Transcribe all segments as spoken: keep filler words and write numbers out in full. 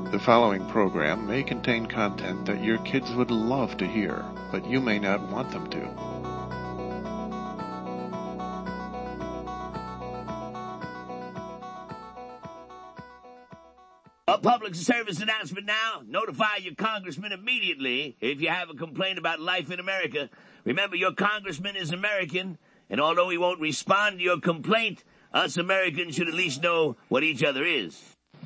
The following program may contain content that your kids would love to hear, but you may not want them to. A public service announcement now. Notify your congressman immediately if you have a complaint about life in America. Remember, your congressman is American, and although he won't respond to your complaint, us Americans should at least know what each other is.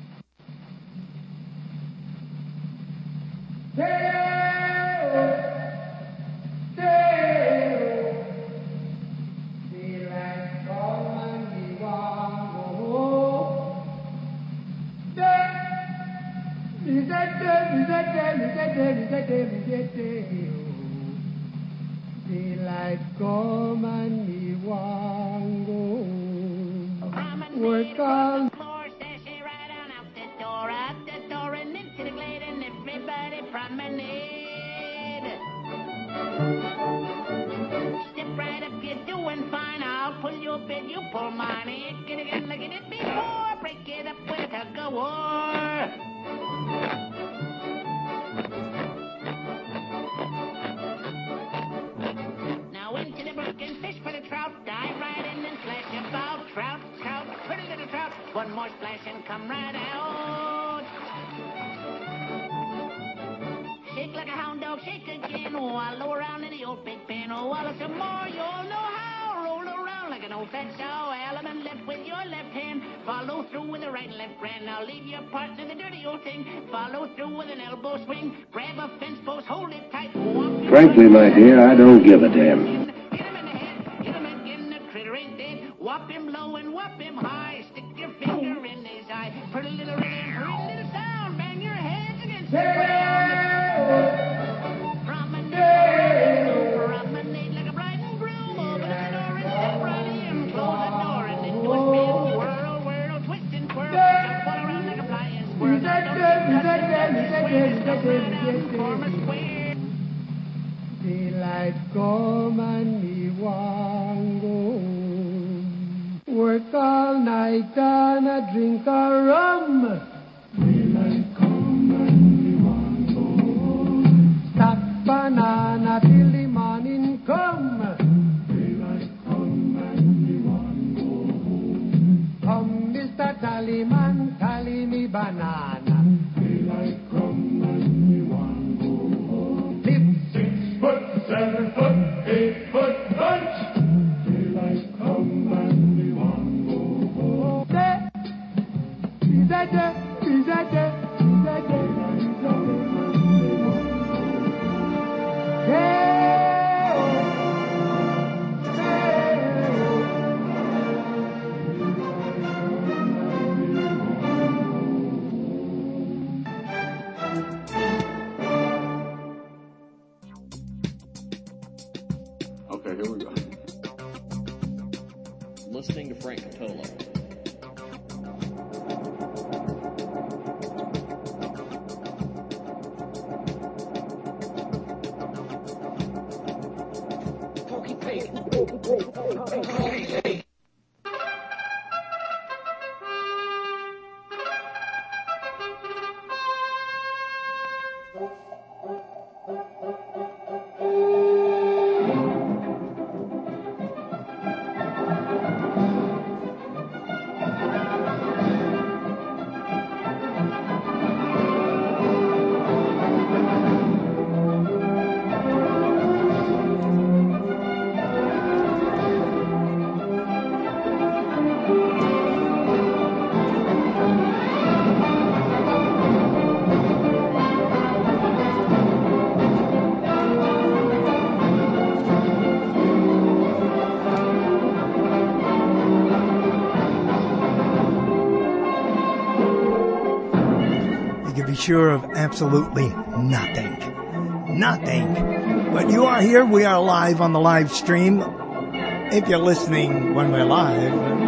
Daylight come and me want go work on. Floor, sashay right on out the door, out the door and into the glade, and everybody promenade. Step right up, you're doing fine. I'll pull your bed, you pull mine. Ain't gonna get look at it before. Break it up with a tug of war. Into the brook and fish for the trout. Dive right in and splash about. Trout, trout, pretty little trout. One more splash and come right out. Shake like a hound dog, shake again. Wallow around in the old big pen. Oh, wallow some more, you all know how. Roll around like an old fat sow. Element left with your left hand. Follow through with the right and left grand. Now leave your partner the dirty old thing. Follow through with an elbow swing. Grab a fence post, hold it tight. Frankly, my dear, I don't give a damn. Whop him low and whop him high. Stick your finger in his eye. Pretty little rhythm, pretty little sound. Bang your heads against the ground. Promenade, promenade like a bride and groom. Open the door and step right in. Close the door and into a spin. Whirl, whirl, twist and twirl. Jump all around like a flying squirrel. Don't form a square. Daylight come and me want go work all night and a drink a rum. Daylight come and we want to stack banana till the morning come. Daylight come and we want to go come, Mister Tallyman, tally me banana. Daylight come and we want to go live six foot, seven foot, eight foot bunch. Daylight come and Okay, here we go. Listening to Frank Catolo. Sure of absolutely nothing. Nothing. But you are here. We are live on the live stream. If you're listening when we're live.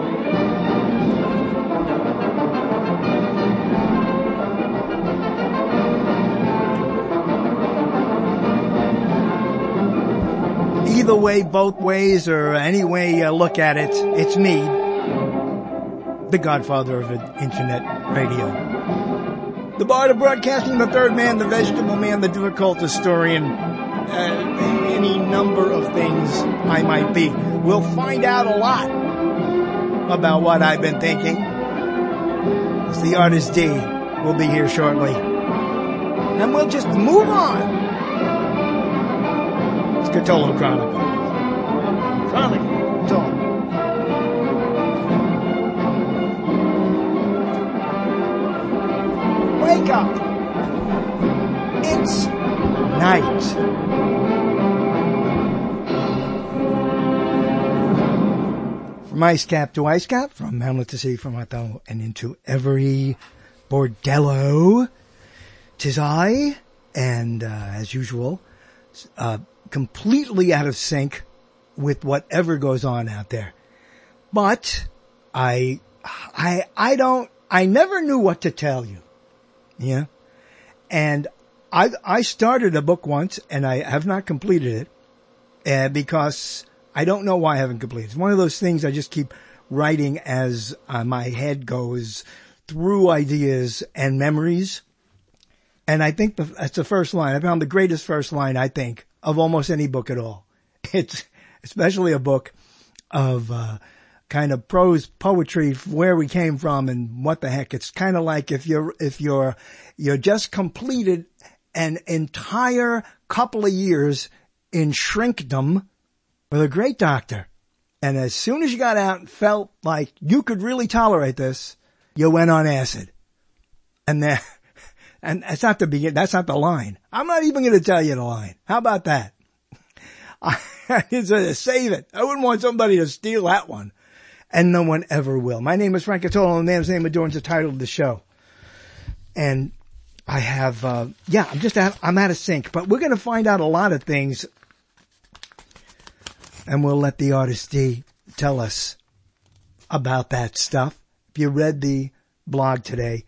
Either way, both ways, or any way you look at it, it's me, the godfather of internet radio. the bard of broadcasting, the third man, the vegetable man, the difficult historian, uh, any number of things I might be. We'll find out a lot about what I've been thinking. It's the Artist D. We'll be here shortly. And we'll just move on. It's Catolo Chronicles. Chronicles. Talk. Wake up. It's night. From ice cap to ice cap, from Hamlet to sea, from Othello and into every bordello. 'Tis I, and uh, as usual, uh, completely out of sync with whatever goes on out there. But I, I, I don't, I never knew what to tell you. Yeah. And I, I started a book once and I have not completed it, uh, because I don't know why I haven't completed it. It's one of those things I just keep writing as uh, my head goes through ideas and memories. And I think the, that's the first line. I found the greatest first line, I think, of almost any book at all. It's especially a book of uh kind of prose poetry, where we came from and what the heck. It's kind of like if you're, if you're, you're just completed an entire couple of years in shrinkdom with a great doctor. And as soon as you got out and felt like you could really tolerate this, you went on acid. And then, and that's not the begin, that's not the line. I'm not even going to tell you the line. How about that? I, save it. I wouldn't want somebody to steal that one. And no one ever will. My name is Frank Catolo, and the man's name adorns the title of the show. And I have, uh, yeah, I'm just out, I'm out of sync, but we're going to find out a lot of things, and we'll let the Artist D tell us about that stuff. If you read the blog today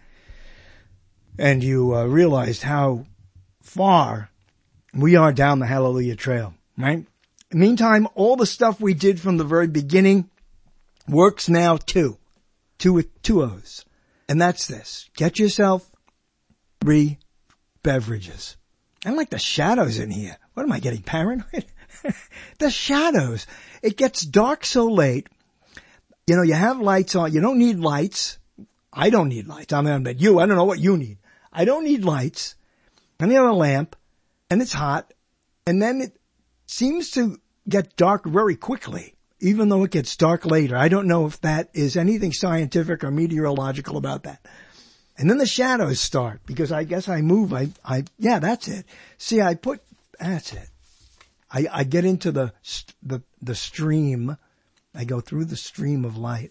and you uh, realized how far we are down the Hallelujah Trail, right? Meantime, all the stuff we did from the very beginning works now too. Two with two O's. And that's this. Get yourself three beverages. I like the shadows in here. What am I getting, paranoid? The shadows. It gets dark so late. You know, you have lights on. You don't need lights. I don't need lights. I mean, but you, I don't know what you need. I don't need lights. And you have a lamp. And it's hot. And then it seems to get dark very quickly, even though it gets dark later. I don't know if that is anything scientific or meteorological about that. And then the shadows start, because I guess I move. I, I, yeah, that's it. See, I put, that's it. I, I get into the, the, the stream. I go through the stream of light.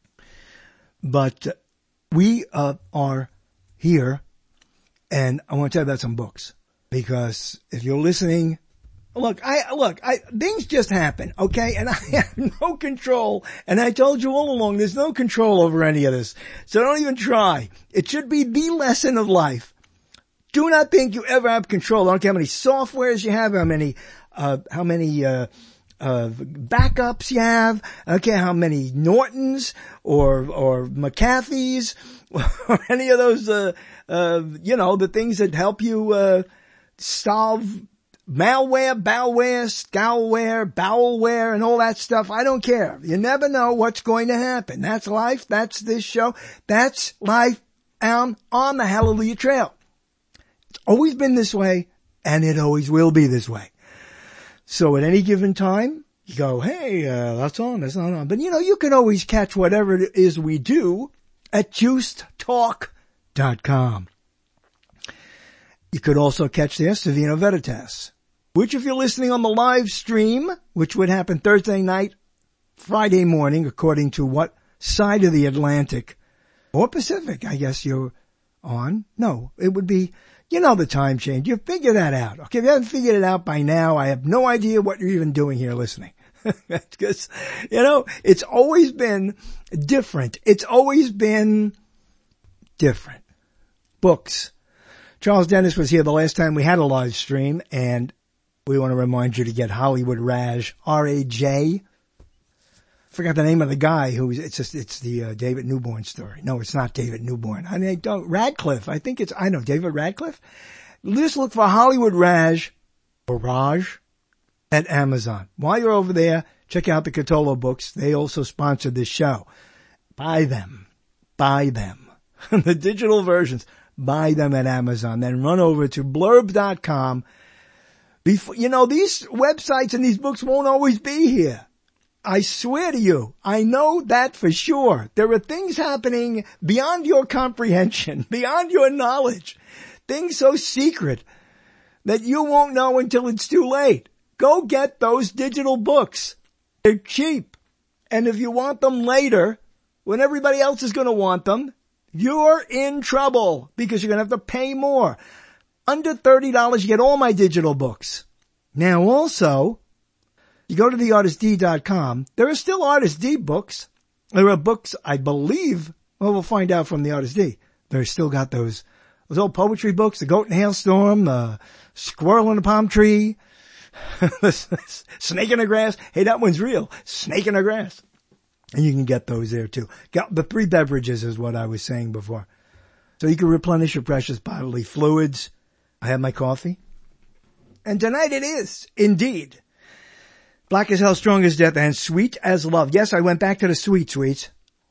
But uh, we, uh, are here, and I want to tell you about some books, because if you're listening, Look, I, look, I, things just happen, okay? And I have no control. And I told you all along, there's no control over any of this. So don't even try. It should be the lesson of life. Do not think you ever have control. I don't care how many softwares you have, how many, uh, how many, uh, uh, backups you have. I don't care how many Nortons or, or McAfee's or any of those, uh, uh, you know, the things that help you, uh, solve malware, bowware, scowware, bowelware, and all that stuff. I don't care. You never know what's going to happen. That's life. That's this show. That's life on, on the Hallelujah Trail. It's always been this way, and it always will be this way. So at any given time, you go, hey, uh, that's on, that's not on. But you know, you can always catch whatever it is we do at juiced talk dot com. You could also catch the Savino Veritas, which if you're listening on the live stream, which would happen Thursday night, Friday morning, according to what side of the Atlantic or Pacific, I guess you're on. No, it would be, you know, the time change. You figure that out. Okay. If you haven't figured it out by now, I have no idea what you're even doing here listening. Because, you know, it's always been different. It's always been different. Books. Charles Dennis was here the last time we had a live stream, and we want to remind you to get Hollywood Raj, R A J, forgot the name of the guy who was, it's just, it's the uh, David Newborn story. No, it's not David Newborn. I mean, don't, Radcliffe. I think it's, I know, David Radcliffe. Just look for Hollywood Raj or Raj at Amazon. While you're over there, check out the Cotolo books. They also sponsor this show. Buy them. Buy them. The digital versions. Buy them at Amazon. Then run over to blurb dot com. Before, you know, these websites and these books won't always be here. I swear to you, I know that for sure. There are things happening beyond your comprehension, beyond your knowledge. Things so secret that you won't know until it's too late. Go get those digital books. They're cheap. And if you want them later, when everybody else is going to want them, you're in trouble because you're going to have to pay more. Under thirty dollars, you get all my digital books. Now also, you go to the artist d dot com. There are still Artist D books. There are books, I believe, well, we'll find out from the Artist D. They've still got those, those old poetry books, The Goat and Hailstorm, The Squirrel in the Palm Tree, Snake in the Grass. Hey, that one's real. Snake in the Grass. And you can get those there too. Got the three beverages is what I was saying before. So you can replenish your precious bodily fluids. I have my coffee. And tonight it is, indeed, black as hell, strong as death, and sweet as love. Yes, I went back to the sweet sweets.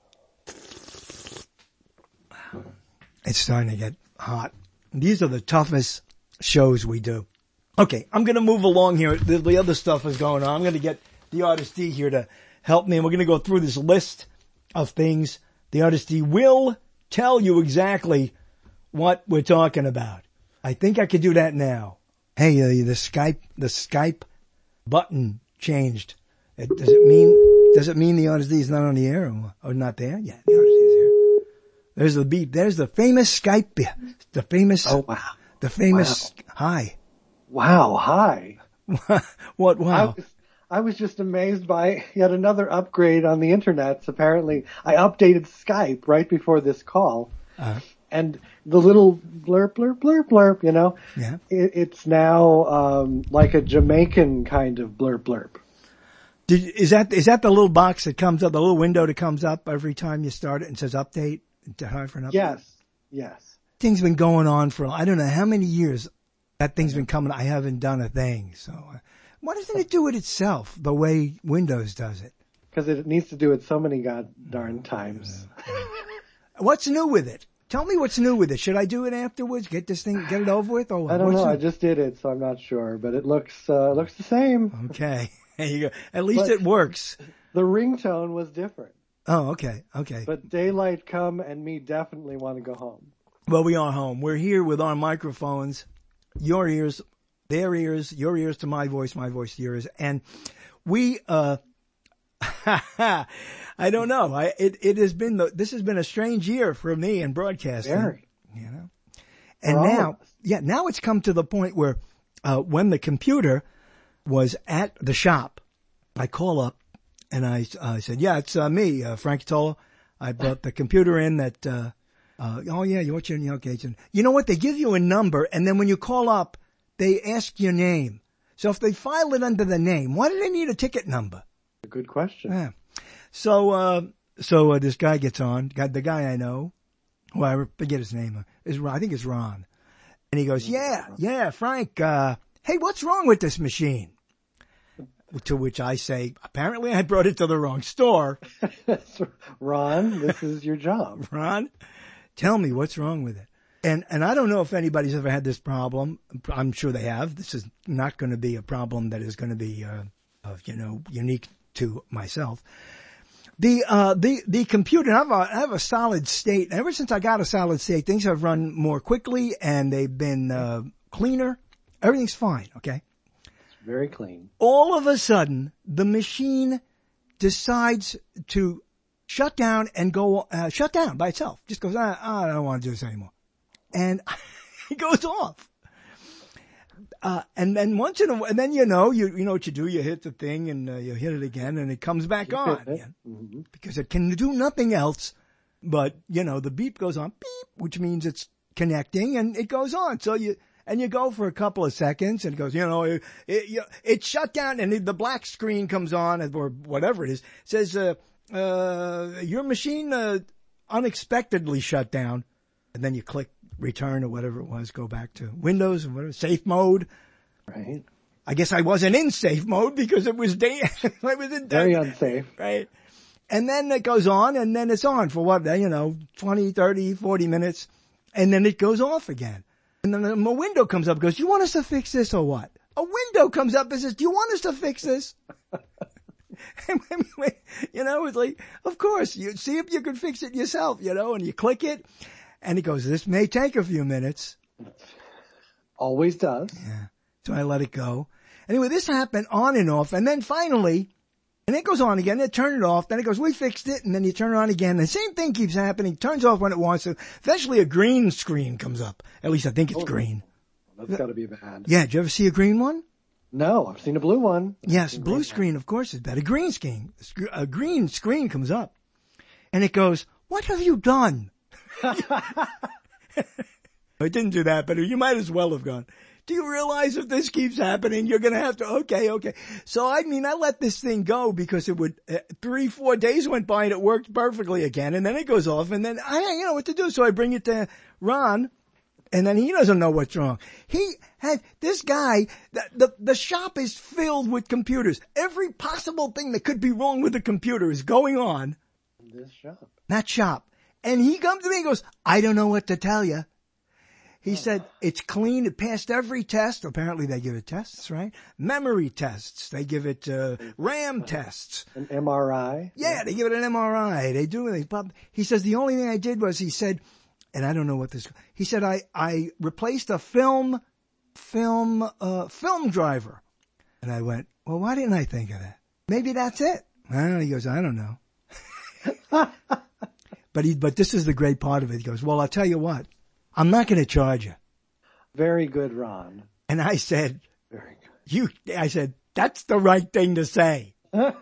It's starting to get hot. These are the toughest shows we do. Okay, I'm going to move along here. The, the other stuff is going on. I'm going to get the Artist D here to help me, and we're going to go through this list of things. The Artist D will tell you exactly what we're talking about. I think I could do that now. Hey, uh, the Skype, the Skype button changed. It, does it mean, does it mean the Artist D is not on the air or, or not there? Yeah, the Artist D is here. There's the beat. There's the famous Skype, the famous, oh wow, the famous, wow. Hi. Wow, hi. What, wow? I was, I was just amazed by yet another upgrade on the internet. Apparently, I updated Skype right before this call. Uh-huh. And the little blurp, blurp, blurp, blurp, you know, yeah. it, it's now um, like a Jamaican kind of blurp, blurp. Did, is that is that the little box that comes up, the little window that comes up every time you start it and says update? Time for an update? Yes, yes. Thing's been going on for, I don't know how many years that thing's been coming. I haven't done a thing. So uh, why doesn't it do it itself the way Windows does it? Because it needs to do it so many god darn times. What's new with it? Tell me what's new with it. Should I do it afterwards? Get this thing, get it over with? Or I don't know. New? I just did it, so I'm not sure. But it looks uh, looks the same. Okay. There you go. At least but it works. The ringtone was different. Oh, okay. Okay. But daylight come and me definitely want to go home. Well, we are home. We're here with our microphones, your ears, their ears, your ears to my voice, my voice to yours. And we, uh, I don't know. I, it, it has been, the, this has been a strange year for me in broadcasting. Very. You know, and for now, yeah, now it's come to the point where, uh, when the computer was at the shop, I call up and I, uh, I said, yeah, it's, uh, me, uh, Frank Cotolo. I brought the computer in that, uh, uh, oh yeah, you want your, okay. You know what? They give you a number and then when you call up, they ask your name. So if they file it under the name, why do they need a ticket number? A good question. Yeah. So, uh, so, uh, this guy gets on, got the guy I know, who I forget his name, is I think it's Ron. And he goes, yeah, yeah, Frank, uh, hey, what's wrong with this machine? To which I say, apparently I brought it to the wrong store. Ron, this is your job. Ron, tell me what's wrong with it. And, and I don't know if anybody's ever had this problem. I'm sure they have. This is not going to be a problem that is going to be, uh, uh, you know, unique to myself. The, uh, the, the computer, I have, a, I have a solid state. Ever since I got a solid state, things have run more quickly and they've been, uh, cleaner. Everything's fine. Okay. It's very clean. All of a sudden, the machine decides to shut down and go, uh, shut down by itself. Just goes, ah, I don't want to do this anymore. And it goes off. Uh, and then once in a while, and then you know, you, you know what you do, you hit the thing and uh, you hit it again and it comes back on again. Mm-hmm. Because it can do nothing else but, you know, the beep goes on, beep, which means it's connecting and it goes on. So you, And you go for a couple of seconds and it goes, you know, it, it, it shut down and the black screen comes on or whatever it is, says, uh, uh, your machine, uh, unexpectedly shut down. And then you click return or whatever it was, go back to Windows or whatever, safe mode. Right. I guess I wasn't in safe mode because it was day, it was in very unsafe. Right. And then it goes on and then it's on for what, you know, twenty, thirty, forty minutes. And then it goes off again. And then a window comes up and goes, do you want us to fix this or what? A window comes up and says, do you want us to fix this? You know, it's like, of course, you see if you can fix it yourself, you know, and you click it and it goes, this may take a few minutes. Always does. Yeah. So I let it go. Anyway, this happened on and off. And then finally, and it goes on again, they turn it off, then it goes, we fixed it, and then you turn it on again. The same thing keeps happening, turns off when it wants to. Eventually a green screen comes up. At least I think it's oh, green. That's gotta be bad. Yeah, did you ever see a green one? No, I've seen a blue one. Yes, blue screen, of course, is better. Green screen, a green screen comes up, and it goes, what have you done? It didn't do that, but you might as well have gone, do you realize if this keeps happening, you're going to have to, okay, okay. So, I mean, I let this thing go because it would, uh, three, four days went by and it worked perfectly again, and then it goes off, and then I didn't know what to do, so I bring it to Ron, and then he doesn't know what's wrong. He had, this guy, the, the, the shop is filled with computers. Every possible thing that could be wrong with the computer is going on. In this shop. That shop. And he comes to me and goes, I don't know what to tell you. He said, it's clean. It passed every test. Apparently they give it tests, right? Memory tests. They give it, uh, RAM tests. An M R I? Yeah, yeah, they give it an M R I. They do it. He says, the only thing I did was, he said, and I don't know what this, he said, I, I replaced a film, film, uh, film driver. And I went, well, why didn't I think of that? Maybe that's it. I don't know. He goes, I don't know. But he, but this is the great part of it. He goes, well, I'll tell you what. I'm not going to charge you. Very good, Ron. And I said, very good. You, I said, that's the right thing to say.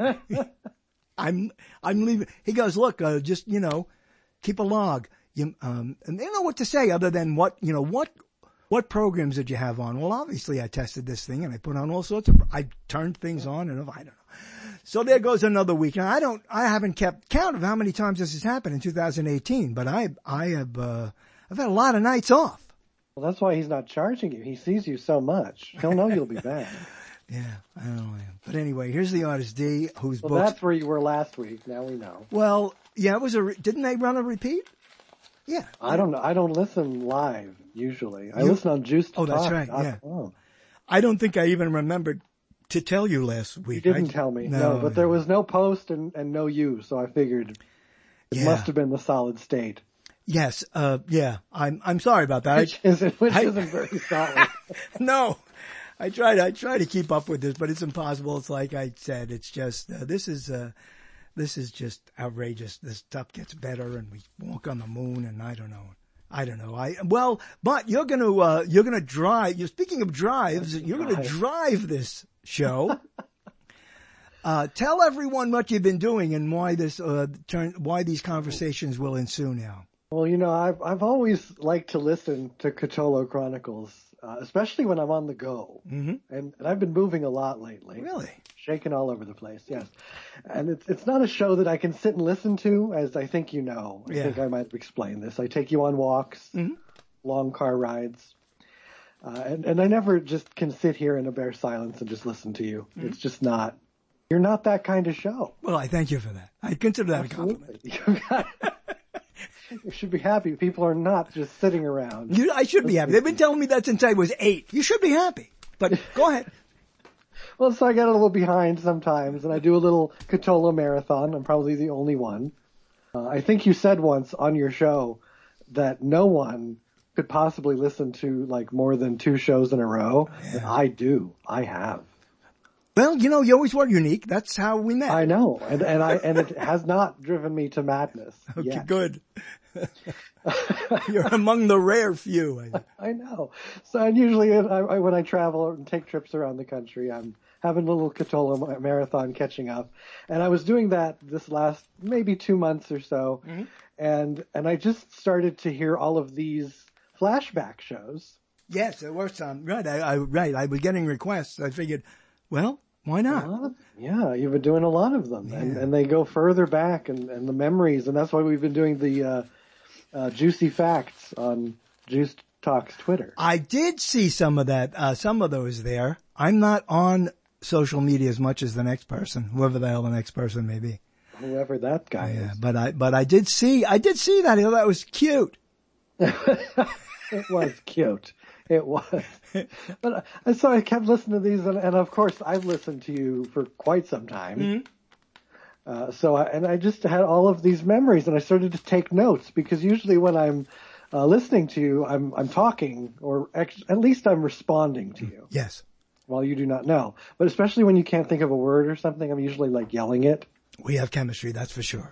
I'm, I'm leaving. He goes, look, uh, just, you know, keep a log. You, um, and they don't know what to say other than what, you know, what, what programs did you have on? Well, obviously I tested this thing and I put on all sorts of, I turned things on and I don't know. So there goes another week. Now I don't, I haven't kept count of how many times this has happened in two thousand eighteen, but I, I have, uh, I've had a lot of nights off. Well, that's why he's not charging you. He sees you so much. He'll know you'll be back. Yeah, I don't know. But anyway, here's the artist D, whose well, books. That's where you were last week. Now we know. Well, yeah, it was a. Re- didn't they run a repeat? Yeah. I don't know. I don't listen live usually. I you, listen on Juice to Oh, that's Talk. right. Yeah. Oh. I don't think I even remembered to tell you last week. You didn't I, tell me. No, no, but there was no post and, and no you, so I figured it yeah. must have been the solid state. Yes, uh, yeah, I'm, I'm sorry about that. Which isn't, which I, isn't very solid. No, I tried, I try to keep up with this, but it's impossible. It's like I said, it's just, uh, this is, uh, this is just outrageous. This stuff gets better and we walk on the moon and I don't know. I don't know. I, well, but you're going to, uh, you're going to drive, you're speaking of drives, you're going to drive this show. Uh, tell everyone what you've been doing and why this, uh, turn, why these conversations will ensue now. Well, you know, I've I've always liked to listen to Cthulhu Chronicles, uh, especially when I'm on the go. Mm-hmm. And, and I've been moving a lot lately. Really? Shaking all over the place, yes. And it's it's not a show that I can sit and listen to, as I think you know. I yeah. think I might have explained this. I take you on walks, mm-hmm. long car rides, uh, and, and I never just can sit here in a bare silence and just listen to you. Mm-hmm. It's just not, you're not that kind of show. Well, I thank you for that. I consider that Absolutely. a compliment. You should be happy. People are not just sitting around. You, I should be happy. They've been telling me that since I was eight. You should be happy. But go ahead. Well, so I get a little behind sometimes, and I do a little Cthulhu marathon. I'm probably the only one. Uh, I think you said once on your show that no one could possibly listen to like more than two shows in a row. Yeah. And I do. I have. Well, you know, you always were unique. That's how we met. I know, and and I and it has not driven me to madness. Okay, yet. good. You're among the rare few. I, I know. So, and usually, I, I, when I travel and take trips around the country, I'm having a little Cthulhu marathon, catching up. And I was doing that this last maybe two months or so, mm-hmm. and and I just started to hear all of these flashback shows. Yes, there were some. Right, I, I right. I was getting requests. I figured, well, why not? A lot of, yeah, you've been doing a lot of them, Yeah. and, and they go further back, and, and the memories, and that's why we've been doing the uh, uh, juicy facts on Juice Talks Twitter. I did see some of that, uh, some of those there. I'm not on social media as much as the next person, whoever the hell the next person may be. Whoever that guy Yeah, is. but I, but I did see, I did see that. I thought that was cute. It was cute. It was. But uh, so I kept listening to these, and, and of course I've listened to you for quite some time. Mm-hmm. Uh, so I, and I just had all of these memories, and I started to take notes, because usually when I'm uh, listening to you, I'm I'm talking, or ex- at least I'm responding to you. Yes. While you do not know. But especially when you can't think of a word or something, I'm usually like yelling it. We have chemistry, that's for sure.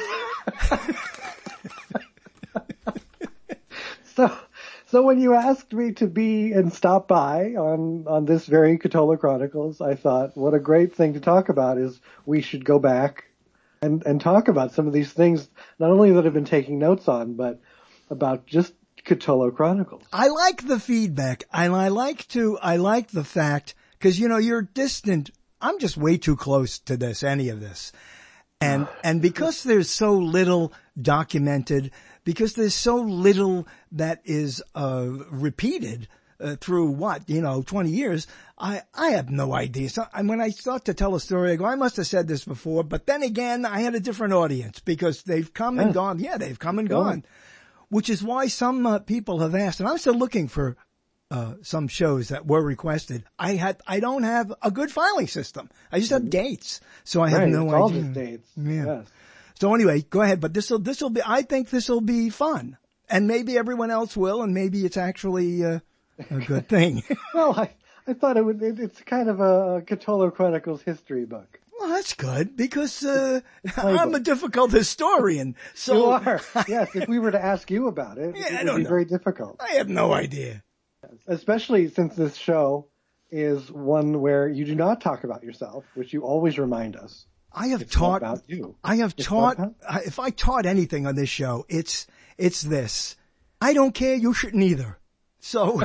so, so when you asked me to be and stop by on, on this very Catola Chronicles, I thought, what a great thing to talk about is we should go back and, and talk about some of these things, not only that I've been taking notes on, but about just Catola Chronicles. I like the feedback, and I like to, I like the fact, cause you know, you're distant. I'm just way too close to this, any of this. And, and because there's so little documented, because there's so little that is, uh, repeated, uh, through what, you know, twenty years, I, I have no idea. So, and when I start to tell a story, I go, I must have said this before, but then again, I had a different audience, because they've come and gone. Yeah, they've come and gone. Which is why some uh, people have asked, and I'm still looking for uh some shows that were requested. I had, I don't have a good filing system. I just have dates, so I have right, no it's idea. all just dates. Yeah. Yes. So anyway, go ahead. But this will, this will be. I think this will be fun, and maybe everyone else will, and maybe it's actually uh, a good thing. Well, I I thought it would. It, it's kind of a Catola Chronicles history book. Well, that's good, because uh I'm a difficult historian. So you are. Yes, if we were to ask you about it, Yeah, it I would don't be know. very difficult. I have no idea. Especially since this show is one where you do not talk about yourself, which you always remind us. I have It's all taught, about you. I have It's taught, all about- I- if I taught anything on this show, it's, it's this. I don't care, you shouldn't either. So,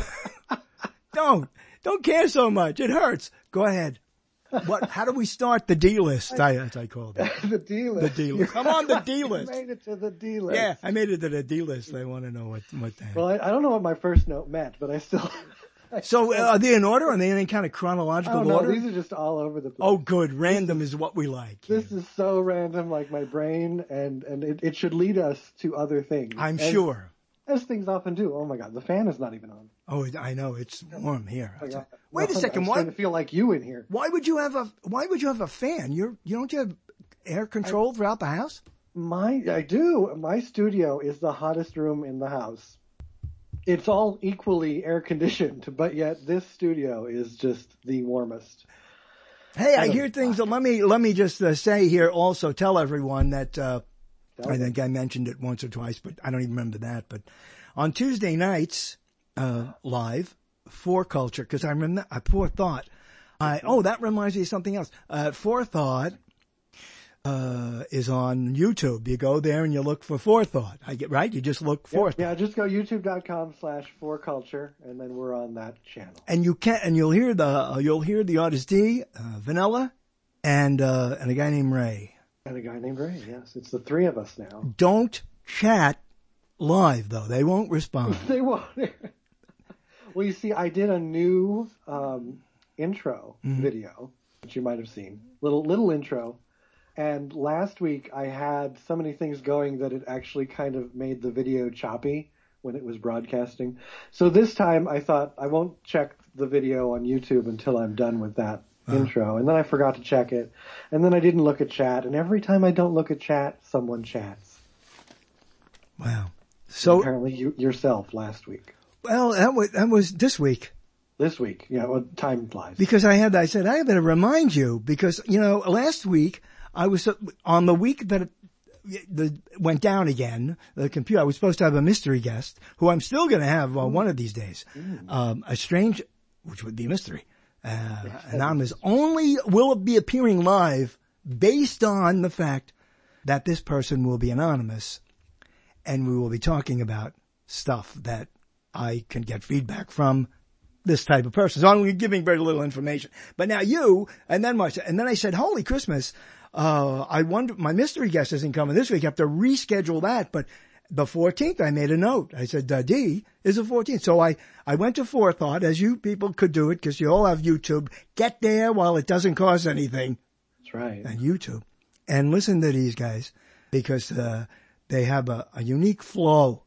don't, don't care so much. It hurts. Go ahead. What, how do we start the D list, I, as I called it? The D list. The D list. I'm on the D You list. made it to the D list. Yeah, I made it to the D list. They want to know what, what the heck. Well, I, I don't know what my first note meant, but I still. So, uh, are they in order? Are they in any kind of I chronological don't know. order? These are just all over the place. Oh, good. Random is what we like. This is so random, like my brain, and and it, it should lead us to other things. I'm as, sure. As things often do. Oh my God, the fan is not even on. Oh, I know. It's warm here. Oh, yeah. Wait a Well, second. I'm Why? starting to feel like you in here. Why would you have a Why would you have a fan? You're you don't you have air control throughout the house? My, I do. My studio is the hottest room in the house. It's all equally air conditioned, but yet this studio is just the warmest. Hey, I hear things. Let me let me just uh, say here also tell everyone that uh, I think I mentioned it once or twice, but I don't even remember that. But on Tuesday nights uh, live for Culture, because I remember I forethought. I oh that reminds me of something else. Uh, Forethought uh, is on YouTube. You go there and you look for Forethought. I get right. You just look for it. Yeah, just go youtube.com slash for culture, and then we're on that channel. And you can and you'll hear the uh, you'll hear the artist D, uh, Vanilla, and uh, and a guy named Ray. And a guy named Ray. Yes, it's the three of us now. Don't chat live though; they won't respond. They won't. Well, you see, I did a new um, intro Mhm. video, which you might have seen. Little little intro. And last week I had so many things going that it actually kind of made the video choppy when it was broadcasting. So this time I thought I won't check the video on YouTube until I'm done with that Uh-huh. intro. And then I forgot to check it. And then I didn't look at chat. And every time I don't look at chat, someone chats. Wow. So apparently you yourself last week. Well, that was, that was this week. This week. Yeah, well, time flies. Because I had, I said, I better remind you because, you know, last week I was on the week that it, the went down again, the computer, I was supposed to have a mystery guest who I'm still going to have uh, one of these days. Um, a strange, which would be a mystery. Uh, anonymous only will be appearing live based on the fact that this person will be anonymous and we will be talking about stuff that I can get feedback from this type of person. So I'm giving very little information. But now you, and then my, and then I said, holy Christmas, uh, I wonder, my mystery guest isn't coming this week. I have to reschedule that. But the fourteenth, I made a note. I said, uh, D is the fourteenth. So I, I went to Forethought, as you people could do it, because you all have YouTube. Get there while it doesn't cost anything. That's right. And YouTube. And listen to these guys, because, uh, they have a, a unique flow.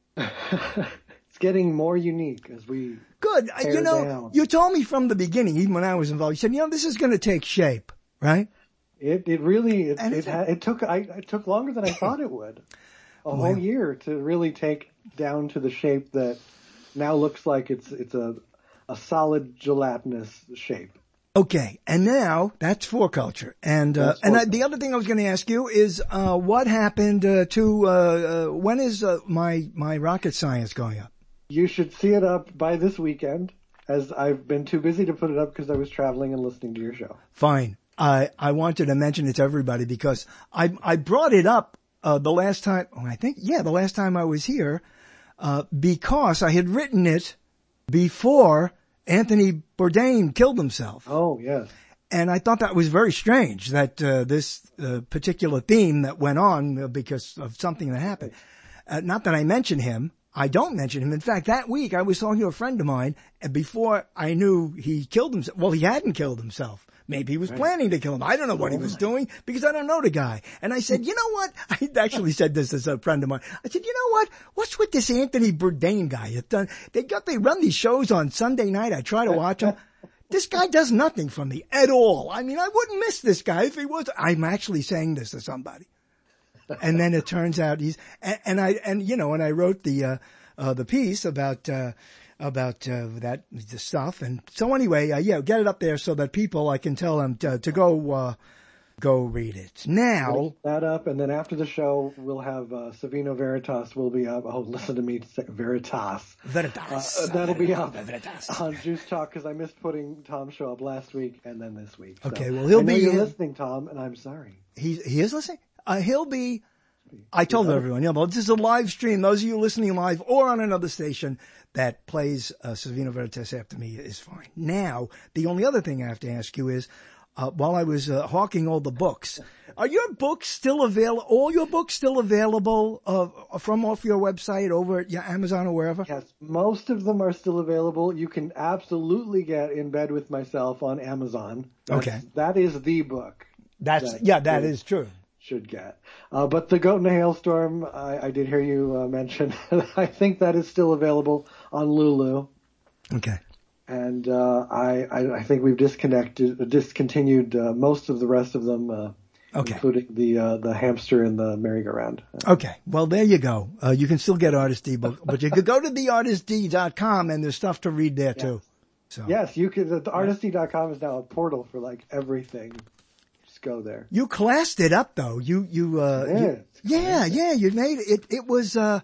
It's getting more unique as we Good. tear You know, down. you told me from the beginning, even when I was involved, you said, you know, this is going to take shape, right? It it really it And it, it's- ha- it took I it took longer than I thought it would. A Well. whole year to really take down to the shape that now looks like it's it's a a solid gelatinous shape. Okay, and now that's for culture. And uh, That's and for I, the other thing I was going to ask you is uh, what happened uh, to uh, uh, when is uh, my my rocket science going up? You should see it up by this weekend, as I've been too busy to put it up because I was traveling and listening to your show. Fine. I I wanted to mention it to everybody because I I brought it up uh, the last time. Oh, I think yeah, the last time I was here uh, because I had written it before Anthony Bourdain killed himself. Oh, yes. And I thought that was very strange that uh, this uh, particular theme that went on uh, because of something that happened. Uh, not that I mention him. I don't mention him. In fact, that week I was talking to a friend of mine, and before I knew he killed himself, well, he hadn't killed himself. Maybe he was planning to kill him. I don't know what he was doing because I don't know the guy. And I said, you know what? I actually said this as a friend of mine. I said, you know what? What's with this Anthony Bourdain guy? It's done, they got, they run these shows on Sunday night. I try to watch them. This guy does nothing for me at all. I mean, I wouldn't miss this guy if he was. I'm actually saying this to somebody. And then it turns out he's, and, and I, and you know, and I wrote the, uh, uh, the piece about, uh, about, uh, that, the stuff. And so anyway, uh, yeah, get it up there so that people, I can tell them to, to go, uh, go read it. Now. We'll that up, and then after the show, we'll have, uh, Savino Veritas will be up. Oh, listen to me say Veritas. Veritas. Uh, that'll be up Veritas. on Juice Talk because I missed putting Tom's show up last week and then this week. So Okay, well, he'll I know be you're in- listening, Tom, and I'm sorry. He, he is listening? Uh, he'll be, I told everyone, yeah, well, this is a live stream. Those of you listening live or on another station that plays uh, Savino Veritas after me is fine. Now, the only other thing I have to ask you is, uh, while I was uh, hawking all the books, are your books still available, all your books still available uh, from off your website over at yeah, Amazon or wherever? Yes, most of them are still available. You can absolutely get In Bed with Myself on Amazon. That's, Okay. That is the book. That's, that yeah, that you is true. Should get. Uh, but The Goat in a Hailstorm, I, I did hear you uh, mention. I think that is still available on Lulu. Okay. And uh, I, I, I think we've disconnected, discontinued uh, most of the rest of them, uh, Okay. including the uh, the hamster and the merry-go-round. Okay. Well, there you go. Uh, you can still get Artist D, but, but you could go to the artist d dot com and there's stuff to read there too. So Yes, you could. The artisty dot com is now a portal for like everything. Just go there. you classed it up though. You, you, uh, Yeah, you- it's yeah, yeah, you made it, it, it was, uh,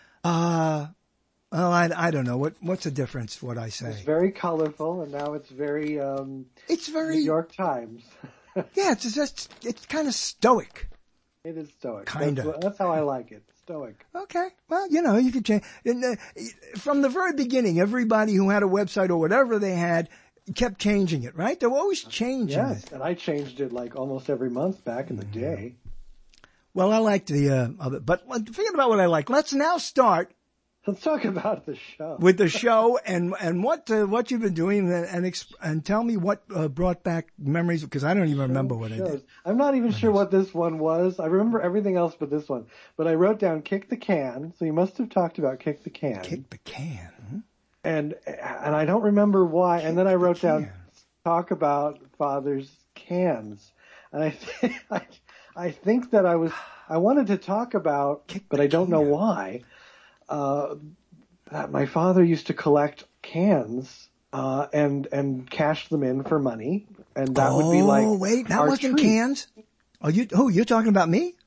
uh, well, I, I don't know. What, what's the difference, what I say? It's very colorful, and now it's very um, It's New very, York Times. yeah, it's just, it's kind of stoic. It is stoic. Kinda. That's, what- that's how I like it. Stoic. Okay. Well, you know, you could change. And, uh, from the very beginning, everybody who had a website or whatever they had kept changing it, right? They were always changing Yes, it. and I changed it like almost every month back in the day. Well, I liked the, uh, other, but uh, forget about what I like. Let's now start Let's talk about the show. with the show and, and what, uh, what you've been doing and, and, exp- and tell me what, uh, brought back memories because I don't even remember what I Shows. did. I'm not even sure what this one was. I remember everything else but this one. But I wrote down Kick the Can, so you must have talked about Kick the Can. Kick the can. Hmm? And and I don't remember why. And then I wrote the down can. talk about father's cans. And I think I, I think that I was I wanted to talk about, Kick but the I don't know can. why. Uh, that my father used to collect cans uh, and and cash them in for money, and that oh, would be like wait, that our wasn't treat. cans? Oh, you, who, you're talking about me?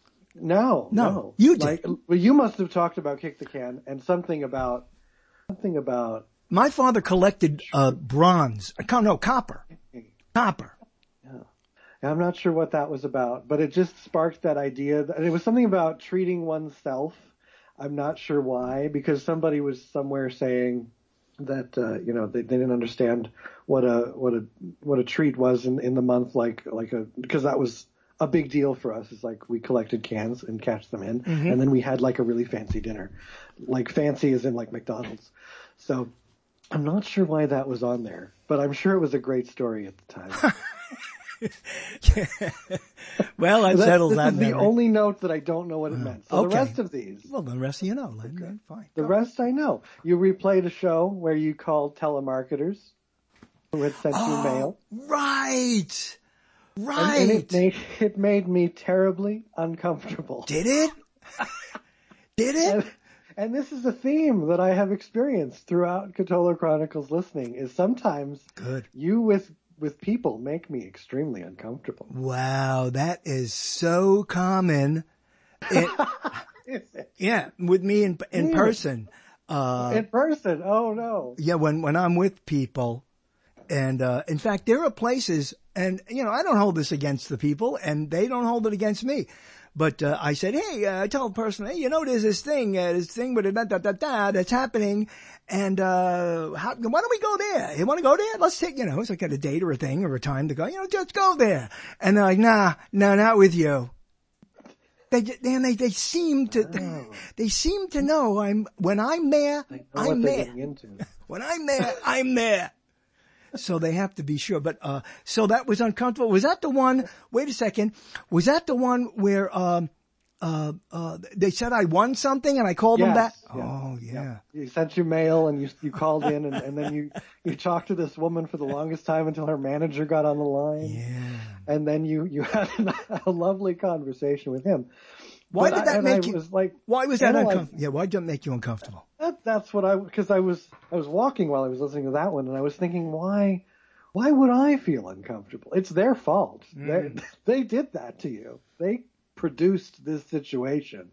No, No, no, you did. Like, well, you must have talked about Kick the Can and something about something about. My father collected, uh, bronze, uh, co- no, copper. Copper. I'm not sure what that was about, but it just sparked that idea. That, and it was something about treating oneself. I'm not sure why, because somebody was somewhere saying that, uh, you know, they, they didn't understand what a, what a, what a treat was in, in the month, like, like a, because that was a big deal for us. It's like we collected cans and cashed them in, mm-hmm. and then we had like a really fancy dinner, like fancy as in like McDonald's. So I'm not sure why that was on there, but I'm sure it was a great story at the time. Well, that settles that. This is the only note that I don't know what it meant. So okay. the rest of these. Well, the rest of you know. Okay. Fine. The rest I know. You replayed a show where you called telemarketers who had sent oh, you mail. Right. Right. And, and it made, it made me terribly uncomfortable. Did it? Did it? And, and this is a theme that I have experienced throughout Cthulhu Chronicles listening, is sometimes Good. you with with people make me extremely uncomfortable. Wow, that is so common. It, is it? Yeah, with me in in yeah. person. Uh, in person? Oh no. Yeah, when when I'm with people, and uh, in fact, there are places, and you know, I don't hold this against the people, and they don't hold it against me. But uh, I said, hey, uh, I tell the person, hey, you know, there's this thing, uh, this thing with a da da da da that's happening, and uh, how, why don't we go there? You want to go there? Let's take, you know, it's like a date or a thing or a time to go. You know, just go there. And they're like, nah, no, not with you. They they they seem to they, they seem to know I'm when I'm there, I'm there. When I'm there, I'm there. So they have to be sure. But, uh, so that was uncomfortable. Was that the one, wait a second, was that the one where, um, uh, uh, they said I won something and I called yes, them back? Yeah. Oh, yeah. yeah. You sent you mail and you, you called in and, and then you, you talked to this woman for the longest time until her manager got on the line. Yeah. And then you, you had a lovely conversation with him. Why but did that I, make I you, was like, why was that uncomfortable? Yeah, why did it make you uncomfortable? That, that's what I, cause I was, I was walking while I was listening to that one and I was thinking, why, why would I feel uncomfortable? It's their fault. Mm. They, they did that to you. They produced this situation.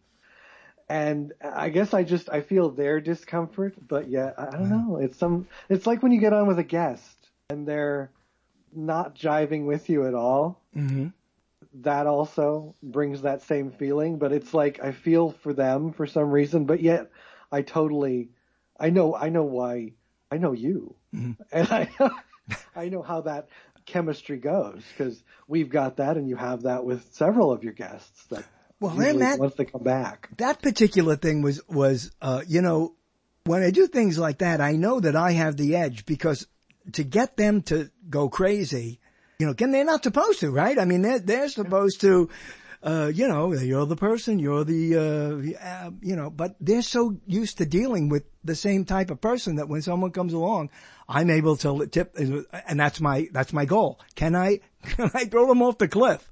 And I guess I just, I feel their discomfort, but yeah, I don't know. It's some, it's like when you get on with a guest and they're not jiving with you at all. Mm-hmm. That also brings that same feeling, but it's like I feel for them for some reason, but yet I totally, I know, I know why, I know you, mm-hmm. and I, I know how that chemistry goes because we've got that, and you have that with several of your guests. That well, then that once they come back, that particular thing was was, uh, you know, when I do things like that, I know that I have the edge because to get them to go crazy. You know, and they're not supposed to, right? I mean, they're, they're supposed to, uh, you know, you're the person, you're the, uh, uh, you know, but they're so used to dealing with the same type of person that when someone comes along, I'm able to tip, and that's my, that's my goal. Can I, can I throw them off the cliff?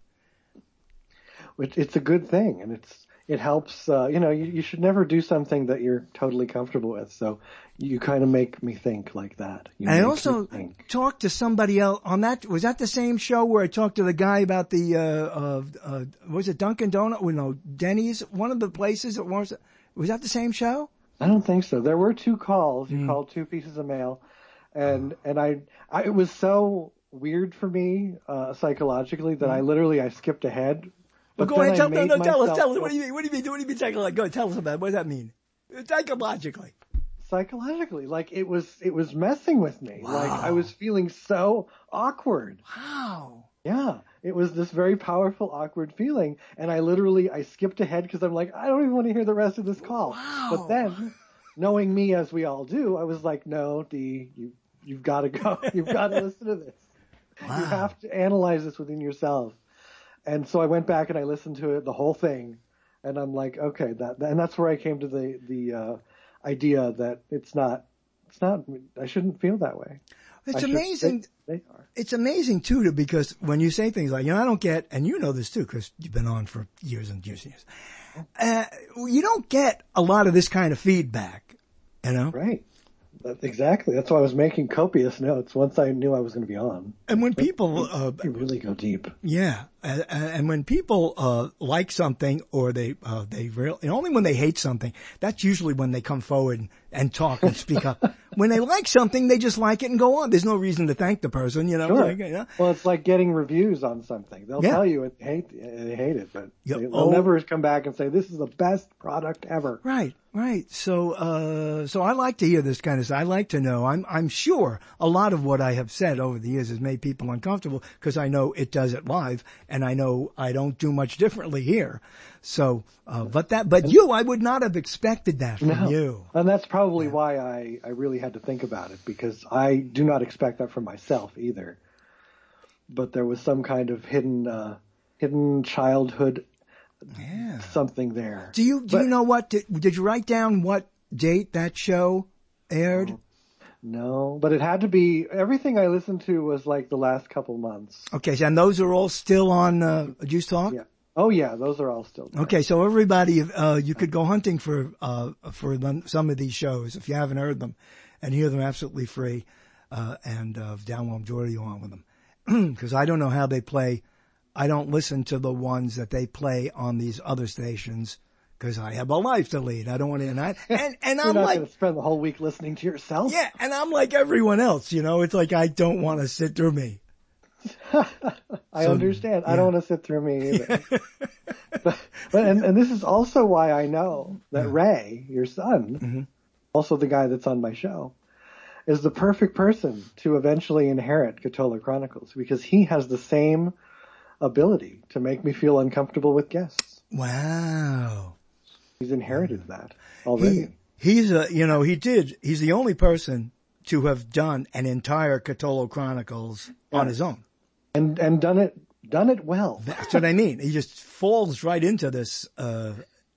Which it's a good thing, and it's, it helps, uh, you know, you, you should never do something that you're totally comfortable with. So you kind of make me think like that. You I also talked to somebody else on that. Was that the same show where I talked to the guy about the, uh, uh, uh was it Dunkin' Donut? Well, no, Denny's, one of the places that was, was that the same show? I don't think so. There were two calls. You Mm. called two pieces of mail. And, and I, I, it was so weird for me, uh, psychologically that I literally, I skipped ahead. Well, go ahead, tell, no, no, tell us, tell us. What do you mean? What do you mean? What do you mean psychologically? Go ahead, tell us about it. What does that mean? Psychologically. Psychologically, like it was, it was messing with me. Wow. Like I was feeling so awkward. Wow. Yeah, it was this very powerful, awkward feeling, and I literally, I skipped ahead because I'm like, I don't even want to hear the rest of this call. Wow. But then, knowing me as we all do, I was like, no, Dee, you, you've got to go. You've got to listen to this. Wow. You have to analyze this within yourself. And so I went back and I listened to it, the whole thing, and I'm like, okay, that, and that's where I came to the, the, uh, idea that it's not, it's not, I shouldn't feel that way. It's I amazing. Should, they, they are. It's amazing too, because when you say things like, you know, I don't get, and you know this too, because you've been on for years and years and years. Uh, you don't get a lot of this kind of feedback, you know? Right. That's exactly. That's why I was making copious notes once I knew I was going to be on. And when people, uh, you really go deep. Yeah. And, and when people uh, like something, or they uh, they really, and only when they hate something, that's usually when they come forward and, and talk and speak up. When they like something, they just like it and go on. There's no reason to thank the person, you know. Sure. Like, you know? Well, it's like getting reviews on something. They'll Yeah. tell you they hate they hate it, but Yeah. they, they'll Oh. never come back and say this is the best product ever. Right, right. So, uh, so I like to hear this kind of stuff. I like to know. I'm, I'm sure a lot of what I have said over the years has made people uncomfortable because I know it does it live, and I know I don't do much differently here. So, uh, but that, but you, I would not have expected that from No. you. And that's probably why I, I really had to think about it, because I do not expect that from myself either. But there was some kind of hidden, uh, hidden childhood Yeah. something there. Do you, do But- you know what, did, did you write down what date that show aired? No, but it had to be, everything I listened to was like the last couple months. Okay, and those are all still on, uh, Juice Talk? Yeah. Oh yeah, those are all still there. Okay, so everybody, uh, you could go hunting for, uh, for them, some of these shows if you haven't heard them, and hear them absolutely free, uh, and, uh, download them, Jordy, you on with them. Cause I don't know how they play. I don't listen to the ones that they play on these other stations because I have a life to lead. I don't want to, and I, and, and You're I'm not like, going to spend the whole week listening to yourself. yeah, and I'm like everyone else, you know, it's like I don't want to sit through me. I So, understand. yeah. I don't want to sit through me either. but, but and, and this is also why I know that Ray, your son, Mm-hmm. also the guy that's on my show, is the perfect person to eventually inherit Cthulhu Chronicles, because he has the same ability to make me feel uncomfortable with guests. Wow. He's inherited that already. He, he's a, you know, he did, he's the only person to have done an entire Cthulhu Chronicles on his own. And and done it done it well. That's what I mean. He just falls right into this, uh,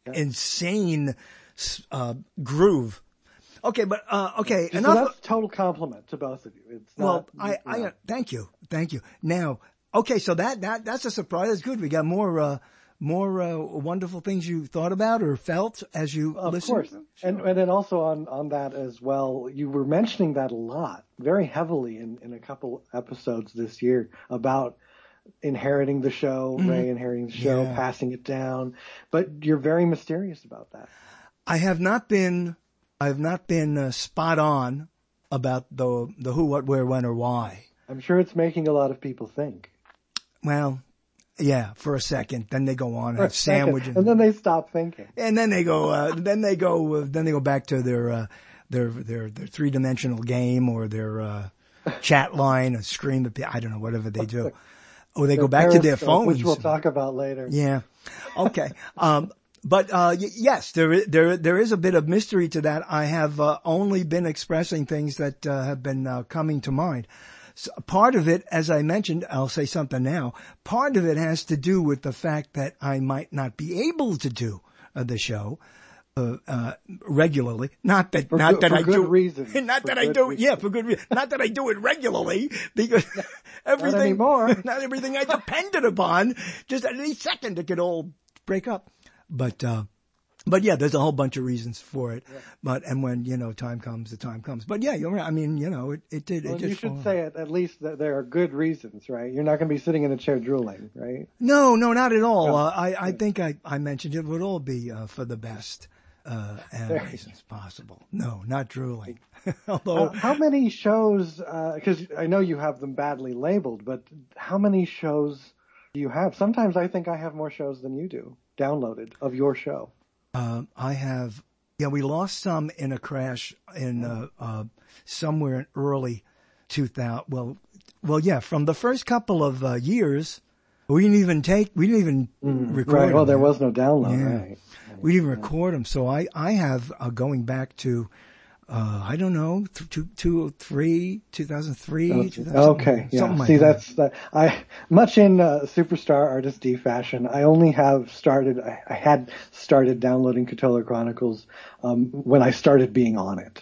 insane, uh, groove. Okay, but, uh, okay. So Another, that's a total compliment to both of you. It's well, not, I, you I, know. uh, thank you. Thank you. Now, okay, so that, that, that's a surprise. That's good. We got more, uh, more, uh, wonderful things you thought about or felt as you Of listened. course. And, and then also on, on that as well, you were mentioning that a lot, very heavily in, in a couple episodes this year about inheriting the show, Mhm. Ray inheriting the show, Yeah. passing it down. But you're very mysterious about that. I have not been, I have not been uh, spot on about the, the who, what, where, when, or why. I'm sure it's making a lot of people think. Well, yeah, for a second. Then they go on and For a have second, sandwich. and then they stop thinking. And then they go, uh, then they go, uh, then they go back to their, uh, their, their, their three-dimensional game or their, uh, chat line or scream at people. I don't know, whatever they do. Or they go back to their Periscope, phones. which we'll talk about later. Yeah. Okay. Um, but, uh, y- yes, there, is, there, there is a bit of mystery to that. I have, uh, only been expressing things that, uh, have been, uh, coming to mind. So part of it, as I mentioned, I'll say something now. Part of it has to do with the fact that I might not be able to do uh, the show uh, uh, regularly. Not that, For not good- that for I good do. reasons. Not For that I good do. reasons. Yeah, for good reason. Not that I do it regularly because everything. anymore. Not everything I depended upon. Just at any second it could all break up. But. uh But yeah, there's a whole bunch of reasons for it. Yeah. But, and when, you know, time comes, the time comes. But yeah, you're right. I mean, you know, it, it did, Well, it just you should fall. say it at least that there are good reasons, right? You're not going to be sitting in a chair drooling, right? No, no, not at all. No. Uh, I, I think I, I mentioned it would all be, uh, for the best, uh, and There. reasons possible. No, not drooling. Although, How, how many shows, uh 'cause I know you have them badly labeled, but how many shows do you have? Sometimes I think I have more shows than you do downloaded of your show. Um, I have, yeah, we lost some in a crash in, uh, uh, somewhere in early two thousand. Well, well, yeah, from the first couple of, uh, years, we didn't even take, we didn't even Mm, record right. Well, them. there was no download, Yeah. right? We didn't even record them. So I, I have, uh, going back to, uh, I don't know, th- two, two, three, two thousand three. Oh, two thousand, okay, yeah. something like See, that. that's that. I much in uh, Superstar Artist D fashion. I only have started. I, I had started downloading Cthulhu Chronicles um, when I started being on it.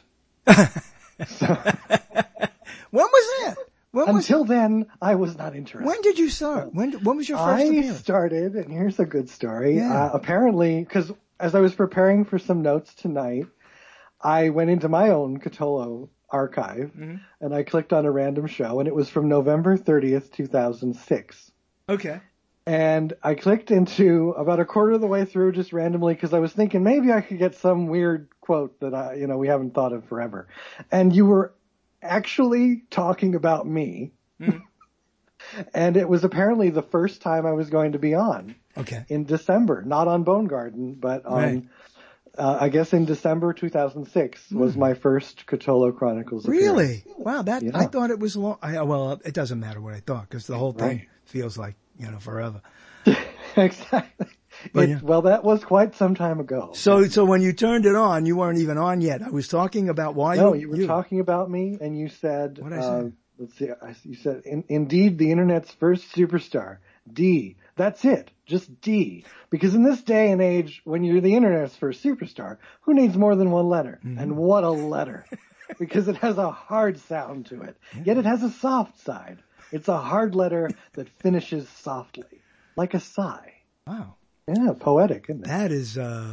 So, When was that? When was, until then, I was not interested. when did you start? When, when was your first I appearance? started, and here's a good story. Yeah. Uh, apparently, because as I was preparing for some notes tonight, I went into my own Cthulhu archive, Mm-hmm. and I clicked on a random show, and it was from November thirtieth, two thousand six. Okay. And I clicked into about a quarter of the way through just randomly because I was thinking maybe I could get some weird quote that I, you know, we haven't thought of forever. And you were actually talking about me. Mm-hmm. And it was apparently the first time I was going to be on. Okay. In December, not on Bone Garden, but on, right. uh, I guess in December two thousand six mm. was my first Cthulhu Chronicles appearance. Really? Wow, that, yeah. I thought it was long. I, well, it doesn't matter what I thought because the whole thing right. feels like, you know, forever. Exactly. But, it, yeah. Well, that was quite some time ago. So, so when you turned it on, you weren't even on yet. I was talking about why no, you. you were you, talking about me, and you said. What I uh, said? Let's see. I, you said, in, "Indeed, the internet's first superstar, D." That's it, just D. Because in this day and age, when you're the internet's first superstar, who needs more than one letter? Mm-hmm. And what a letter! Because it has a hard sound to it, yeah. Yet it has a soft side. It's a hard letter that finishes softly, like a sigh. Wow. Yeah, poetic, isn't it? That is, uh,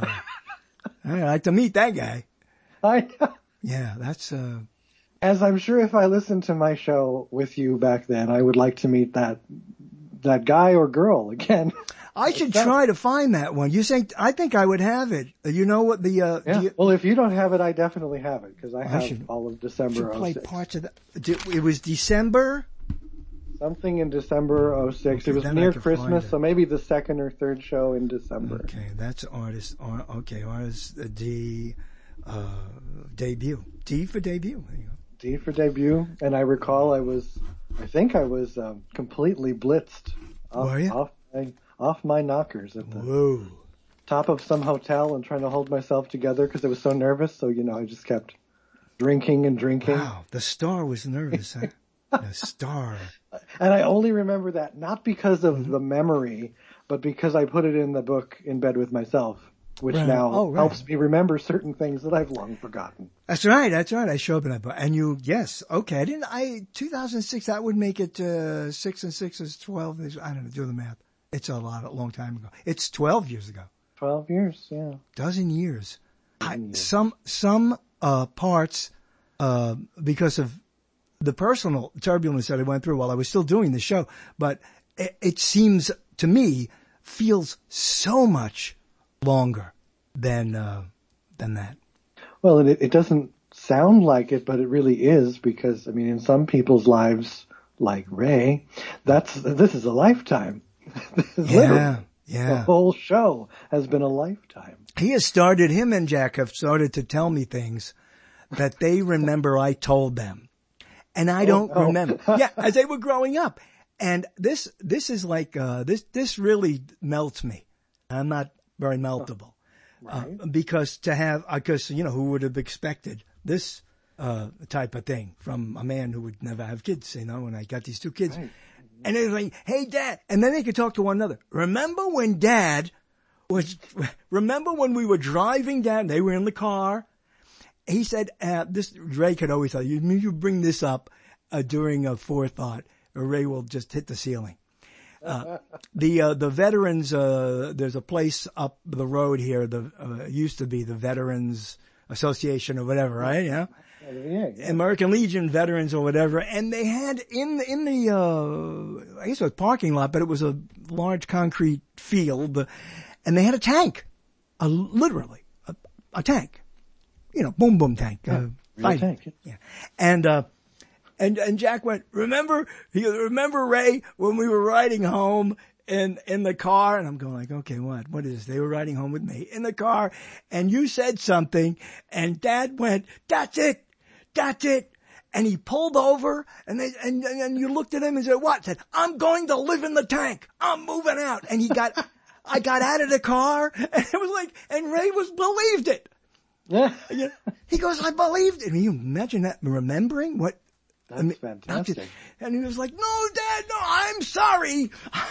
I'd like to meet that guy. I Yeah, that's, uh. As I'm sure if I listened to my show with you back then, I would like to meet that, that guy or girl again. I should try to find that one. You think, I think I would have it. You know what the, uh. Yeah. You, well, if you don't have it, I definitely have it, because I have I should, all of December play oh six. Parts of that. It was December? Something in December oh six. Okay, it was near Christmas, so maybe the second or third show in December. Okay, that's artist. Okay, artist uh, D, uh, debut. D for debut. There you go. D for debut. And I recall I was, I think I was um, completely blitzed off, Were you? off my off my knockers at the Whoa. top of some hotel and trying to hold myself together because I was so nervous. So you know, I just kept drinking and drinking. Wow, the star was nervous. Huh? The star. And I only remember that not because of mm-hmm. the memory, but because I put it in the book In Bed with Myself, which right. now oh, right. helps me remember certain things that I've long forgotten. That's right. That's right. I show up in that book. And you, yes. Okay. I didn't, I, two thousand six, that would make it, uh, six and six is twelve. I don't know. Do the math. It's a lot, a long time ago. It's twelve years ago. twelve years. Yeah. Dozen years. Dozen I, years. some, some, uh, parts, uh, because of the personal turbulence that I went through while I was still doing the show, but it, it seems to me feels so much longer than, uh, than that. Well, it, it doesn't sound like it, but it really is because, I mean, in some people's lives, like Ray, that's, this is a lifetime. This is yeah, literally, yeah. the whole show has been a lifetime. He has started, him and Jack have started to tell me things that they remember I told them. And I don't oh, oh. remember. Yeah, as they were growing up. And this, this is like, uh, this, this really melts me. I'm not very meltable. Right. Uh, because to have, because, you know, who would have expected this, uh, type of thing from a man who would never have kids, you know, and I got these two kids. Right. And it was like, hey, Dad. And then they could talk to one another. Remember when Dad was, remember when we were driving down, they were in the car. He said, uh, this, Ray could always tell you, you bring this up, uh, during a forethought, or Ray will just hit the ceiling. Uh, the, uh, the veterans, uh, there's a place up the road here, the, uh, used to be the Veterans Association or whatever, right? Yeah. Yeah, yeah. American Legion veterans or whatever. And they had in the, in the, uh, I guess it was a parking lot, but it was a large concrete field, and they had a tank, uh, literally a, a tank. You know, boom, boom tank. Uh, yeah, tank. Yeah. And, uh, and, and Jack went, remember, he goes, remember Ray when we were riding home in, in the car? And I'm going like, okay, what, what is this? They were riding home with me in the car and you said something and Dad went, that's it. That's it. And he pulled over and they, and, and you looked at him and said, what? Said, I'm going to live in the tank. I'm moving out. And he got, I got out of the car and it was like, and Ray was believed it. Yeah. He goes, I believed it. Can you imagine that? Remembering what? That's I mean, fantastic. Just, and he was like, no, Dad, no, I'm sorry.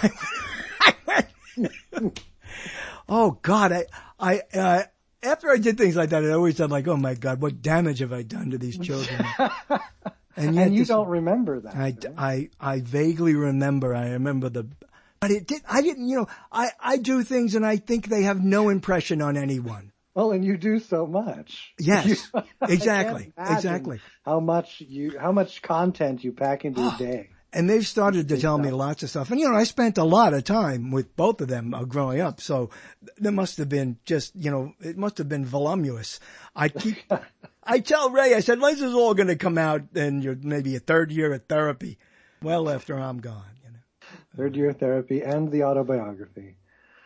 I went, oh God, I, I, uh, after I did things like that, I always thought like, oh my God, what damage have I done to these children? And, and you this, don't remember that. I, right? I, I vaguely remember. I remember the, but it did, I didn't, you know, I, I do things and I think they have no impression on anyone. Well, and you do so much. Yes, you, exactly, exactly. How much you, how much content you pack into oh, a day. And they've started to tell me lots of stuff. And, you know, I spent a lot of time with both of them uh, growing up. So there must have been just, you know, it must have been voluminous. I keep, I tell Ray, I said, this is all going to come out in your maybe a third year of therapy, well after I'm gone, you know. Third year of therapy and the autobiography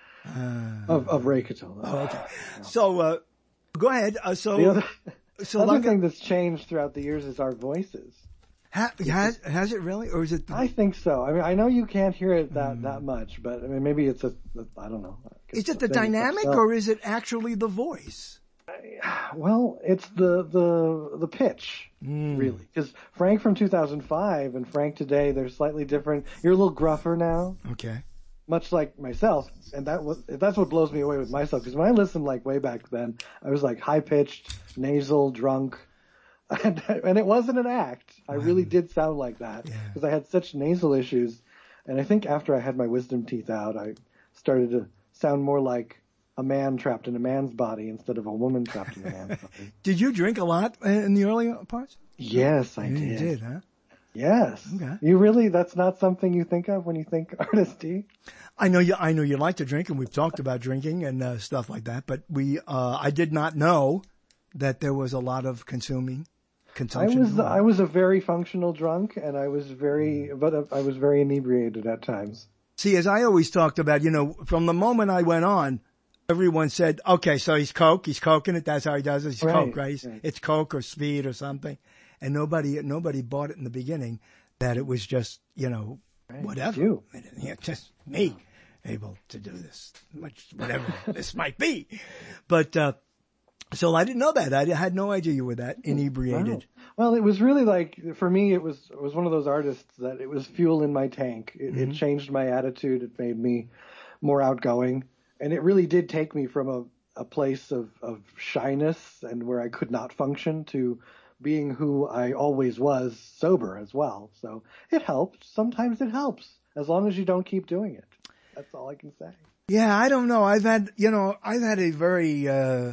uh, of, of Ray Catola. Oh, okay. So, uh, go ahead. Uh, so, the other, so other like thing that's changed throughout the years is our voices. Ha, has, has it really? Or is it? The... I think so. I mean, I know you can't hear it that, mm. that much, but I mean, maybe it's a, I don't know. Is it the dynamic or is it actually the voice? Well, it's the, the, the pitch, mm. really. Because Frank from two thousand five and Frank today, they're slightly different. You're a little gruffer now. Okay. Much like myself. And that was, that's what blows me away with myself. Because when I listened like way back then, I was like high pitched, nasal, drunk. And, and it wasn't an act. I really did sound like that because yeah. I had such nasal issues. And I think after I had my wisdom teeth out, I started to sound more like a man trapped in a man's body instead of a woman trapped in a man's body. Did you drink a lot in the early parts? Yes, I you did. You did, huh? Yes. Okay. You really, that's not something you think of when you think Artist D? I know you, I know you like to drink, and we've talked about drinking and uh, stuff like that, but we, uh, I did not know that there was a lot of consuming. I was I was a very functional drunk, and I was very, but I was very inebriated at times. See, as I always talked about, you know, from the moment I went on, everyone said, "Okay, so he's coke, he's coking it. That's how he does it. He's right, coke, right? right? It's coke or speed or something." And nobody nobody bought it in the beginning that it was just, you know, right. whatever. You, yeah, just me able to do this, much whatever this might be, but. uh So I didn't know that. I had no idea you were that inebriated. Wow. Well, it was really like, for me, it was it was one of those artists that it was fuel in my tank. It, mm-hmm. it changed my attitude. It made me more outgoing. And it really did take me from a, a place of, of shyness and where I could not function to being who I always was, sober as well. So it helped. Sometimes it helps, as long as you don't keep doing it. That's all I can say. Yeah, I don't know. I've had, you know, I've had a very... Uh,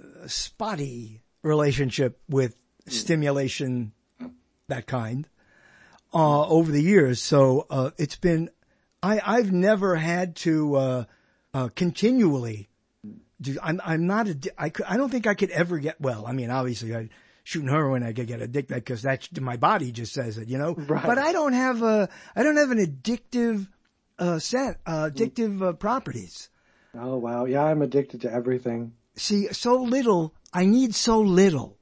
spotty relationship with stimulation, that kind, uh, over the years. So, uh, it's been, I, I've never had to, uh, uh, continually do, I'm, I'm not, a, I could, I don't think I could ever get, well, I mean, obviously I, shooting heroin, I could get addicted because that's, my body just says it, you know, right. But I don't have a, I don't have an addictive, uh, set, uh, addictive, uh, properties. Oh, wow. Yeah, I'm addicted to everything. See, so little, I need so little,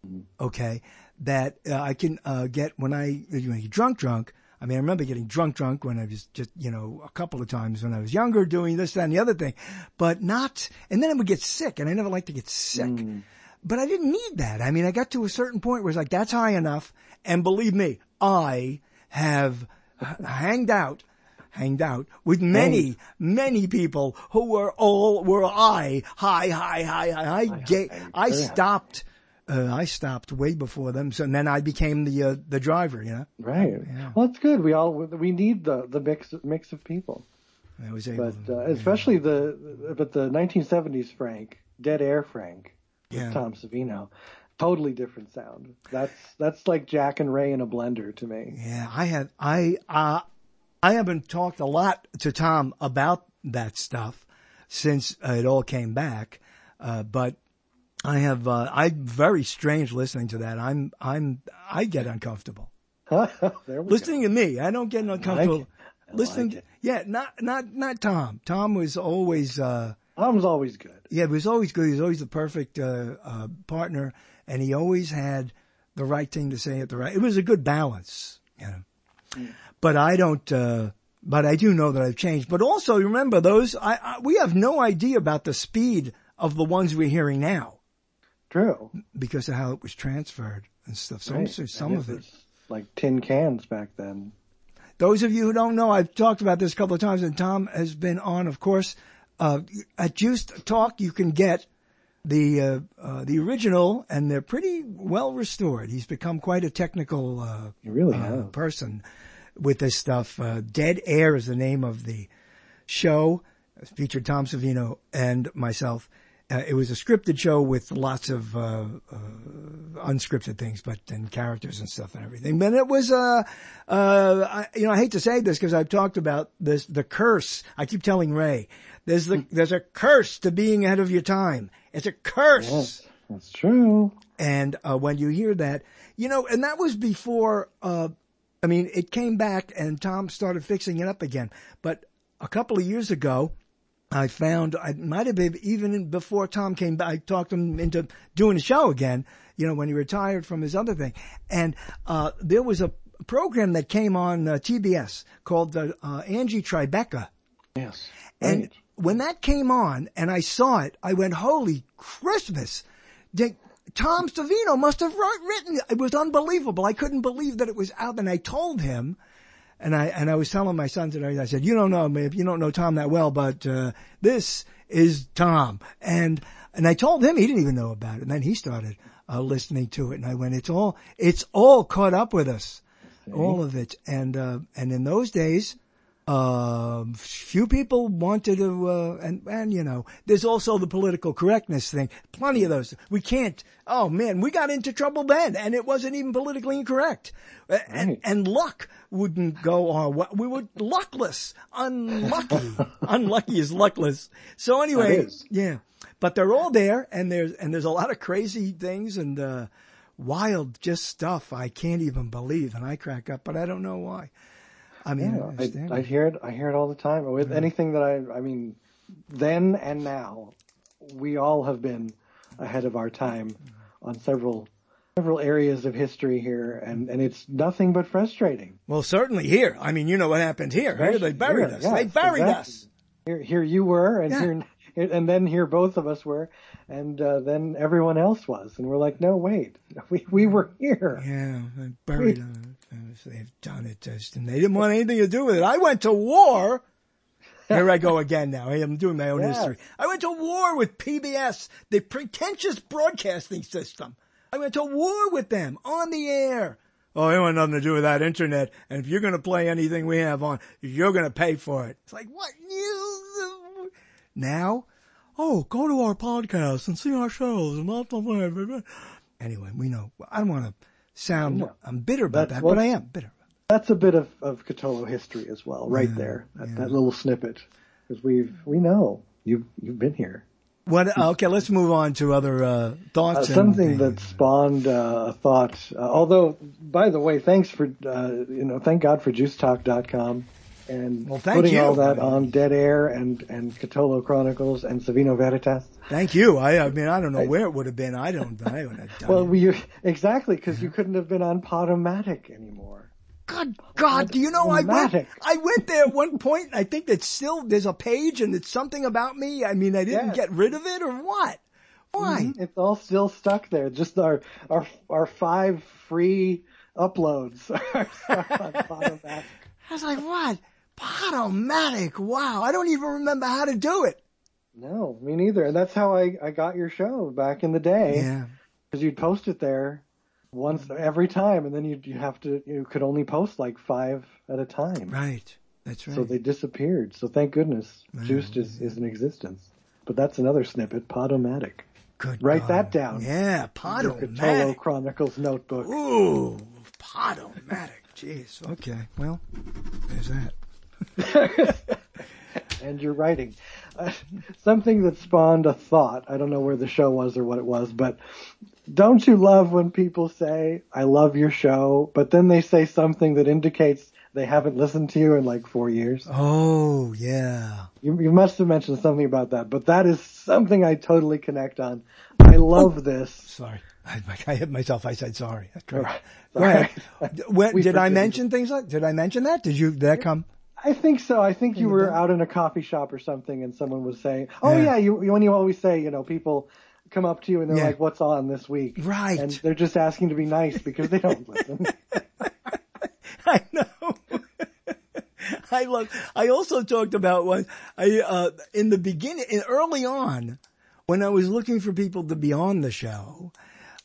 okay, that uh, I can uh, get when I, when I get drunk, drunk. I mean, I remember getting drunk, drunk when I was just, you know, a couple of times when I was younger doing this, that, and the other thing, but not, and then I would get sick, and I never liked to get sick. Mm. But I didn't need that. I mean, I got to a certain point where it's like, that's high enough, and believe me, I have hanged out hanged out with many, many people who were all, were I, high, high, high, high, I, ga- I stopped, uh, I stopped way before them. So, and then I became the, uh, the driver, you know? Right. Yeah. Well, it's good. We all, we need the, the mix, mix of people. I was able but, uh, especially yeah. the, but the nineteen seventies Frank, Dead Air Frank, yeah. Tom Savino. Totally different sound. That's, that's like Jack and Ray in a blender to me. Yeah. I had, I, uh, I haven't talked a lot to Tom about that stuff since uh, it all came back, uh, but I have. Uh, I'm very strange listening to that. I'm. I'm. I get uncomfortable listening go. to me. I don't get uncomfortable like listening. Like to, yeah, not not not Tom. Tom was always. Uh, Tom's always good. Yeah, he was always good. He was always the perfect uh, uh, partner, and he always had the right thing to say at the right. It was a good balance, you know. Mm. But I don't, uh, but I do know that I've changed. But also remember those, I, I, we have no idea about the speed of the ones we're hearing now. True. Because of how it was transferred and stuff. So right. some and of it it. Was like tin cans back then. Those of you who don't know, I've talked about this a couple of times and Tom has been on, of course, uh, at Juiced Talk you can get the, uh, uh, the original and they're pretty well restored. He's become quite a technical, uh, you really uh, person. With this stuff. Uh, Dead Air is the name of the show. It featured Tom Savino and myself. Uh, it was a scripted show with lots of uh, uh unscripted things, but and characters and stuff and everything. But it was, uh, uh, I, you know, I hate to say this because I've talked about this, the curse. I keep telling Ray, there's the there's a curse to being ahead of your time. It's a curse. Yes, that's true. And uh, when you hear that, you know, and that was before. Uh, I mean, it came back, and Tom started fixing it up again. But a couple of years ago, I found, I might have been even before Tom came back, I talked him into doing the show again, you know, when he retired from his other thing. And, uh, there was a program that came on uh, T B S called the, uh, Angie Tribeca. Yes. Right. And when that came on and I saw it, I went, holy Christmas. They, Tom Savino must have written, it was unbelievable. I couldn't believe that it was out. And I told him, And I, and I was telling my son today, I said, you don't know me, if you don't know Tom that well, but, uh, this is Tom. And, and I told him, he didn't even know about it. And then he started, uh, listening to it. And I went, it's all, it's all caught up with us. Okay. All of it. And, uh, and in those days, uh, few people wanted to, uh, and, and, you know, there's also the political correctness thing. Plenty of those. We can't, oh man, we got into trouble then, and it wasn't even politically incorrect. Right. And, and luck wouldn't go our way. We were luckless, unlucky. Unlucky is luckless. So anyway, yeah, but they're all there, and there's, and there's a lot of crazy things and, uh, wild just stuff I can't even believe, and I crack up, but I don't know why. I mean, yeah, I, I hear it. I hear it all the time with yeah. anything that I. I mean, then and now, we all have been ahead of our time on several several areas of history here, and and it's nothing but frustrating. Well, certainly here. I mean, you know what happened here. Here they buried here, us. Yes, they buried exactly. us. Here, here you were, and yeah. here, and then here both of us were, and uh, then everyone else was, and we're like, no, wait, we we were here. Yeah, they buried us. They've done it, just, and they didn't want anything to do with it. I went to war. Here I go again now. I'm doing my own yeah. history. I went to war with P B S, the pretentious broadcasting system. I went to war with them on the air. Oh, it had nothing to do with that internet. And if you're going to play anything we have on, you're going to pay for it. It's like, what? You now? Oh, go to our podcast and see our shows. Anyway, we know. I don't want to sound, no. I'm bitter about that's, that, well, but I am bitter. That's a bit of, of Cthulhu history as well, right yeah, there. That, yeah. that little snippet. Because we've, we know you've, you've been here. What, okay, let's move on to other, uh, thoughts. Uh, something and, that spawned, uh, a thought. Uh, although, by the way, thanks for, uh, you know, thank God for juice talk dot com. And well, thank putting you. all that on Dead Air and, and Cthulhu Chronicles and Savino Veritas. Thank you. I, I mean, I don't know I, where it would have been. I don't, I would have done well, it. We, exactly, because you couldn't have been on Podomatic anymore. God, God, do you know, I went, I went there at one point, and I think that still, there's a page and it's something about me. I mean, I didn't yes. get rid of it or what? Why? Mm-hmm. It's all still stuck there. Just our, our, our five free uploads are stuck on Podomatic. I was like, what? Podomatic, wow, I don't even remember how to do it. No, me neither. And that's how I, I got your show back in the day. Yeah. Because you'd post it there once every time, and then you'd, you have to, you could only post like five at a time. Right. That's right. So they disappeared. So thank goodness wow. Juiced is, is in existence. But that's another snippet, Podomatic. Good Write God. that down. Yeah, Podomatic. Cthulhu Chronicles notebook. Ooh, Podomatic. Jeez. Okay. Well, there's that. And you're writing. Uh, something that spawned a thought. I don't know where the show was or what it was, but don't you love when people say, I love your show, but then they say something that indicates they haven't listened to you in like four years? Oh, yeah. You, you must have mentioned something about that, but that is something I totally connect on. I love oh, this. Sorry. I, I hit myself. I said sorry. Right. Go ahead. When, did I mention you. things like, did I mention that? Did you, did that come? I think so. I think you were out in a coffee shop or something and someone was saying, oh yeah, yeah you, when you always say, you know, people come up to you and they're yeah. like, what's on this week? Right. And they're just asking to be nice because they don't listen. I know. I love, I also talked about one, I, uh, in the beginning, in, early on, when I was looking for people to be on the show,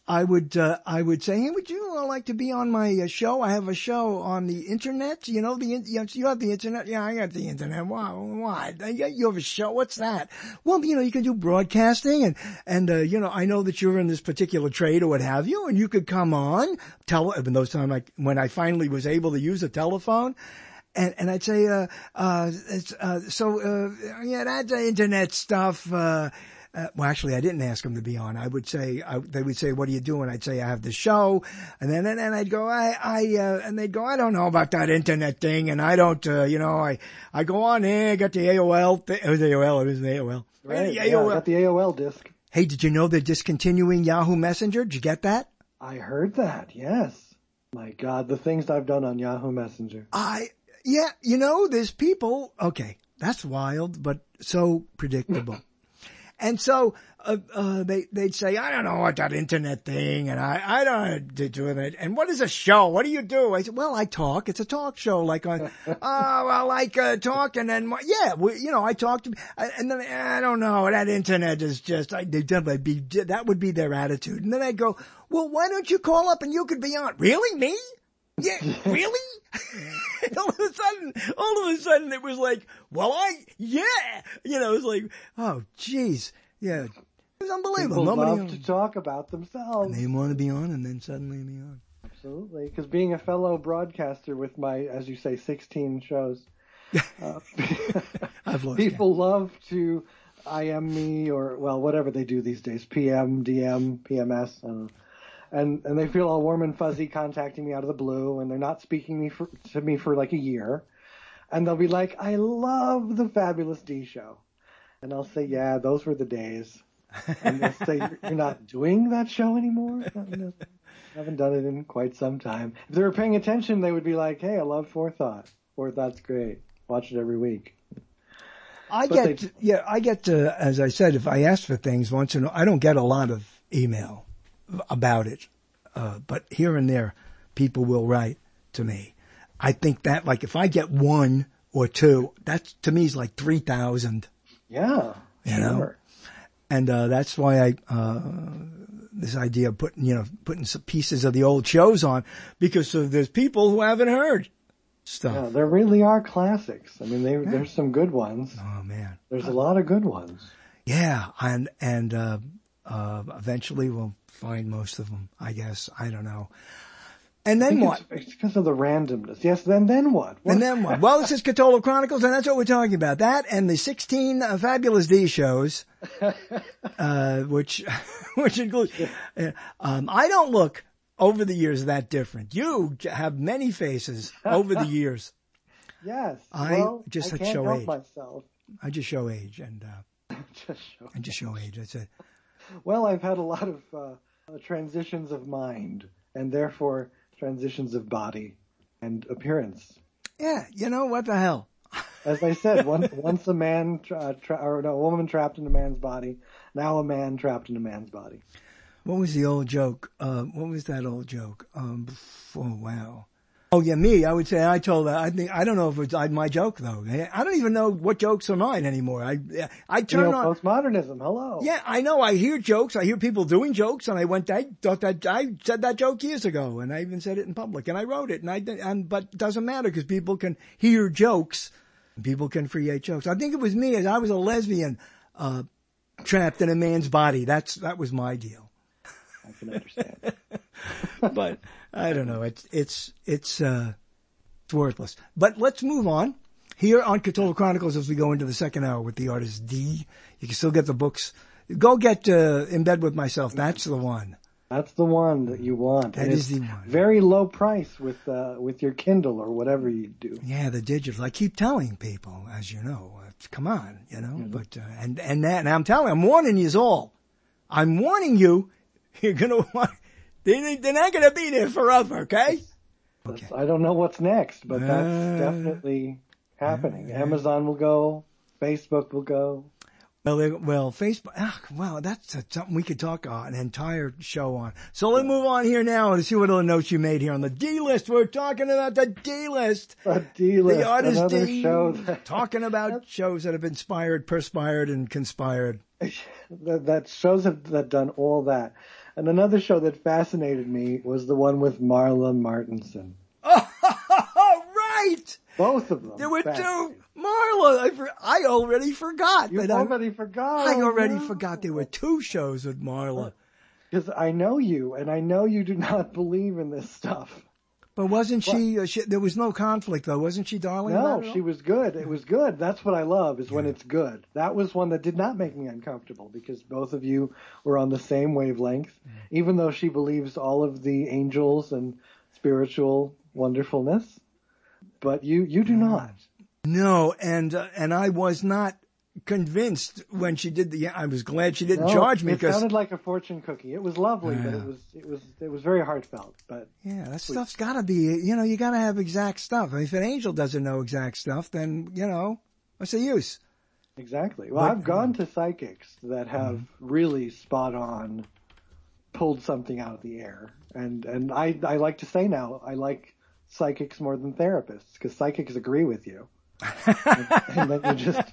I would, uh, I would say, hey, would you uh, like to be on my uh, show? I have a show on the internet. You know, the, in- you you have the internet. Yeah, I got the internet. Why, why? You have a show. What's that? Well, you know, you can do broadcasting and, and, uh, you know, I know that you're in this particular trade or what have you, and you could come on, tell, in those times, like, when I finally was able to use a telephone, and, and I'd say, uh, uh, it's, uh, so, uh, yeah, that uh, internet stuff, uh, Uh, well, actually, I didn't ask them to be on. I would say, I, they would say, what are you doing? I'd say, I have the show. And then, and then I'd go, I, I, uh, and they'd go, I don't know about that internet thing. And I don't, uh, you know, I, I go on there, I got the A O L, th- it was A O L, it was the A O L. Right, yeah, A O L. I got the A O L disc. Hey, did you know they're discontinuing Yahoo Messenger? Did you get that? I heard that, yes. My God, the things I've done on Yahoo Messenger. I, yeah, you know, there's people, okay, that's wild, but so predictable. And so, uh, uh, they, they'd say, I don't know what that internet thing, and I, I don't know what to do with it. And what is a show? What do you do? I said, well, I talk. It's a talk show, like on, oh, well, like, uh, talk, and then, yeah, we, you know, I talk to, and then, I don't know, that internet is just, I, they, that'd be, that would be their attitude. And then I'd go, well, why don't you call up and you could be on? Really? Me? Yeah, really? all of a sudden, all of a sudden it was like, well, I, yeah, you know, it was like, oh, geez. Yeah. It was unbelievable. People Nobody love to talk about themselves. And they want to be on and then suddenly be on. Absolutely. Because being a fellow broadcaster with my, as you say, sixteen shows, uh, I've lost people count. Love to I M me or, well, whatever they do these days, P M, D M, P M S, I don't know. And and they feel all warm and fuzzy contacting me out of the blue, and they're not speaking me for, to me for like a year. And they'll be like, I love the Fabulous D Show. And I'll say, yeah, those were the days. And they'll say, you're not doing that show anymore? I haven't done it in quite some time. If they were paying attention, they would be like, hey, I love Forethought. Forethought's great. Watch it every week. I but get, they, to, yeah, I get to, as I said, if I ask for things once in a while, I don't get a lot of email about it. Uh, but here and there, people will write to me. I think that, like, if I get one or two, that's, to me, is like three thousand. Yeah. You sure. know? And, uh, that's why I, uh, this idea of putting, you know, putting some pieces of the old shows on, because uh, there's people who haven't heard stuff. Yeah, there really are classics. I mean, they, yeah. there's some good ones. Oh, man. There's a lot of good ones. Yeah. And, and, uh, uh, eventually we'll find most of them, I guess. I don't know. And then what? It's, it's because of the randomness. Yes, then then what? what? And then what? Well, this is Cthulhu Chronicles, and that's what we're talking about. That and the sixteen uh, Fabulous D shows, uh, which, which include, uh, um, I don't look over the years that different. You have many faces over the years. Yes. I well, just I can't show help age. myself. I just show age, and uh, just show I just show age. That's it. Well, I've had a lot of uh, transitions of mind, and therefore transitions of body and appearance. Yeah, you know, what the hell? As I said, once, once a man, tra- tra- or no, a woman trapped in a man's body, now a man trapped in a man's body. What was the old joke? Uh, what was that old joke? Um, oh, wow. Oh, yeah, me, I would say I told that. I think, I don't know if it's my joke, though. I don't even know what jokes are mine anymore. I, I turn you know, on. Postmodernism, hello. Yeah, I know. I hear jokes. I hear people doing jokes, and I went, I thought that, I said that joke years ago, and I even said it in public, and I wrote it, and I, and, but it doesn't matter because people can hear jokes, and people can create jokes. I think it was me as I was a lesbian, uh, trapped in a man's body. That's, that was my deal. I can understand. But I don't know. It's, it's, it's, uh, it's worthless. But let's move on. Here on Cthulhu Chronicles as we go into the second hour with the artist D. You can still get the books. Go get, uh, In Bed With Myself. That's the one. That's the one that you want. That and is it's the one. Very low price with, uh, with your Kindle or whatever you do. Yeah, the digital. I keep telling people, as you know, uh, come on, you know, Mm-hmm. but, uh, and, and that, and I'm telling, I'm warning you all. I'm warning you. You're gonna want, they, they're not gonna be there forever, okay? Okay. I don't know what's next, but that's Uh, definitely happening. yeah. Amazon will go. Facebook will go. Well, they, well, Facebook, ah, well, that's a, something we could talk uh, an entire show on. So let's move on here now and see what other notes you made here on the D list. We're talking about the D list. A D list. The artist Another D. show that, Talking about shows that have inspired, perspired, and conspired. that, that shows have that done all that. And another show that fascinated me was the one with Marla Martenson. Oh, right! Both of them. There were two. Marla, I, for, I already forgot. You already I, forgot. I already no. forgot there were two shows with Marla. Because I know you, and I know you do not believe in this stuff. But wasn't she, uh, she, there was no conflict though, wasn't she, darling? No, she was good. It was good. That's what I love, is yeah. when it's good. That was one that did not make me uncomfortable, because both of you were on the same wavelength, mm. even though she believes all of the angels and spiritual wonderfulness. But you, you do no. not. No, and, uh, and I was not convinced when she did the, I was glad she didn't no, charge me. It cause, sounded like a fortune cookie. It was lovely, yeah. but it was, it was, it was very heartfelt, but. Yeah, that sweet. Stuff's gotta be, you know, you gotta have exact stuff. If an angel doesn't know exact stuff, then, you know, what's the use? Exactly. Well, but, I've gone to psychics that have mm-hmm. really spot on pulled something out of the air. And, and I, I like to say now, I like psychics more than therapists, because psychics agree with you. and, and then you just,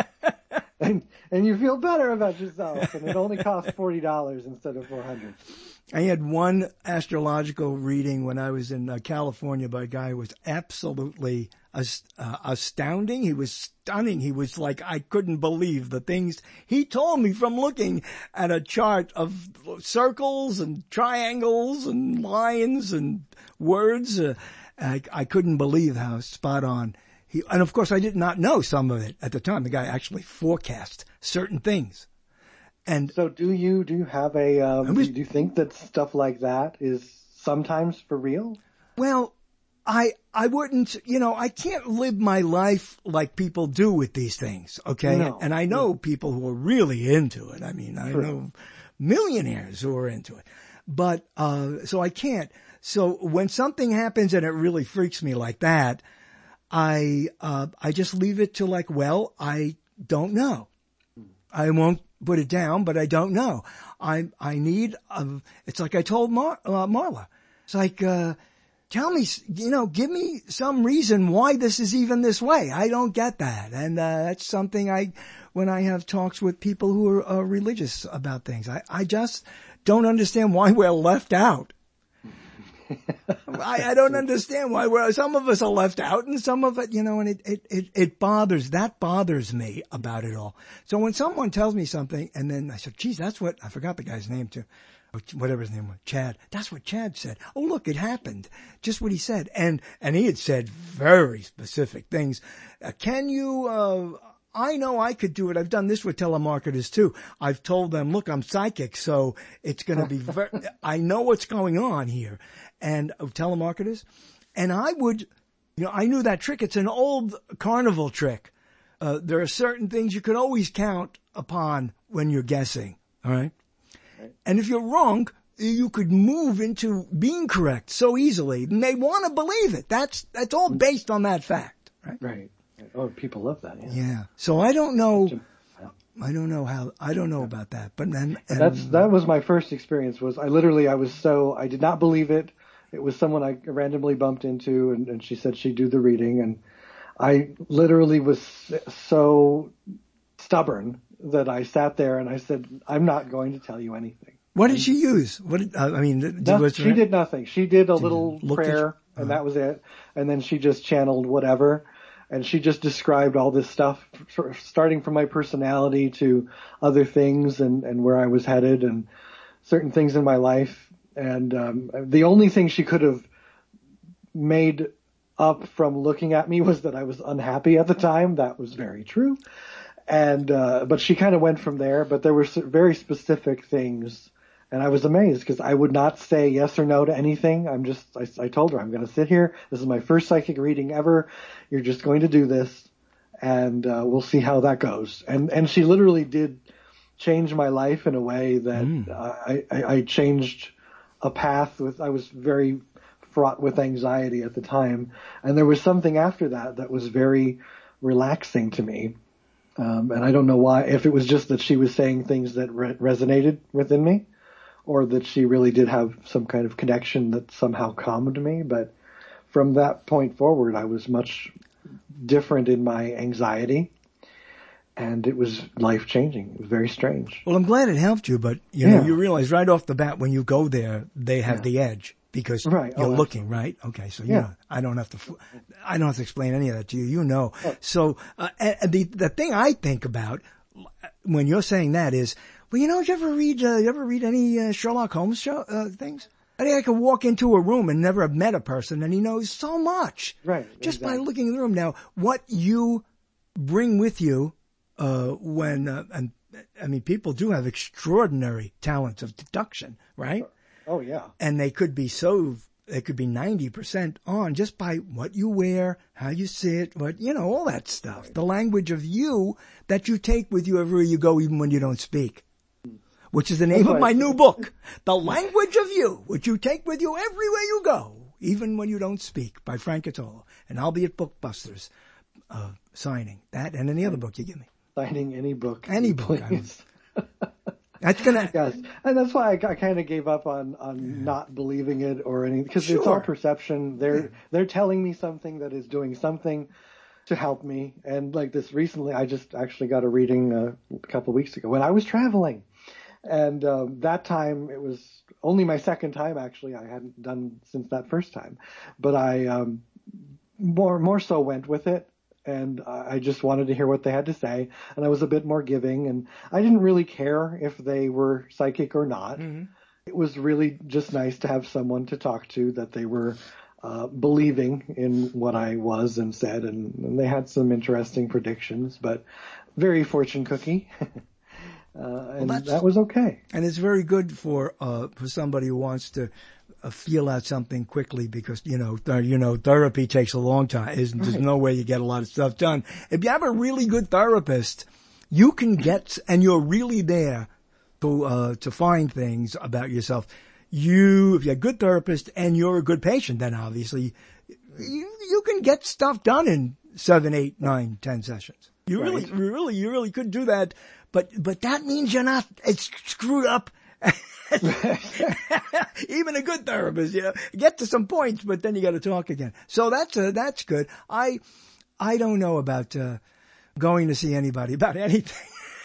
and, and you feel better about yourself, and it only costs forty dollars instead of four hundred dollars. I had one astrological reading when I was in uh, California by a guy who was absolutely ast- uh, astounding. He was stunning. He was like, I couldn't believe the things he told me from looking at a chart of circles and triangles and lines and words. Uh, I, I couldn't believe how spot on. He, and of course I did not know some of it at the time. The guy actually forecast certain things. And so do you, do you have a, um, was, do you think that stuff like that is sometimes for real? Well, I, I wouldn't, you know, I can't live my life like people do with these things. Okay. No. And I know no. people who are really into it. I mean, I True. know millionaires who are into it, but, uh, so I can't. So when something happens and it really freaks me like that, I, uh, I just leave it to like, well, I don't know. I won't put it down, but I don't know. I, I need, um, it's like I told Mar, uh, Marla. It's like, uh, tell me, you know, give me some reason why this is even this way. I don't get that. And, uh, that's something I, when I have talks with people who are uh, religious about things, I, I just don't understand why we're left out. I, I don't understand why we're, some of us are left out and some of it, you know, and it, it, it, it bothers, that bothers me about it all. So when someone tells me something and then I said, geez, that's what, I forgot the guy's name too, whatever his name was, Chad. That's what Chad said. Oh, look, it happened. Just what he said. And, and he had said very specific things. Uh, can you, uh, I know I could do it. I've done this with telemarketers too. I've told them, look, I'm psychic, so it's going to be very, I know what's going on here. And uh, telemarketers. And I would, you know, I knew that trick. It's an old carnival trick. Uh, there are certain things you could always count upon when you're guessing. All right. right. And if you're wrong, you could move into being correct so easily. And they want to believe it. That's, that's all based on that fact. Right. Right. Oh, people love that. Yeah. yeah. So I don't know. I don't know how, I don't know about that, but then. And, That's, that was my first experience was I literally, I was so, I did not believe it. It was someone I randomly bumped into and, and she said she'd do the reading and I literally was so stubborn that I sat there and I said, I'm not going to tell you anything. What did she use? What did, uh, I mean, did, no, was she there, did nothing. She did a little at, prayer uh-huh. and that was it. And then she just channeled whatever. And she just described all this stuff, starting from my personality to other things and, and where I was headed and certain things in my life. And um, the only thing she could have made up from looking at me was that I was unhappy at the time. That was very true. And uh, but she kind of went from there. But there were very specific things. And I was amazed because I would not say yes or no to anything. I'm just, I, I told her, I'm going to sit here. This is my first psychic reading ever. You're just going to do this and uh, we'll see how that goes. And, and she literally did change my life in a way that mm. uh, I, I, I changed a path with, I was very fraught with anxiety at the time. And there was something after that that was very relaxing to me. Um, and I don't know why, if it was just that she was saying things that re- resonated within me. Or that she really did have some kind of connection that somehow calmed me. But from that point forward, I was much different in my anxiety. and it was life changing. It was very strange. Well, I'm glad it helped you, but you Yeah. know, you realize right off the bat when you go there, they have Yeah. the edge because Right. you're Oh, looking, right? Okay, so you Yeah. know, I don't have to, f- I don't have to explain any of that to you. You know. Oh. So uh, and the the thing I think about when you're saying that is, well, you know, did you ever read, uh, you ever read any uh, Sherlock Holmes show uh, things? I think I could walk into a room and never have met a person, and he knows so much Right. just exactly. by looking in the room. Now, what you bring with you uh, when uh, and I mean, people do have extraordinary talents of deduction, right? Oh yeah. And they could be so, they could be ninety percent on just by what you wear, how you sit, what, you know, all that stuff. Right. The language of you that you take with you everywhere you go, even when you don't speak. Which is the name That's of my right. new book. The Language of You, which you take with you everywhere you go, even when you don't speak, by Frank Catolo. And I'll be at Bookbusters, uh, signing that and any other book you give me. Signing any book. Any book. please. That's gonna. Yes, and that's why I, I kind of gave up on on yeah. not believing it or anything, because Sure. it's all perception. They're Yeah. they're telling me something that is doing something to help me, and like this recently, I just actually got a reading uh, a couple of weeks ago when I was traveling, and um, that time it was only my second time actually. I hadn't done since that first time, but I um, more more so went with it. And I just wanted to hear what they had to say, and I was a bit more giving, and I didn't really care if they were psychic or not. Mm-hmm. It was really just nice to have someone to talk to that they were uh, believing in what I was and said, and, and they had some interesting predictions, but very fortune cookie. uh, and well, that was okay. And it's very good for uh, for somebody who wants to Uh, feel out something quickly because, you know, th- you know, therapy takes a long time. There's, Right. there's no way you get a lot of stuff done. If you have a really good therapist, you can get, and you're really there to, uh, to find things about yourself. You, if you're a good therapist and you're a good patient, then obviously you, you can get stuff done in seven, eight, nine, ten sessions. You really, Right. you really, you really could do that. But, but that means you're not, it's screwed up. Even a good therapist, you know, get to some points, but then you got to talk again. So that's uh, that's good. I I don't know about uh, going to see anybody about anything,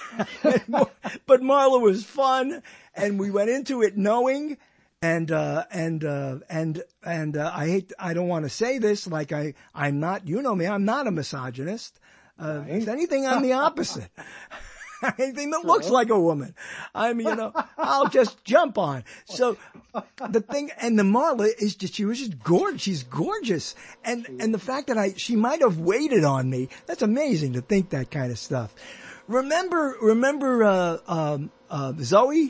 but Marla was fun, and we went into it knowing, and uh, and uh, and and uh, I hate I don't want to say this like I I'm not, you know me, I'm not a misogynist. Uh, Right. If anything, I'm the opposite. Anything that looks like a woman, I mean, you know, I'll just jump on. So the thing, and the Marla is just, she was just gorgeous. She's gorgeous. And, and the fact that I, she might have waited on me, that's amazing to think that kind of stuff. Remember, remember, uh, um, uh, Zoe?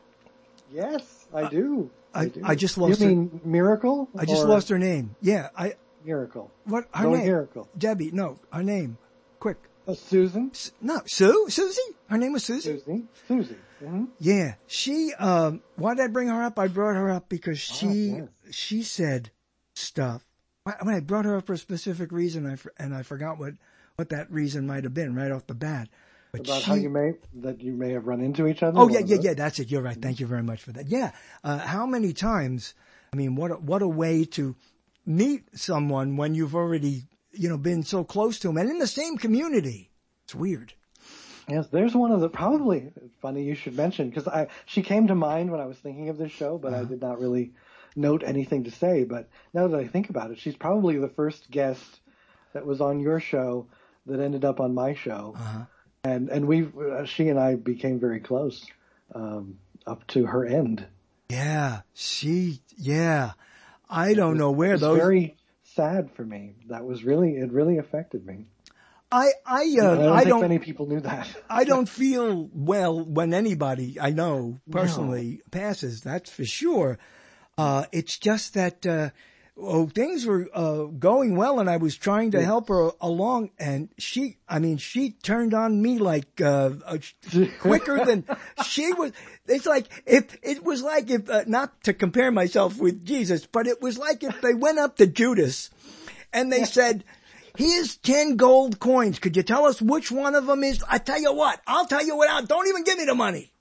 Yes, I do. I, I, do. I just lost You her. mean Miracle? I just or lost her name. Yeah. I, Miracle. what, her Zoe name? Miracle. Debbie. No, her name. Quick. Uh, Susan? S- No, Sue? Susie? Her name was Susie? Susie. Susie. Mm-hmm. Yeah, she, um, why did I bring her up? I brought her up because she, yes. she said stuff. I, I mean, I brought her up for a specific reason, I, and I forgot what, what that reason might have been right off the bat. But About she, how you may, that you may have run into each other? oh, yeah, What yeah, was it? yeah, that's it. You're right. Thank you very much for that. Yeah. Uh, how many times, I mean, what, a, what a way to meet someone when you've already, you know, been so close to them and in the same community. It's weird. Yes, there's one of the, probably, funny you should mention, because I she came to mind when I was thinking of this show, but uh-huh. I did not really note anything to say. But now that I think about it, she's probably the first guest that was on your show that ended up on my show. Uh-huh. And and we, uh, she and I became very close um, up to her end. Yeah, she, yeah. I don't know where it was those. Very sad for me. That was really, it really affected me. I, I, uh, I don't I think don't, many people knew that. I don't feel well when anybody I know personally no. passes. That's for sure. Uh, it's just that, uh, oh, things were, uh, going well and I was trying to yes. help her along and she, I mean, she turned on me like, uh, uh quicker than she was. It's like, if, it was like if, uh, not to compare myself with Jesus, but it was like if they went up to Judas and they said, here's ten gold coins. Could you tell us which one of them is? I tell you what, I'll tell you without, don't even give me the money.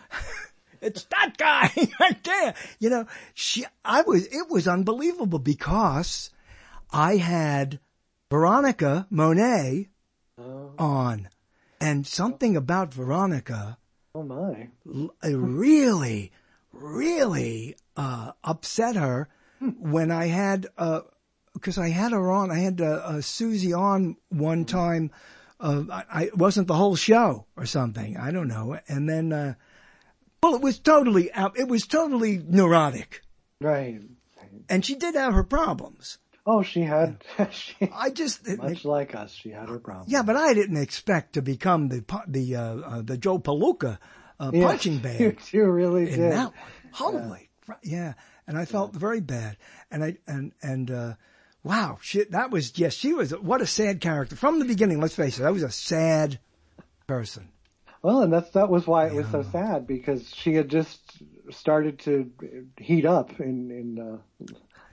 It's that guy right there. You know, she, I was, it was unbelievable because I had Veronica Monet oh. on And something about Veronica. Oh my. Really, really, uh, upset her when I had, uh, cause I had her on, I had, uh, uh Susie on one time, uh, I, I, it wasn't the whole show or something. I don't know. And then, uh, well, it was totally, it was totally neurotic. Right. And she did have her problems. Oh, she had, she, I just, much it, like us, she had her problems. Yeah, but I didn't expect to become the, the, uh, uh the Joe Palooka, uh, yeah, punching bag. You, you really in did. That one. Holy, yeah. yeah. And I felt yeah. very bad. And I, and, and, uh, wow, shit, that was, yes, she was, what a sad character. From the beginning, let's face it, I was a sad person. Well, and that's, that was why it was yeah. so sad, because she had just started to heat up in, in, uh,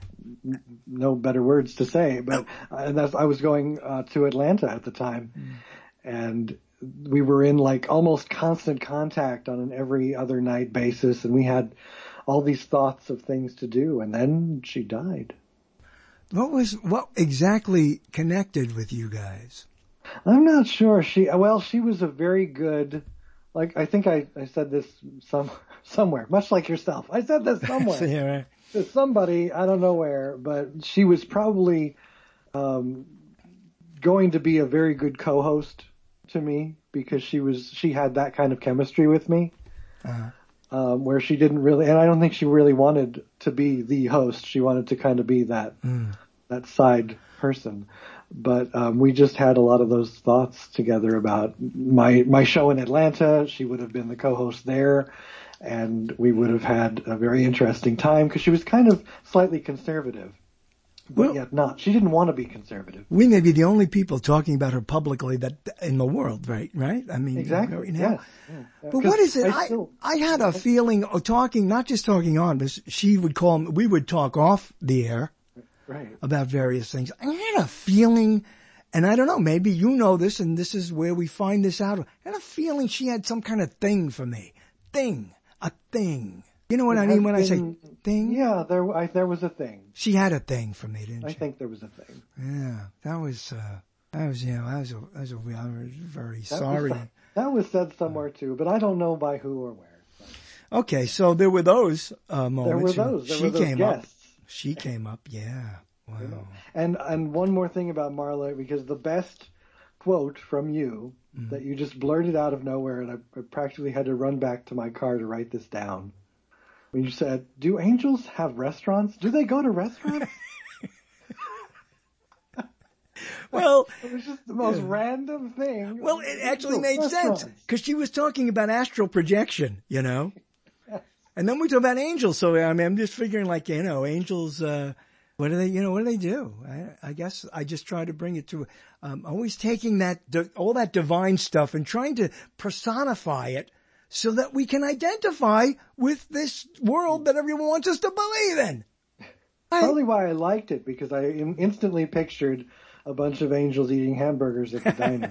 no better words to say, but uh, that's, I was going uh, to Atlanta at the time, mm. and we were in like almost constant contact on an every other night basis, and we had all these thoughts of things to do, and then she died. What was, what exactly connected with you guys? I'm not sure. She, well, she was a very good, like, I think I, I said this some, somewhere, much like yourself. I said this somewhere. yeah, right. To somebody, I don't know where, but she was probably um, going to be a very good co-host to me, because she was she had that kind of chemistry with me, uh-huh. um, where she didn't really, and I don't think she really wanted to be the host. She wanted to kind of be that mm. that side person. But um, we just had a lot of those thoughts together about my my show in Atlanta. She would have been the co-host there. And we would have had a very interesting time, because she was kind of slightly conservative, but well, yet not. She didn't want to be conservative. We may be the only people talking about her publicly that in the world, right? Right? I mean, exactly. You know, yes. Yeah. But what is it? I, I, still, I had a feeling of talking, not just talking on, but she would call me, we would talk off the air right. about various things. I had a feeling, and I don't know, maybe you know this, and this is where we find this out. I had a feeling she had some kind of thing for me. Thing. A thing. You know what it I mean when been, I say thing? Yeah, there I, there was a thing. She had a thing for me, didn't she? I think there was a thing. Yeah, that was, uh, that was, you know, that was a, that was a, I was very that sorry. Was, that was said somewhere too, but I don't know by who or where. So. Okay, so there were those, uh, moments. There were those. There she were those came guests. up. She came up, yeah. Wow. You know. And, and one more thing about Marla, because the best quote from you mm. that you just blurted out of nowhere, and I, I practically had to run back to my car to write this down. When you said, "Do angels have restaurants? Do they go to restaurants?" Well, it was just the most yeah. random thing. Well, it actually made sense, because she was talking about astral projection, you know. Yes. And then we talk about angels. So I mean, I'm just figuring, like, you know, angels. Uh, What do they, you know, what do they do? I, I guess I just try to bring it to, um, always taking that, all that divine stuff and trying to personify it so that we can identify with this world that everyone wants us to believe in. Probably why I liked it, because I instantly pictured a bunch of angels eating hamburgers at the diner.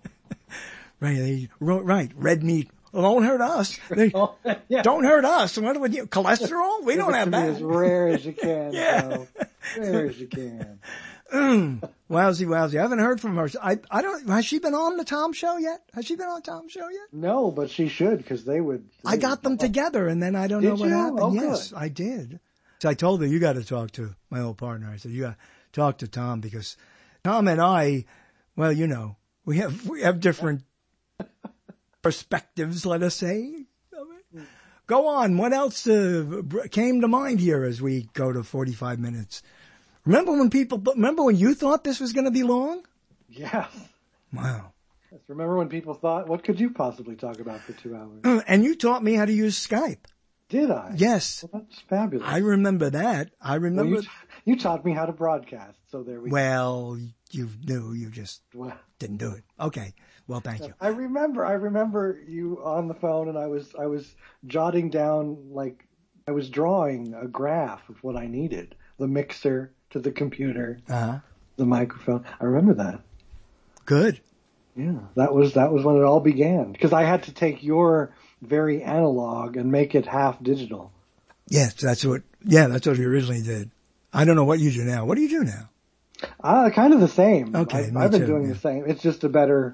Right, they, right, red meat. Well, don't hurt us. They, oh, yeah. Don't hurt us. What would you, cholesterol? We Give don't it have to that. Me as rare as you can. Yeah. So. Rare as you can. Mm. Wowsy, wowsy. I haven't heard from her. I, I don't, has she been on the Tom Show yet? Has she been on Tom's Show yet? No, but she should, because they would. They I got would them together, and then I don't did know what you? happened. Oh, yes, good. I did. So I told her, you got to talk to my old partner. I said, you got to talk to Tom, because Tom and I, well, you know, we have, we have different perspectives, let us say. Go on. What else uh, came to mind here as we go to forty-five minutes? Remember when people, remember when you thought this was going to be long? Yes. Wow. Yes, remember when people thought, what could you possibly talk about for two hours? And you taught me how to use Skype. Did I? Yes. Well, that's fabulous. I remember that. I remember. Well, you, you taught me how to broadcast, so there we go. Well, you knew, you just well, didn't do it. Okay. Well, thank you. I remember, I remember you on the phone, and I was, I was jotting down, like, I was drawing a graph of what I needed. The mixer to the computer, uh-huh. the microphone. I remember that. Good. Yeah, that was, that was when it all began. Because I had to take your very analog and make it half digital. Yes, that's what, yeah, that's what you originally did. I don't know what you do now. What do you do now? Uh, kind of the same. Okay. I, I've been too, doing yeah. the same. It's just a better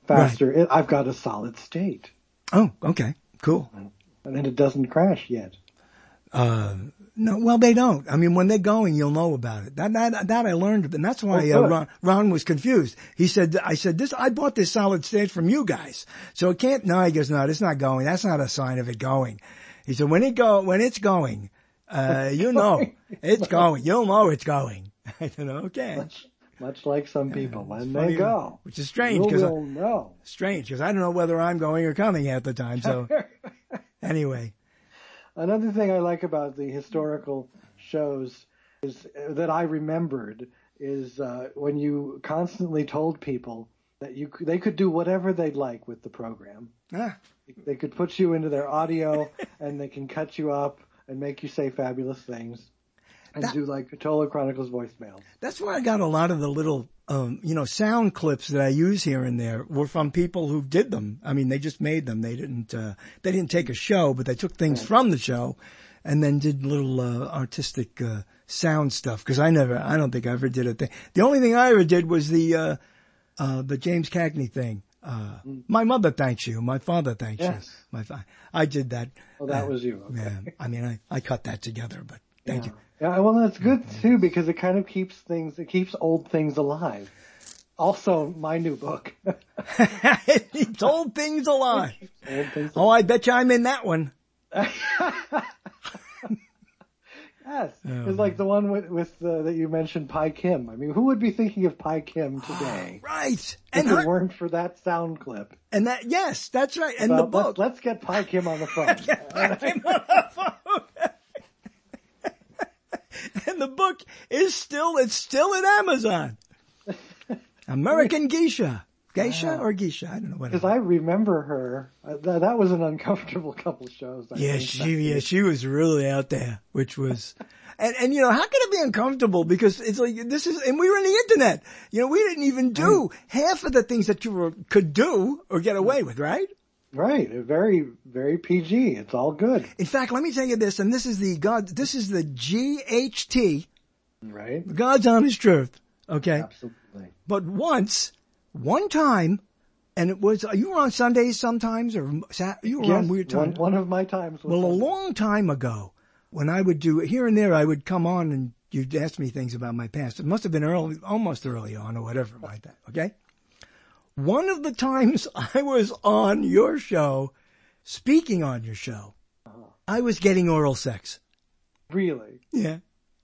faster. It, I've got a solid state. Oh, okay. Cool. And then it doesn't crash yet. Uh, no, well, they don't. I mean, when they're going, you'll know about it. That, that, that I learned, and that's why oh, uh, Ron, Ron was confused. He said, I said, this, I bought this solid state from you guys. So it can't, no, he goes, no, it's not going. That's not a sign of it going. He said, when it go, when it's going, uh, you know, it's going. You'll know it's going. I said, okay. Much, much like some people, uh, when funny, they go. Which is strange. You cause will I, know. Strange, because I don't know whether I'm going or coming at the time. So anyway. Another thing I like about the historical shows is uh, that I remembered is uh, when you constantly told people that you they could do whatever they'd like with the program. Ah. They could put you into their audio and they can cut you up and make you say fabulous things and that, do like Cthulhu Chronicles voicemails. That's where I got a lot of the little, um, you know, sound clips that I use here and there were from people who did them. I mean, they just made them. They didn't, uh, they didn't take a show, but they took things right. from the show and then did little, uh, artistic, uh, sound stuff. Cause I never, I don't think I ever did a thing. The only thing I ever did was the, uh, uh, the James Cagney thing. Uh, mm. My mother thanks you. My father thanks yes. you. My fa- I did that. Well, that uh, was you. Okay. Yeah. I mean, I, I cut that together, but thank yeah. you. Yeah, well, that's good too because it kind of keeps things, it keeps old things alive. Also, my new book. It keeps old things alive. Old things oh, I bet you I'm in that one. Yes, oh, it's like the one with, with uh, that you mentioned, Pi Kim. I mean, who would be thinking of Pi Kim today? Right. If and it her, weren't for that sound clip. And that, yes, that's right. And well, the book. Let's, let's get Pi Kim on the phone. Get Pi Kim on the phone. And the book is still, it's still at Amazon. American Geisha. Geisha wow. or Geisha? I don't know what. Because I remember her. Uh, th- that was an uncomfortable couple shows. I yeah, think. she, yeah, she was really out there, which was, and, and you know, how could it be uncomfortable? Because it's like, this is, and we were on the internet. You know, we didn't even do half of the things that you were, could do or get away with, right? Right. Very, very P G. It's all good. In fact, let me tell you this, and this is the God, this is the G H T. Right. God's honest truth. Okay. Absolutely. But once, one time, and it was, you were on Sundays sometimes, or you were yes, on weird times? One, one of my times was Well, Sunday. a long time ago, when I would do, here and there, I would come on and you'd ask me things about my past. It must have been early, almost early on or whatever like that, okay? One of the times I was on your show, speaking on your show, uh-huh. I was getting oral sex. Really? Yeah.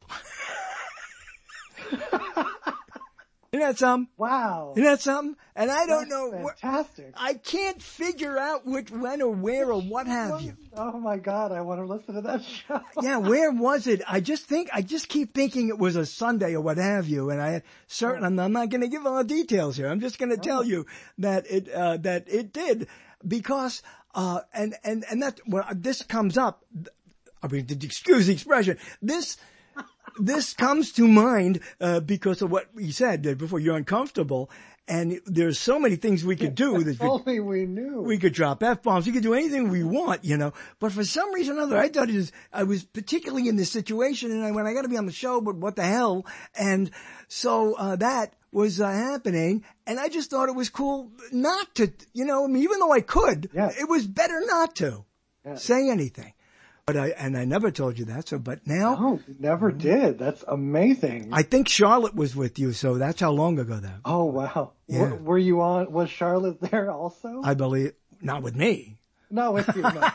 Isn't that something? Wow. Isn't that something? And I don't That's know. fantastic. Wh- I can't figure out which, when or where or what have you. Oh my God, I want to listen to that show. Yeah, where was it? I just think, I just keep thinking it was a Sunday or what have you. And I certain, I'm, I'm not going to give all the details here. I'm just going to tell oh. you that it, uh, that it did because, uh, and, and, and that, when this comes up, I mean, excuse the expression, this, This comes to mind uh, because of what he said before. You're uncomfortable, and there's so many things we could do. If only we knew. We could drop F-bombs. We could do anything we want, you know. But for some reason or other, I thought it was, I was particularly in this situation, and I went, I got to be on the show, but what the hell? And so uh, that was uh, happening, and I just thought it was cool not to, you know, I mean, even though I could, yeah. it was better not to yeah. say anything. But I, and I never told you that, so, but now. No, you never did. That's amazing. I think Charlotte was with you, so that's how long ago that was. Oh, wow. Yeah. W- were you on, was Charlotte there also? I believe, not with me. No, with you, no.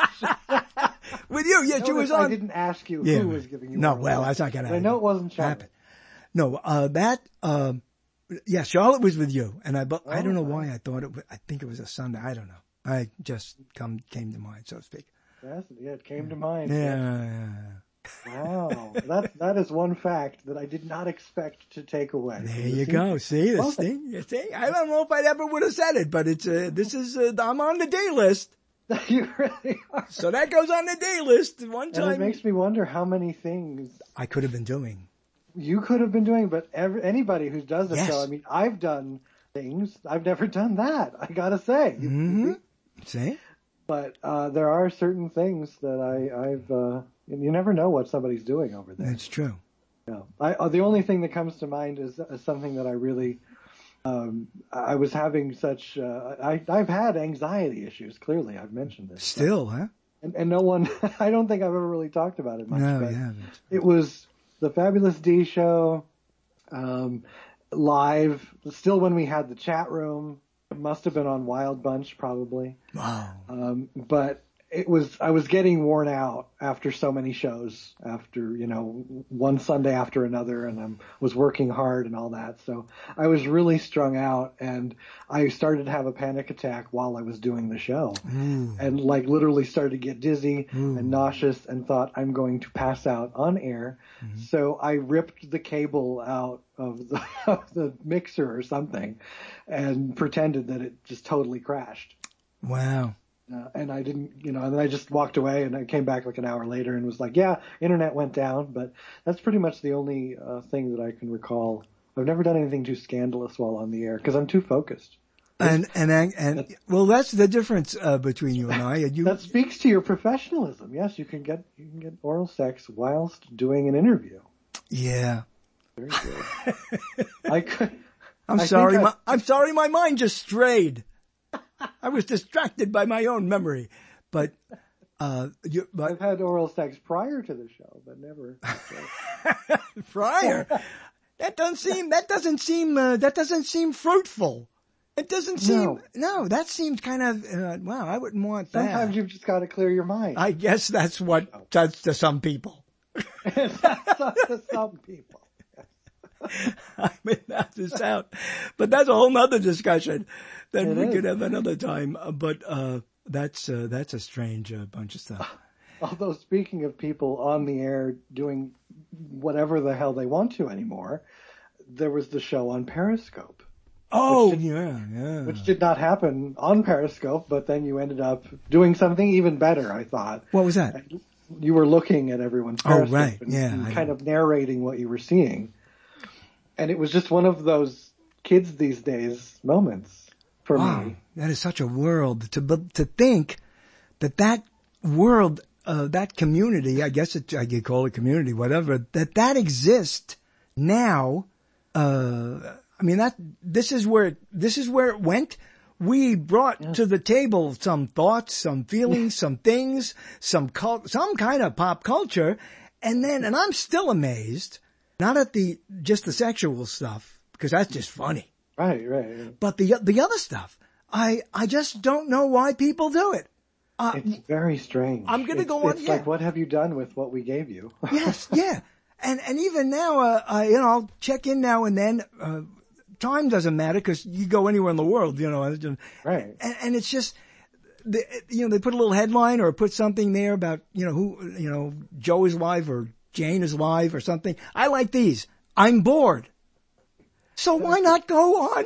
With you, yes, she was on. I didn't ask you yeah. who was giving you No, oral well, sex. that's not gonna happen. I know it wasn't Charlotte. Happen. No, uh, that, um, yeah, Charlotte was with you, and I, but oh, I don't know right. why I thought it was, I think it was a Sunday, I don't know. I just come, came to mind, so to speak. Yes, yeah, it came to mind. Yeah, yeah. Wow, that that is one fact that I did not expect to take away. There you go. See this thing? You see? I don't know if I ever would have said it, but it's uh, this is uh, I'm on the day list. You really are. So that goes on the day list. One time, and it makes me wonder how many things I could have been doing. You could have been doing, but every, anybody who does the yes. show, I mean, I've done things. I've never done that. I gotta say. Mm-hmm. See? But uh, there are certain things that I, I've, uh, and you never know what somebody's doing over there. That's true. Yeah. I, uh, the only thing that comes to mind is, is something that I really Um, I was having such, uh, I, I've had anxiety issues, clearly, I've mentioned this. Still, huh? And, and no one, I don't think I've ever really talked about it much. No, but you haven't. It was the Fabulous D show, um, live, still when we had the chat room. It must have been on Wild Bunch, probably. Wow. Um, but it was, I was getting worn out after so many shows, after, you know, one Sunday after another, and I was working hard and all that. So I was really strung out, and I started to have a panic attack while I was doing the show. Mm. And like literally started to get dizzy Mm. and nauseous and thought I'm going to pass out on air. Mm-hmm. So I ripped the cable out of the, of the mixer or something and pretended that it just totally crashed. Wow. Uh, and I didn't, you know, and then I just walked away, and I came back like an hour later and was like, yeah, internet went down, but that's pretty much the only uh, thing that I can recall. I've never done anything too scandalous while on the air because I'm too focused. And, and, and, and, well, that's the difference, uh, between you and I. And you, that speaks to your professionalism. Yes, you can get, you can get oral sex whilst doing an interview. Yeah. Very good. I could, I'm I sorry, I, my, I'm sorry, my mind just strayed. I was distracted by my own memory, but, uh, you, but. I've had oral sex prior to the show, but never. Prior? That doesn't seem, that doesn't seem, uh, that doesn't seem fruitful. It doesn't seem, no, no that seems kind of, uh, wow, I wouldn't want Sometimes that. Sometimes you've just got to clear your mind. I guess that's what does to some people. That's to some people. I mean, that's just out. But that's a whole nother discussion that it we is. could have another time. Uh, but, uh, that's, uh, that's a strange uh, bunch of stuff. Although speaking of people on the air doing whatever the hell they want to anymore, there was the show on Periscope. Oh, did, yeah, yeah. Which did not happen on Periscope, but then you ended up doing something even better, I thought. What was that? And you were looking at everyone's Periscope oh, right. and, yeah, and kind of narrating what you were seeing. And it was just one of those kids these days moments for wow, me. That is such a world to to think that that world, uh, that community, I guess it, I could call it community, whatever, that that exists now. Uh, I mean, that this is where this is where it went. We brought yeah. to the table some thoughts, some feelings, some things, some cult, some kind of pop culture, and then, and I'm still amazed. Not at the, just the sexual stuff, because that's just funny. Right, right, right. But the, the other stuff, I, I just don't know why people do it. Uh, it's very strange. I'm gonna it's, go on, It's yeah. like, what have you done with what we gave you? Yes, yeah. And, and even now, uh, uh, you know, I'll check in now and then, uh, time doesn't matter because you go anywhere in the world, you know. Right. And, and it's just, the, you know, they put a little headline or put something there about, you know, who, you know, Joe is live or Jane is live or something. I like these. I'm bored. So why not go on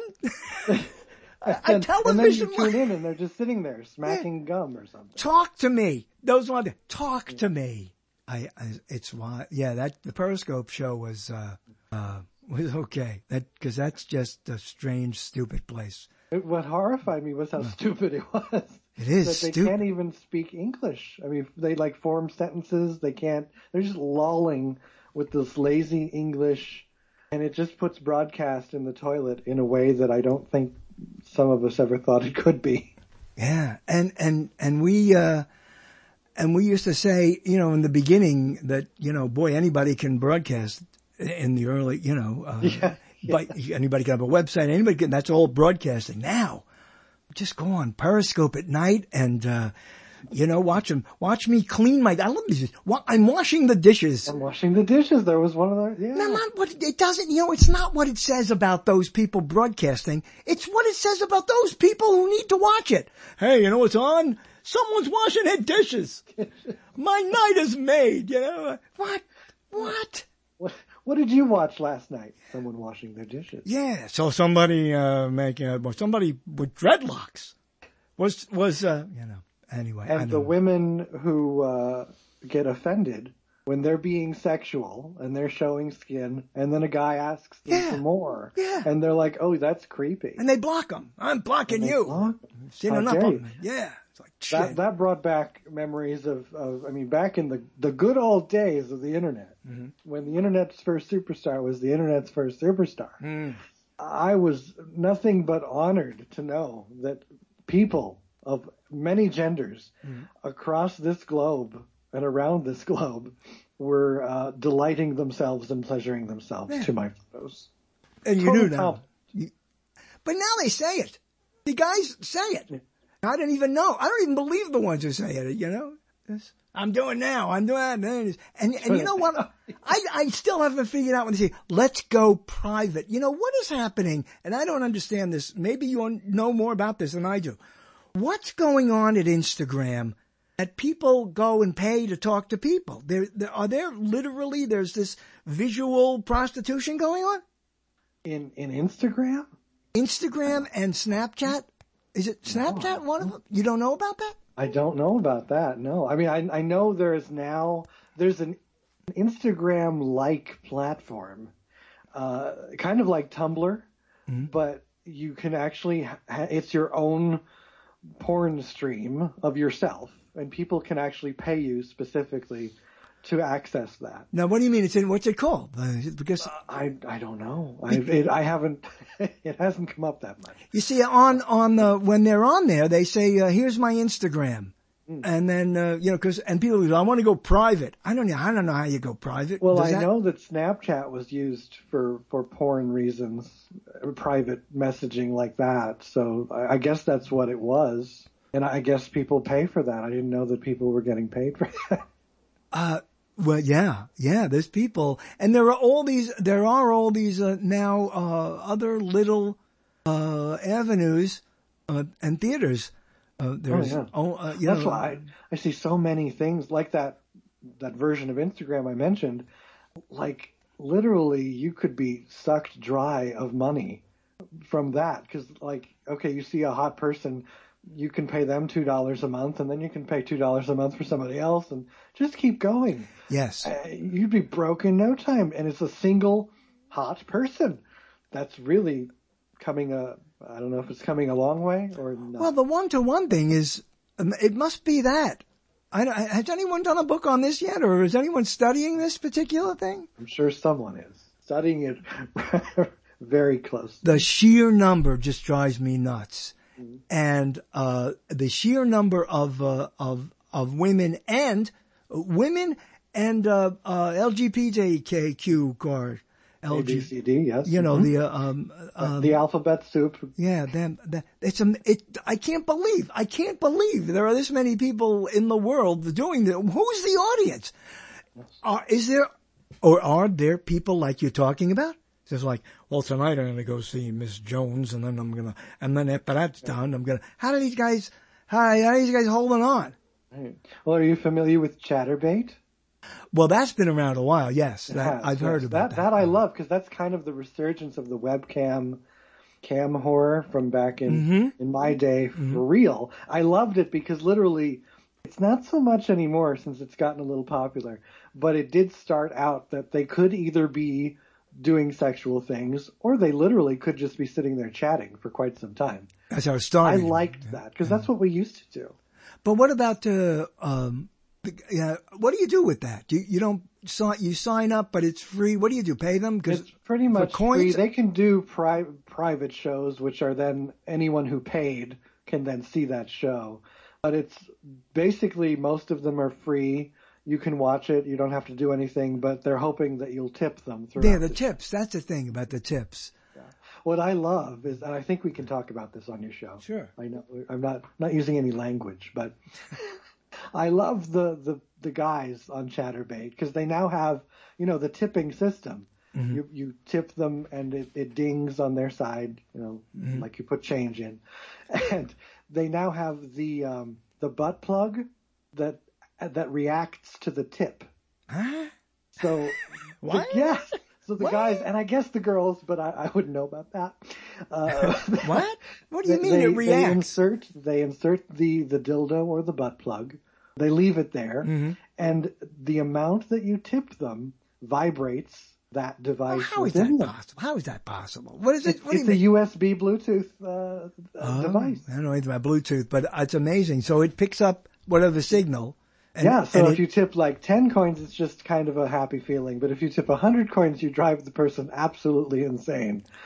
a and, television? And then you tune in and they're just sitting there smacking yeah. gum or something. Talk to me. Those ones. Talk yeah. to me. I, I, it's why, yeah, that, the Periscope show was, uh, uh, was okay. That, cause that's just a strange, stupid place. It, what horrified me was how stupid it was. It is that they stupid. Can't even speak English. I mean, they like form sentences. They can't. They're just lolling with this lazy English, and it just puts broadcast in the toilet in a way that I don't think some of us ever thought it could be. Yeah, and and and we uh, and we used to say, you know, in the beginning that, you know, boy, anybody can broadcast in the early, you know, uh, yeah, yeah. but anybody can have a website. Anybody can. That's all broadcasting now. Just go on Periscope at night and, uh, you know, watch them, watch me clean my, I love these. I'm washing the dishes. I'm washing the dishes. There was one of those, yeah. No, not what, it doesn't, you know, it's not what it says about those people broadcasting. It's what it says about those people who need to watch it. Hey, you know what's on? Someone's washing their dishes. My night is made, you know. What? What? What? What did you watch last night? Someone washing their dishes. Yeah, so somebody uh making a, somebody with dreadlocks was was uh you know anyway. And the know. women who uh get offended when they're being sexual and they're showing skin, and then a guy asks them yeah. for more, yeah, and they're like, "Oh, that's creepy," and they block them. I'm blocking you. Block Seen enough of them. Yeah. It's like, shit. That that brought back memories of, of I mean, back in the the good old days of the internet, mm-hmm. when the internet's first superstar was the internet's first superstar. Mm. I was nothing but honored to know that people of many genders mm-hmm. across this globe and around this globe were uh, delighting themselves and pleasuring themselves yeah. to my photos. And you knew now. You, but now they say it. The guys say it. Yeah. I don't even know. I don't even believe the ones who say it, you know. It's, I'm doing now. I'm doing that. And, and, and you know what? I, I still haven't figured out when they say, let's go private. You know, what is happening? And I don't understand this. Maybe you know more about this than I do. What's going on at Instagram that people go and pay to talk to people? There, there are there literally, there's this visual prostitution going on? In, in Instagram? Instagram and Snapchat? Is it Snapchat no. one of them? You don't know about that? I don't know about that, no. I mean, I, I know there is now, there's an Instagram-like platform, uh, kind of like Tumblr, mm-hmm. but you can actually, ha- it's your own porn stream of yourself, and people can actually pay you specifically to access that. Now, what do you mean? It's in, what's it called? Uh, because uh, I I don't know. I it, I haven't. It hasn't come up that much. You see, on on the when they're on there, they say, uh, "Here's my Instagram," mm. and then uh, you know, because and people go, "I want to go private." I don't know. I don't know how you go private. Well, Does I that... know that Snapchat was used for for porn reasons, private messaging like that. So I, I guess that's what it was, and I guess people pay for that. I didn't know that people were getting paid for that. Uh. Well, yeah, yeah, there's people, and there are all these, there are all these, uh, now, uh, other little, uh, avenues, uh, and theaters. Uh, there's, oh, yeah. oh, uh, you That's know, why I, I see so many things like that, that version of Instagram I mentioned, like literally you could be sucked dry of money from that. Cause like, okay, you see a hot person, you can pay them two dollars a month, and then you can pay two dollars a month for somebody else, and just keep going. Yes. Uh, you'd be broke in no time, and it's a single hot person. That's really coming a, I don't know if it's coming a long way or not. Well, the one-to-one thing is, it must be that. I, has anyone done a book on this yet, or is anyone studying this particular thing? I'm sure someone is. Studying it very closely. The sheer number just drives me nuts. Mm-hmm. And uh the sheer number of uh, of of women and uh, women and uh, uh L G B T Q card, L G B T, A B C D, yes, you know mm-hmm. the uh, um, um the alphabet soup. Yeah, them. That, it's a. It. I can't believe. I can't believe there are this many people in the world doing this. Who's the audience? Yes. Are is there, or are there people like you're talking about? It's just like, well, tonight I'm going to go see Miss Jones, and then I'm going to, and then after that's done, I'm going to, how do these guys, how, how are these guys holding on? Right. Well, are you familiar with Chatterbait? Well, that's been around a while, yes. That, I've yes. heard about that. That, that I love, because that's kind of the resurgence of the webcam cam horror from back in, mm-hmm. in my day, mm-hmm. for real. I loved it because literally, it's not so much anymore since it's gotten a little popular, but it did start out that they could either be doing sexual things, or they literally could just be sitting there chatting for quite some time. That's how it started. I liked that, because that's what we used to do. But what about, uh, um, yeah, what do you do with that? You, you don't, you sign up, but it's free. What do you do? Pay them? Cause it's pretty much free. They can do pri- private shows, which are then anyone who paid can then see that show. But it's basically, most of them are free. You can watch it. You don't have to do anything, but they're hoping that you'll tip them. Yeah, the, the tips. Show. That's the thing about the tips. Yeah. What I love is, and I think we can talk about this on your show. Sure. I know I'm not not using any language, but I love the, the, the guys on Chatterbait, because they now have, you know, the tipping system. Mm-hmm. You you tip them and it, it dings on their side, you know, mm-hmm. like you put change in, and they now have the um, the butt plug that. that reacts to the tip. Huh? So, what? The, yeah. So the what? guys, and I guess the girls, but I, I wouldn't know about that. Uh, what? What do you they, mean it reacts? They insert, they insert the, the dildo or the butt plug. They leave it there, mm-hmm. and the amount that you tip them vibrates that device. Well, how is within that them. possible? How is that possible? What is it? It's, what it's a U S B Bluetooth uh, oh, device. I don't know anything about Bluetooth, but it's amazing. So it picks up whatever signal. And, yeah, so if it, you tip like ten coins, it's just kind of a happy feeling. But if you tip one hundred coins, you drive the person absolutely insane.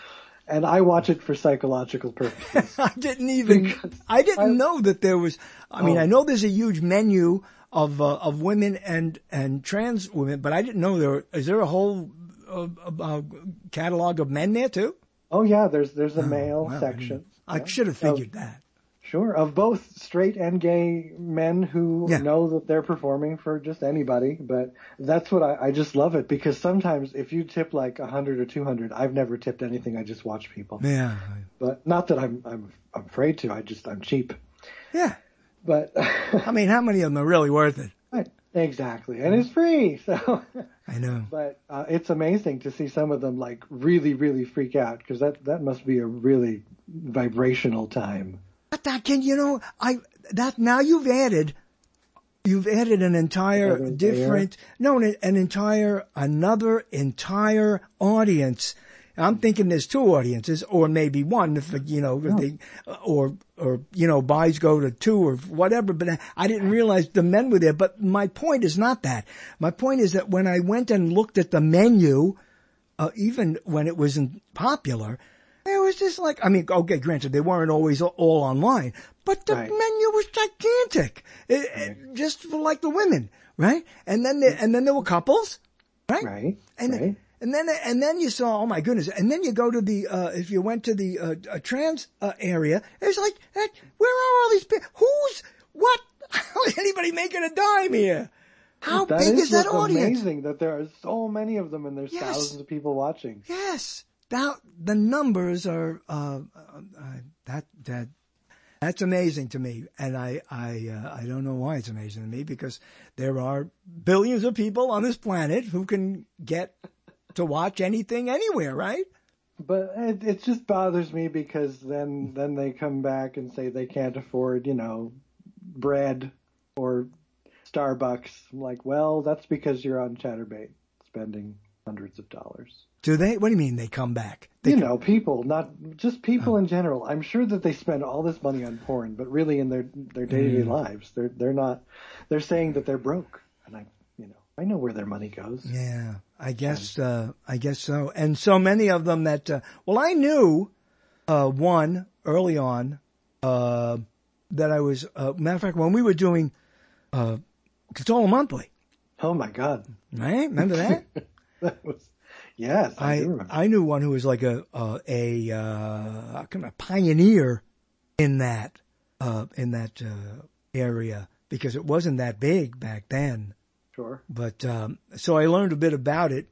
And I watch it for psychological purposes. I didn't even, because I didn't I, know that there was, I mean, oh. I know there's a huge menu of, uh, of women and, and trans women, but I didn't know there, is there a whole uh, uh, catalog of men there too? Oh yeah, there's, there's a oh, male wow, section. I, I should have figured of, that. Sure. Of both straight and gay men who yeah. know that they're performing for just anybody. But that's what I, I just love it, because sometimes if you tip like a hundred or two hundred, I've never tipped anything. I just watch people. Yeah. But not that I'm, I'm, I'm afraid to. I just, I'm cheap. Yeah. But I mean, how many of them are really worth it? Right. Exactly. And it's free. So I know. But uh, it's amazing to see some of them like really, really freak out, because that, that must be a really vibrational time. But that can, you know, I, that now you've added, you've added an entire different, no, an, an entire, another entire audience. I'm thinking there's two audiences, or maybe one, if, you know, if they, or, or, you know, buys go to two or whatever, but I didn't realize the men were there. But my point is not that. My point is that when I went and looked at the menu, uh, even when it wasn't popular, it was just like, I mean, okay, granted, they weren't always all online, but the right. menu was gigantic. It, right. it, just for like the women, right? And then there, and then there were couples, right? Right. And, right. and then, and then you saw, oh my goodness. And then you go to the, uh, if you went to the, uh, uh trans, uh, area, it's like, hey, where are all these people? Who's, what? How is anybody making a dime here? How that big is, is that audience? Amazing that there are so many of them and there's yes. thousands of people watching. Yes. Now, the numbers are, uh, uh, that, that, that's amazing to me. And I, I, uh, I don't know why it's amazing to me, because there are billions of people on this planet who can get to watch anything anywhere, right? But it, it just bothers me, because then, then they come back and say they can't afford, you know, bread or Starbucks. I'm like, well, that's because you're on Chatterbait spending hundreds of dollars. Do they? What do you mean they come back? They you come... know, people, not just people oh. in general. I'm sure that they spend all this money on porn, but really in their their day-to-day mm. lives, they're they're not. They're saying that they're broke, and I, you know, I know where their money goes. Yeah, I guess, uh, I guess so. And so many of them that, uh, well, I knew uh, one early on uh, that I was. Uh, matter of fact, when we were doing uh, Catola Monthly. Oh my God! Right? Remember that? That was. Yes, I, I, do remember. I knew one who was like a uh, a uh, kind of pioneer in that uh, in that uh, area, because it wasn't that big back then. Sure. But um, so I learned a bit about it,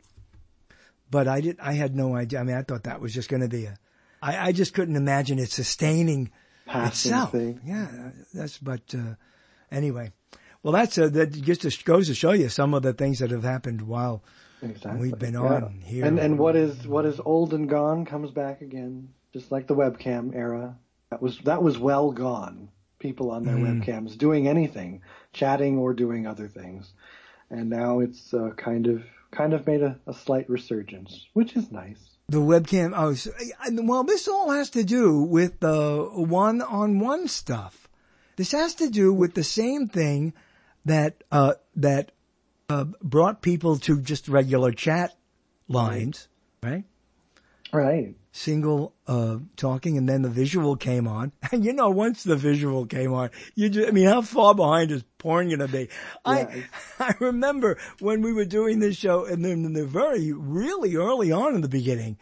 but I did I had no idea. I mean, I thought that was just going to be a. I, I just couldn't imagine it sustaining Passing itself. Thing. Yeah, that's. But uh, anyway, well, that's uh, that just goes to show you some of the things that have happened while. Exactly. We've been yeah. on here. And and what is what is old and gone comes back again, just like the webcam era. That was that was well gone. People on their mm. webcams doing anything, chatting or doing other things. And now it's uh, kind of kind of made a, a slight resurgence, which is nice. The webcam, oh, so, well, this all has to do with the one-on-one stuff. This has to do with the same thing that uh, that. Uh, brought people to just regular chat lines, right? Right. Single uh, talking, and then the visual came on. And you know, once the visual came on, you just, I mean, how far behind is porn going to be? I I remember when we were doing this show, and then in the very, really early on in the beginning,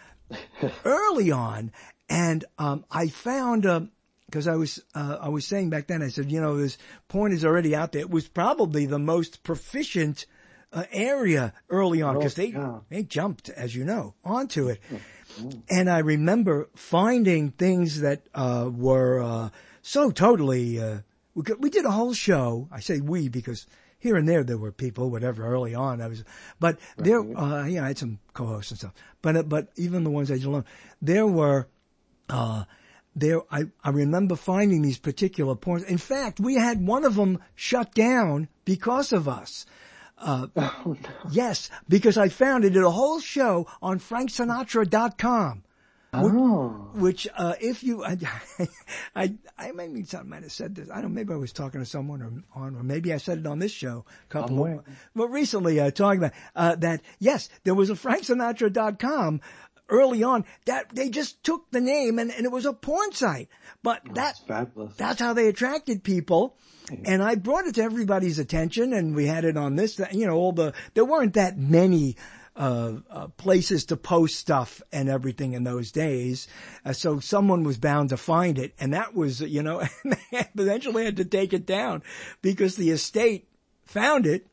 early on, and um, I found... Um, Because I was, uh, I was saying back then, I said, you know, this porn is already out there. It was probably the most proficient uh, area early on, because they, yeah. they jumped, as you know, onto it. Mm-hmm. And I remember finding things that, uh, were, uh, so totally, uh, we, could, we did a whole show. I say we because here and there there were people, whatever, early on. I was, but right. there, uh, yeah, I had some co-hosts and stuff. But, uh, but even the ones I did alone, there were, uh, There, I, I remember finding these particular porns. In fact, we had one of them shut down because of us. Uh, oh, no. Yes, because I found it, did a whole show on frank sinatra dot com. Oh. Which, which uh, if you, I, I, I maybe I might have said this. I don't know, maybe I was talking to someone or on, or maybe I said it on this show a couple of, but recently, uh, talking about, uh, that, yes, there was a frank sinatra dot com early on that they just took the name and, and it was a porn site. But that, That's fabulous. That's how they attracted people. And I brought it to everybody's attention, and we had it on this, you know, all the, there weren't that many, uh, uh places to post stuff and everything in those days. Uh, so someone was bound to find it. And that was, you know, and they eventually had to take it down because the estate found it.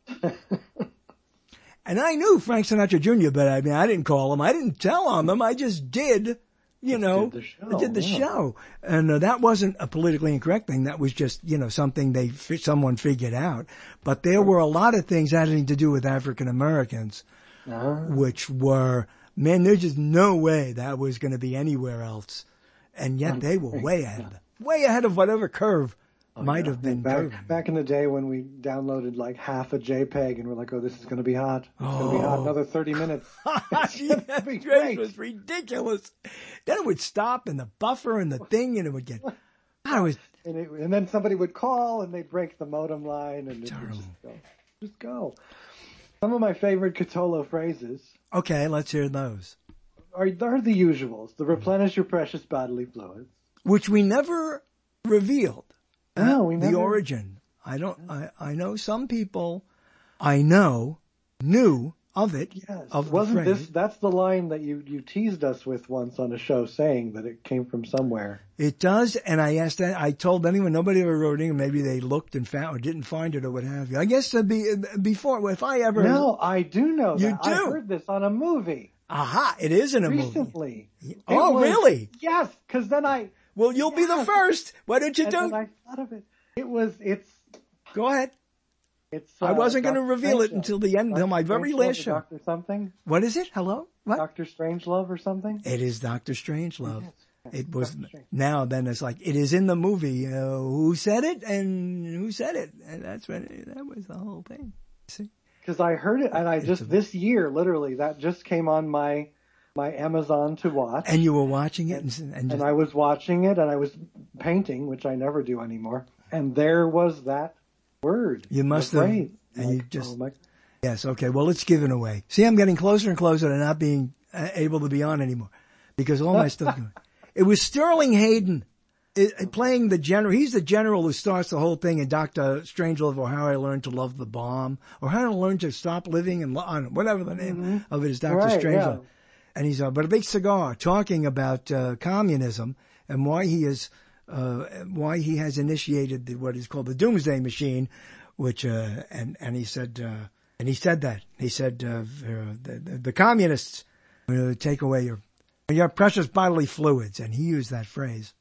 And I knew Frank Sinatra Junior, but I mean, I didn't call him. I didn't tell on them. I just did. You know, did the show, did the yeah. show. And uh, that wasn't a politically incorrect thing. That was just, you know, something they, someone figured out. But there were a lot of things having to do with African Americans, uh-huh. which were, man, there's just no way that was going to be anywhere else. And yet they were way ahead, way ahead of whatever curve Oh, might yeah. have been. Back, back in the day when we downloaded like half a JPEG and we're like, oh, this is going to be hot. It's oh. going to be hot. Another thirty minutes. Yeah, be it great. was ridiculous. Then it would stop and the buffer and the thing and it would get, I was, And, it, and then somebody would call and they'd break the modem line and it Terrible. would just go. Just go. Some of my favorite Cthulhu phrases okay, let's hear those. are, are the usuals. The replenish your precious bodily fluids. Which we never revealed. No, we the never. origin. I don't, I, I know some people I know knew of it. Yes. Of Wasn't the phrase. this, that's the line that you, you teased us with once on a show saying that it came from somewhere. It does, and I asked that, I told anyone, nobody ever wrote it, maybe they looked and found, or didn't find it or what have you. I guess uh, be, before, if I ever. No, I do know You that. do? I heard this on a movie. Aha, it is in a movie. Recently. It Oh, was- really? Yes, because then I, Well, you'll be the Yes. first. Why don't you and do then I thought of it. It was, it's, Go ahead. it's. I uh, wasn't going to Doctor reveal it Strangelove. until the end, until my Doctor very Strangelove last or show. Doctor something? What is it? Hello? What? Doctor Strangelove or something? It is Doctor Strangelove. It was Doctor Strange. now. Then it's like it is in the movie. Uh, who said it and who said it? And that's when it, that was the whole thing. See, Because I heard it, and I It's just a- this year, literally, that just came on my my Amazon to watch, and you were watching it, and, and, and just, I was watching it, and I was painting, which I never do anymore, and there was that word. You must the have- phrase. and Like, you just- oh my- yes, okay. Well, it's given away. See, I'm getting closer and closer to not being uh, able to be on anymore because all my stuff. It was Sterling Hayden. It, it playing the general. He's the general who starts the whole thing in Doctor Strangelove, or How I Learned to Love the Bomb, or How to Learn to Stop Living, and lo- whatever the name Mm-hmm. of it is, Doctor Right, Strangelove. yeah. And he's uh, but a big cigar talking about uh, communism and why he is uh, why he has initiated the, what is called the Doomsday Machine, which uh, and and he said uh, and he said that he said uh, the, the, the communists will take away your your precious bodily fluids, and he used that phrase.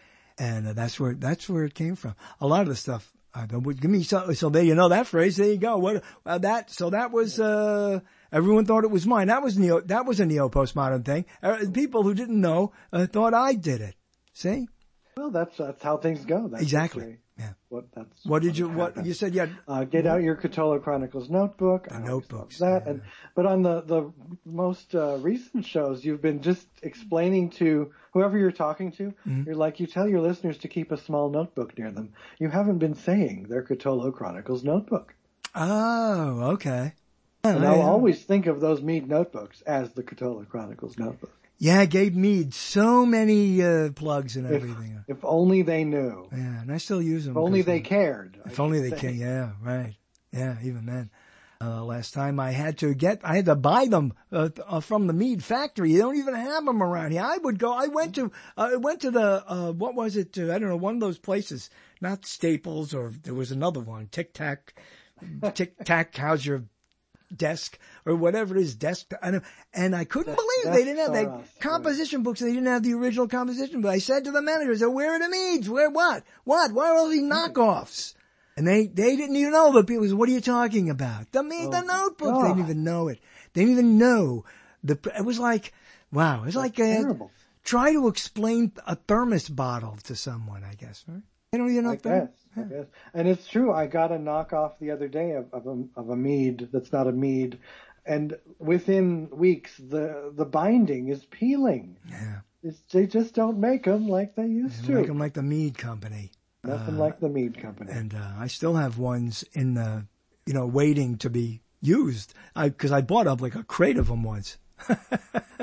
And uh, that's where that's where it came from. A lot of the stuff. Uh, give me so, so there you know that phrase. There you go. What uh, that? So that was. Uh, everyone thought it was mine. That was neo. That was a neo postmodern thing. Uh, people who didn't know uh, thought I did it. See? Well, that's that's how things go. That's Exactly. actually Yeah. What that's. What did you? What happened. you said? Yeah. Uh, get out your Cthulhu Chronicles notebook. The I always notebooks, love That yeah. and but on the the most uh, recent shows, you've been just explaining to whoever you're talking to. Mm-hmm. You're like you tell your listeners to keep a small notebook near them. You haven't been saying their Cthulhu Chronicles notebook. Oh, okay. And I- I'll always think of those Mead notebooks as the Cthulhu Chronicles notebook. Yeah, Gabe Mead. So many uh, plugs and If, everything. if only they knew. Yeah, and I still use them. If only 'cause, they uh, cared. I If only should they say. can. Yeah, right. Yeah, even then. Uh, last time I had to get, I had to buy them uh, uh, from the Mead factory. They don't even have them around here. I would go, I went to, uh, I went to the, uh, what was it? Uh, I don't know, one of those places, not Staples, or there was another one, Tic Tac, Tic Tac, how's your desk, or whatever it is, desk. I don't, and I couldn't believe they didn't have Desk that Taurus, composition books. They didn't have the original composition book. I said to the manager, I said, where are the Meads? Where what? What? Where are all these knockoffs? And they, they didn't even know the people. What are you talking about? The me, Oh, the my notebook. They didn't God. even know it. They didn't even know the, it was like, wow. It was like, uh, terrible. try to explain a thermos bottle to someone, I guess, right? They don't even know I thermos. guess, I guess. And it's true. I got a knockoff the other day of, of a of a mead that's not a mead, and within weeks the the binding is peeling. Yeah. It's, they just don't make them like they used They to. make them like the Mead Company. Nothing Uh, like the mead company. And uh, I still have ones in the, you know, waiting to be used. I because I bought up like a crate of them once.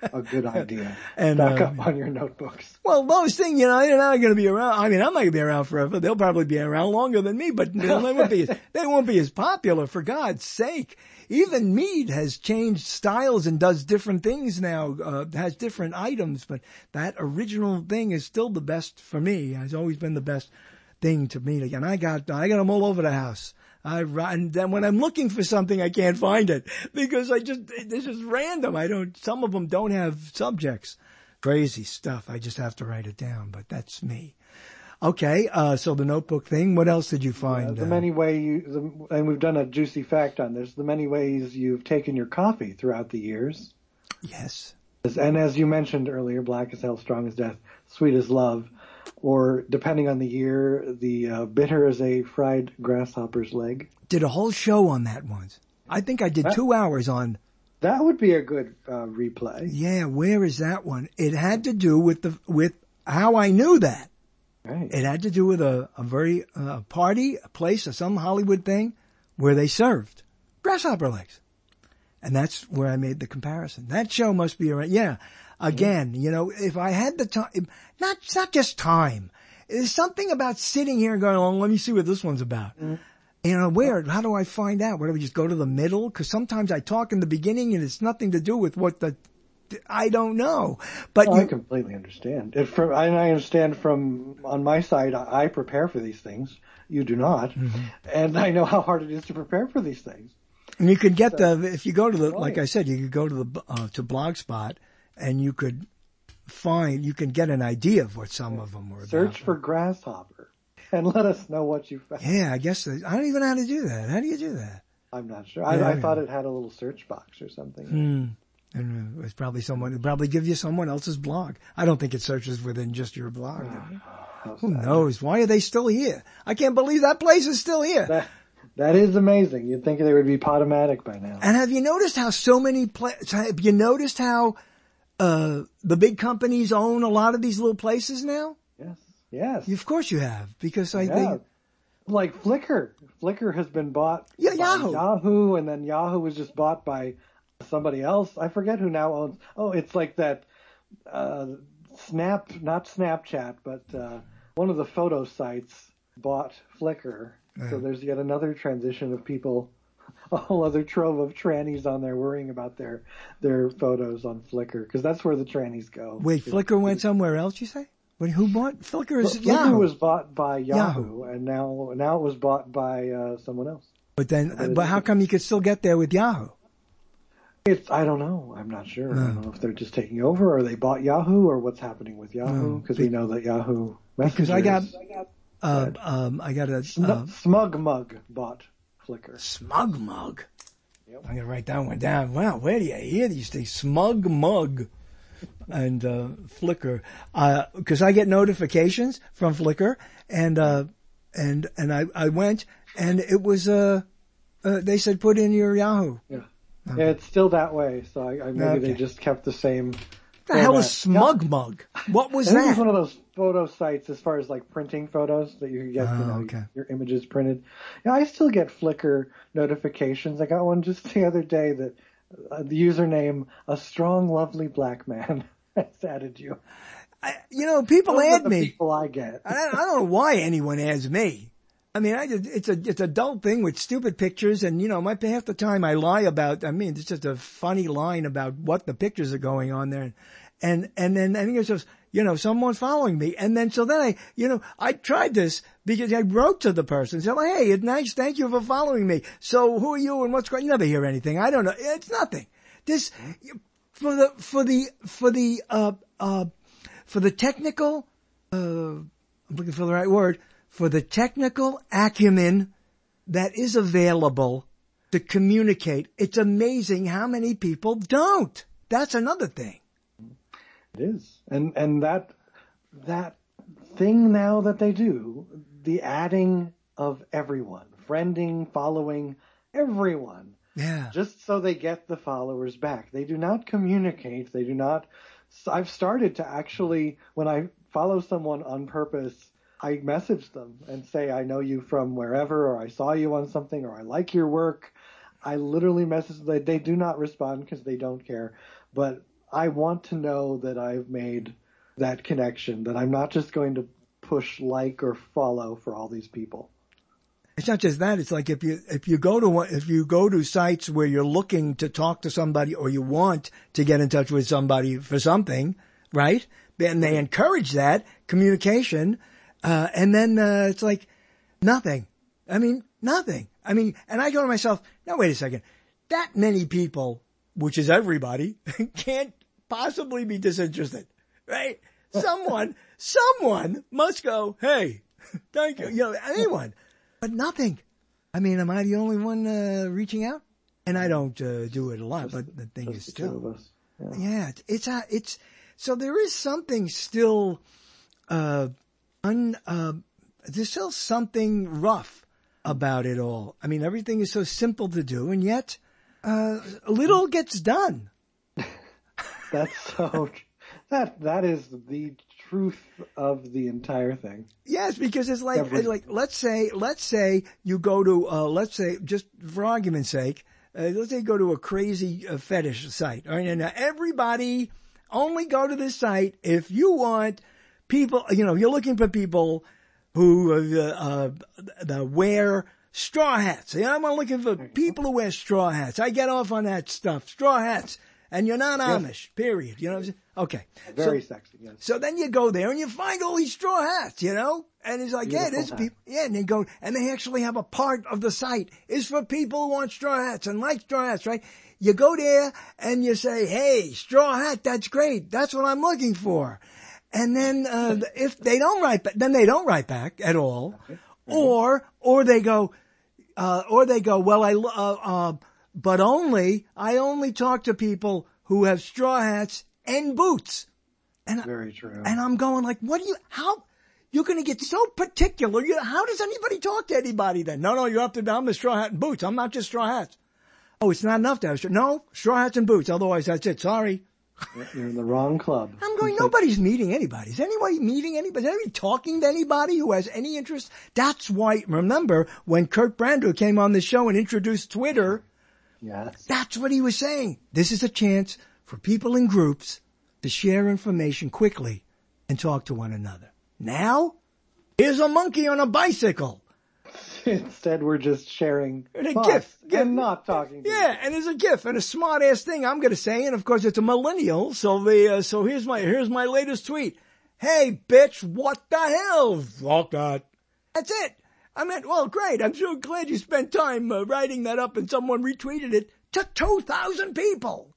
a good idea. And, Back uh, up on your notebooks. Well, those things, you know, they're not going to be around. I mean, I'm not going to be around forever. They'll probably be around longer than me, but they won't be, they won't be as popular, for God's sake. Even mead has changed styles and does different things now, uh, has different items, but that original thing is still the best for me. Has always been the best thing to me. And I got, I got them all over the house. I, and then when I'm looking for something, I can't find it because I just, this is random. I don't, some of them don't have subjects. Crazy stuff. I just have to write it down, but that's me. Okay, uh, so the notebook thing, what else did you find? Uh, the uh, many way you, the, and we've done a juicy fact on this, the many ways you've taken your coffee throughout the years. Yes. And as you mentioned earlier, black as hell, strong as death, sweet as love, or depending on the year, the uh, bitter as a fried grasshopper's leg. Did a whole show on that once. I think I did that, two hours on. That would be a good uh, replay. Yeah, where is that one? It had to do with the with how I knew that. Right. It had to do with a, a very uh, party, a place, or some Hollywood thing where they served grasshopper legs. And that's where I made the comparison. That show must be around. Yeah. Again, mm-hmm. you know, if I had the time, not, it's not just time. There's something about sitting here and going, oh, let me see what this one's about. Mm-hmm. You know, where, how do I find out? Where do we just go to the middle? Cause sometimes I talk in the beginning and it's nothing to do with what the, I don't know. But oh, you, I completely understand. If from, I understand from, on my side, I prepare for these things. You do not. Mm-hmm. And I know how hard it is to prepare for these things. And you could get so, the, if you go to the, right. like I said, you could go to the, uh, to Blogspot and you could find, you can get an idea of what some of them were Search about. Search for grasshopper and let us know what you found. Yeah, I guess, I don't even know how to do that. How do you do that? I'm not sure. I, yeah, I thought it had a little search box or something. Hmm. And it's probably someone, it'd probably give you someone else's blog. I don't think it searches within just your blog. Oh, who knows? Why are they still here? I can't believe that place is still here. That, that is amazing. You'd think they would be Podomatic by now. And have you noticed how so many places, have you noticed how, uh, the big companies own a lot of these little places now? Yes. Yes. Of course you have, because I yeah. think. Like Flickr. Flickr has been bought yeah, by Yahoo. Yahoo, and then Yahoo was just bought by somebody else. I forget who now owns. Oh, it's like that uh Snap, not Snapchat, but uh one of the photo sites bought Flickr. Yeah. So there's yet another transition of people, a whole other trove of trannies on there worrying about their their photos on Flickr, because that's where the trannies go. Wait, Flickr went somewhere else, you say? Wait, who bought Flickr? Is Flickr Yahoo. was bought by Yahoo, Yahoo, and now now it was bought by uh someone else. But then, but, but how come you could still get there with Yahoo? It's, I don't know. I'm not sure. No. I don't know if they're just taking over or they bought Yahoo or what's happening with Yahoo, because no. we know that Yahoo Messenger. Because I got, uh, um, I got a, uh, Smug Mug bought Flickr. Smug Mug? Yep. I'm going to write that one down. Wow, where do you hear these things? Smug Mug and, uh, Flickr. Uh, cause I get notifications from Flickr and, uh, and, and I, I went and it was, uh, uh, they said put in your Yahoo. Yeah. Okay. Yeah, it's still that way, so I, I maybe okay. they just kept the same. What the format. Hell is Smug Mug? What was that? It was one of those photo sites as far as like printing photos that you can get, oh, you know, okay. your images printed. Yeah, I still get Flickr notifications. I got one just the other day that uh, the username, a strong, lovely black man, has added you. I, you know, people Those add are the me. People I get. I, I don't know why anyone adds me. I mean, I just, it's a, it's a dull thing with stupid pictures and, you know, my, half the time I lie about, I mean, it's just a funny line about what the pictures are going on there. And, and then I think it's just, you know, someone following me. And then, so then I, you know, I tried this because I wrote to the person, said, hey, it's nice. Thank you for following me. So who are you and what's going, you never hear anything. I don't know. It's nothing. This, for the, for the, for the, uh, uh, for the technical, uh, I'm looking for the right word. For the technical acumen that is available to communicate, it's amazing how many people don't. That's another thing. It is. And, and that, that thing now that they do, the adding of everyone, friending, following everyone. Yeah. Just so they get the followers back. They do not communicate. They do not, I've started to actually, when I follow someone on purpose, I message them and say, I know you from wherever, or I saw you on something, or I like your work. I literally message them. They do not respond because they don't care. But I want to know that I've made that connection, that I'm not just going to push like or follow for all these people. It's not just that. It's like if you, if you go to one, if you go to sites where you're looking to talk to somebody or you want to get in touch with somebody for something, right? And they encourage that communication. Uh, and then, uh, it's like nothing. I mean, nothing. I mean, and I go to myself, now wait a second. That many people, which is everybody, can't possibly be disinterested, right? Someone, someone must go, hey, thank you. You know, anyone. But nothing. I mean, am I the only one uh, reaching out? And I don't uh, do it a lot, just, but the thing is still, yeah, yeah it's, it's, uh, it's, so there is something still, uh, un, uh, there's still something rough about it all. I mean, everything is so simple to do, and yet, uh, little gets done. That's so, that, that is the truth of the entire thing. Yes, because it's like, Every- like, let's say, let's say you go to, uh, let's say, just for argument's sake, uh, let's say you go to a crazy uh, fetish site. All right, and now everybody only go to this site if you want people, you know, you're looking for people who, uh, uh, wear straw hats. You know, I'm looking for people who wear straw hats. I get off on that stuff, straw hats. And you're not Amish, yes. Period. You know what I'm saying? Okay. Very so, sexy, yes. So then you go there and you find all these straw hats, you know? And it's like, Beautiful yeah, there's people, yeah, and they go, and they actually have a part of the site is for people who want straw hats and like straw hats, right? You go there and you say, hey, straw hat, that's great. That's what I'm looking for. And then, uh, if they don't write back, then they don't write back at all. Okay. Mm-hmm. Or, or they go, uh, or they go, well, I, uh, uh, but only, I only talk to people who have straw hats and boots. And, Very true. And I'm going like, what do you, how, you're going to get so particular. You, how does anybody talk to anybody then? No, no, you have to, I'm the straw hat and boots. I'm not just straw hats. Oh, it's not enough to have straw, no, straw hats and boots. Otherwise that's it. Sorry. You're in the wrong club. I'm going, nobody's meeting anybody. Is anybody meeting anybody? Is anybody talking to anybody who has any interest? That's why, remember, when Kurt Brandner came on the show and introduced Twitter, yes, that's what he was saying. This is a chance for people in groups to share information quickly and talk to one another. Now, here's a monkey on a bicycle. Instead, we're just sharing and a GIF, GIF and not talking. To yeah, and there's a GIF and a smart ass thing I'm going to say, and of course it's a millennial. So the uh, so here's my here's my latest tweet. Hey, bitch, what the hell? Fuck that. That's it. I meant, well, great. I'm so glad you spent time uh, writing that up, and someone retweeted it to two thousand people.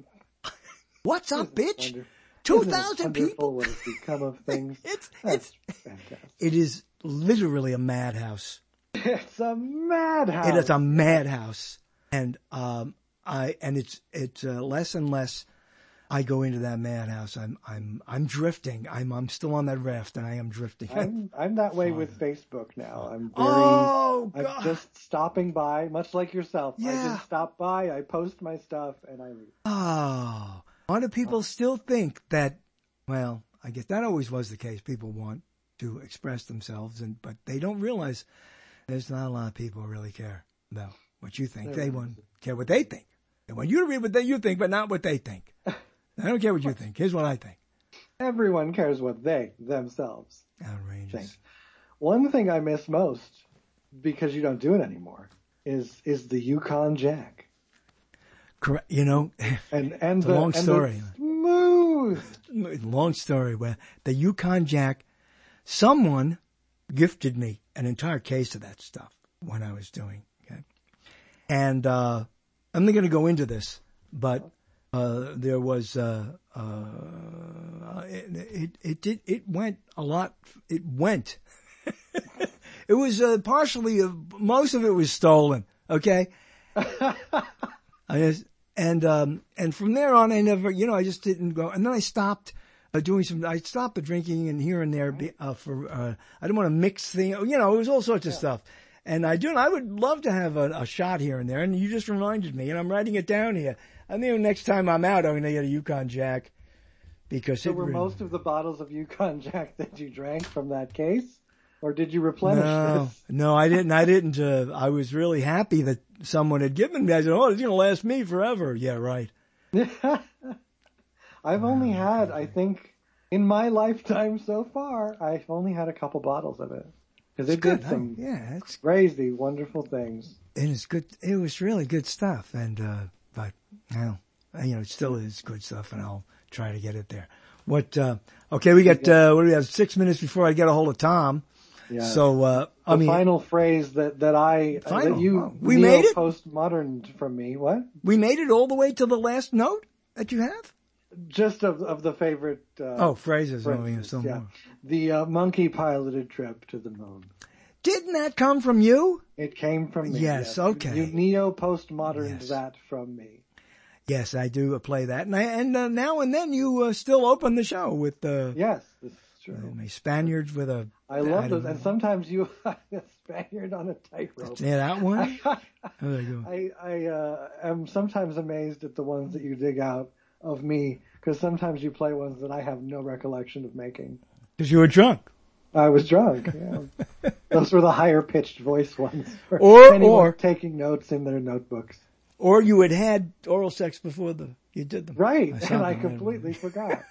What's up, bitch? Wonder- two thousand people. What has become of things? it's That's it's fantastic. It is literally a madhouse. It's a madhouse. It is a madhouse, and um, I and it's it's uh, less and less. I go into that madhouse. I'm I'm I'm drifting. I'm I'm still on that raft, and I am drifting. I'm I'm that way with Facebook now. I'm very. Oh God! I'm just stopping by, much like yourself. Yeah. I just stop by. I post my stuff, and I leave. Oh, why do people still think that? Well, I guess that always was the case. People want to express themselves, and but they don't realize. There's not a lot of people who really care about what you think. They want care what they think. They want you to read what they, you think, but not what they think. I don't care what you think. Here's what I think. Everyone cares what they, themselves, outrageous. think. One thing I miss most, because you don't do it anymore, is is the Yukon Jack. Correct. You know, and and it's the a long story. The smooth. Long story. Where the Yukon Jack, someone gifted me an entire case of that stuff when I was doing, okay? And, uh, I'm not going to go into this, but, uh, there was, uh, uh, it, it, it did, it went a lot, it went. It was, uh, partially, uh, most of it was stolen, okay? I just, and, um, and from there on, I never, you know, I just didn't go, and then I stopped. Uh, doing some, I stopped the drinking and here and there, uh, for, uh, I didn't want to mix things, you know, it was all sorts of yeah. stuff. And I do, and I would love to have a, a shot here and there, and you just reminded me, and I'm writing it down here. I mean, next time I'm out, I'm going to get a Yukon Jack, because so it were really, most of the bottles of Yukon Jack that you drank from that case? Or did you replenish no, this? No, I didn't, I didn't, uh, I was really happy that someone had given me, I said, oh, it's going to last me forever. Yeah, right. I've only had, I think, in my lifetime so far, I've only had a couple bottles of it. Because it good, did some huh? Yeah, it's crazy, wonderful things. It is good. It was really good stuff. And, uh, but, well, you know, it still is good stuff, and I'll try to get it there. What, uh, okay, we got, uh, what do we have? Six minutes before I get a hold of Tom. Yeah. So, uh, I the mean. final phrase that, that I, final, that you, oh, we made it? Postmodern from me. What? We made it all the way to the last note that you have? Just of, of the favorite, uh, oh, phrases. phrases Oh, yeah, so yeah. The, uh, monkey piloted trip to the moon. Didn't that come from you? It came from me. Yes, yes. okay. You neo-postmoderned yes. that from me. Yes, I do play that. And, I, and uh, now and then you uh, still open the show with uh, yes, this is true. You know, Spaniards with a... I love those. And sometimes you a Spaniard on a tightrope. Yeah, that one? oh, there you go. I, I uh, am sometimes amazed at the ones that you dig out of me, because sometimes you play ones that I have no recollection of making. Because you were drunk. I was drunk, yeah. Those were the higher-pitched voice ones for or, anyone or, taking notes in their notebooks. Or you had had oral sex before the you did them. Right, and I completely forgot.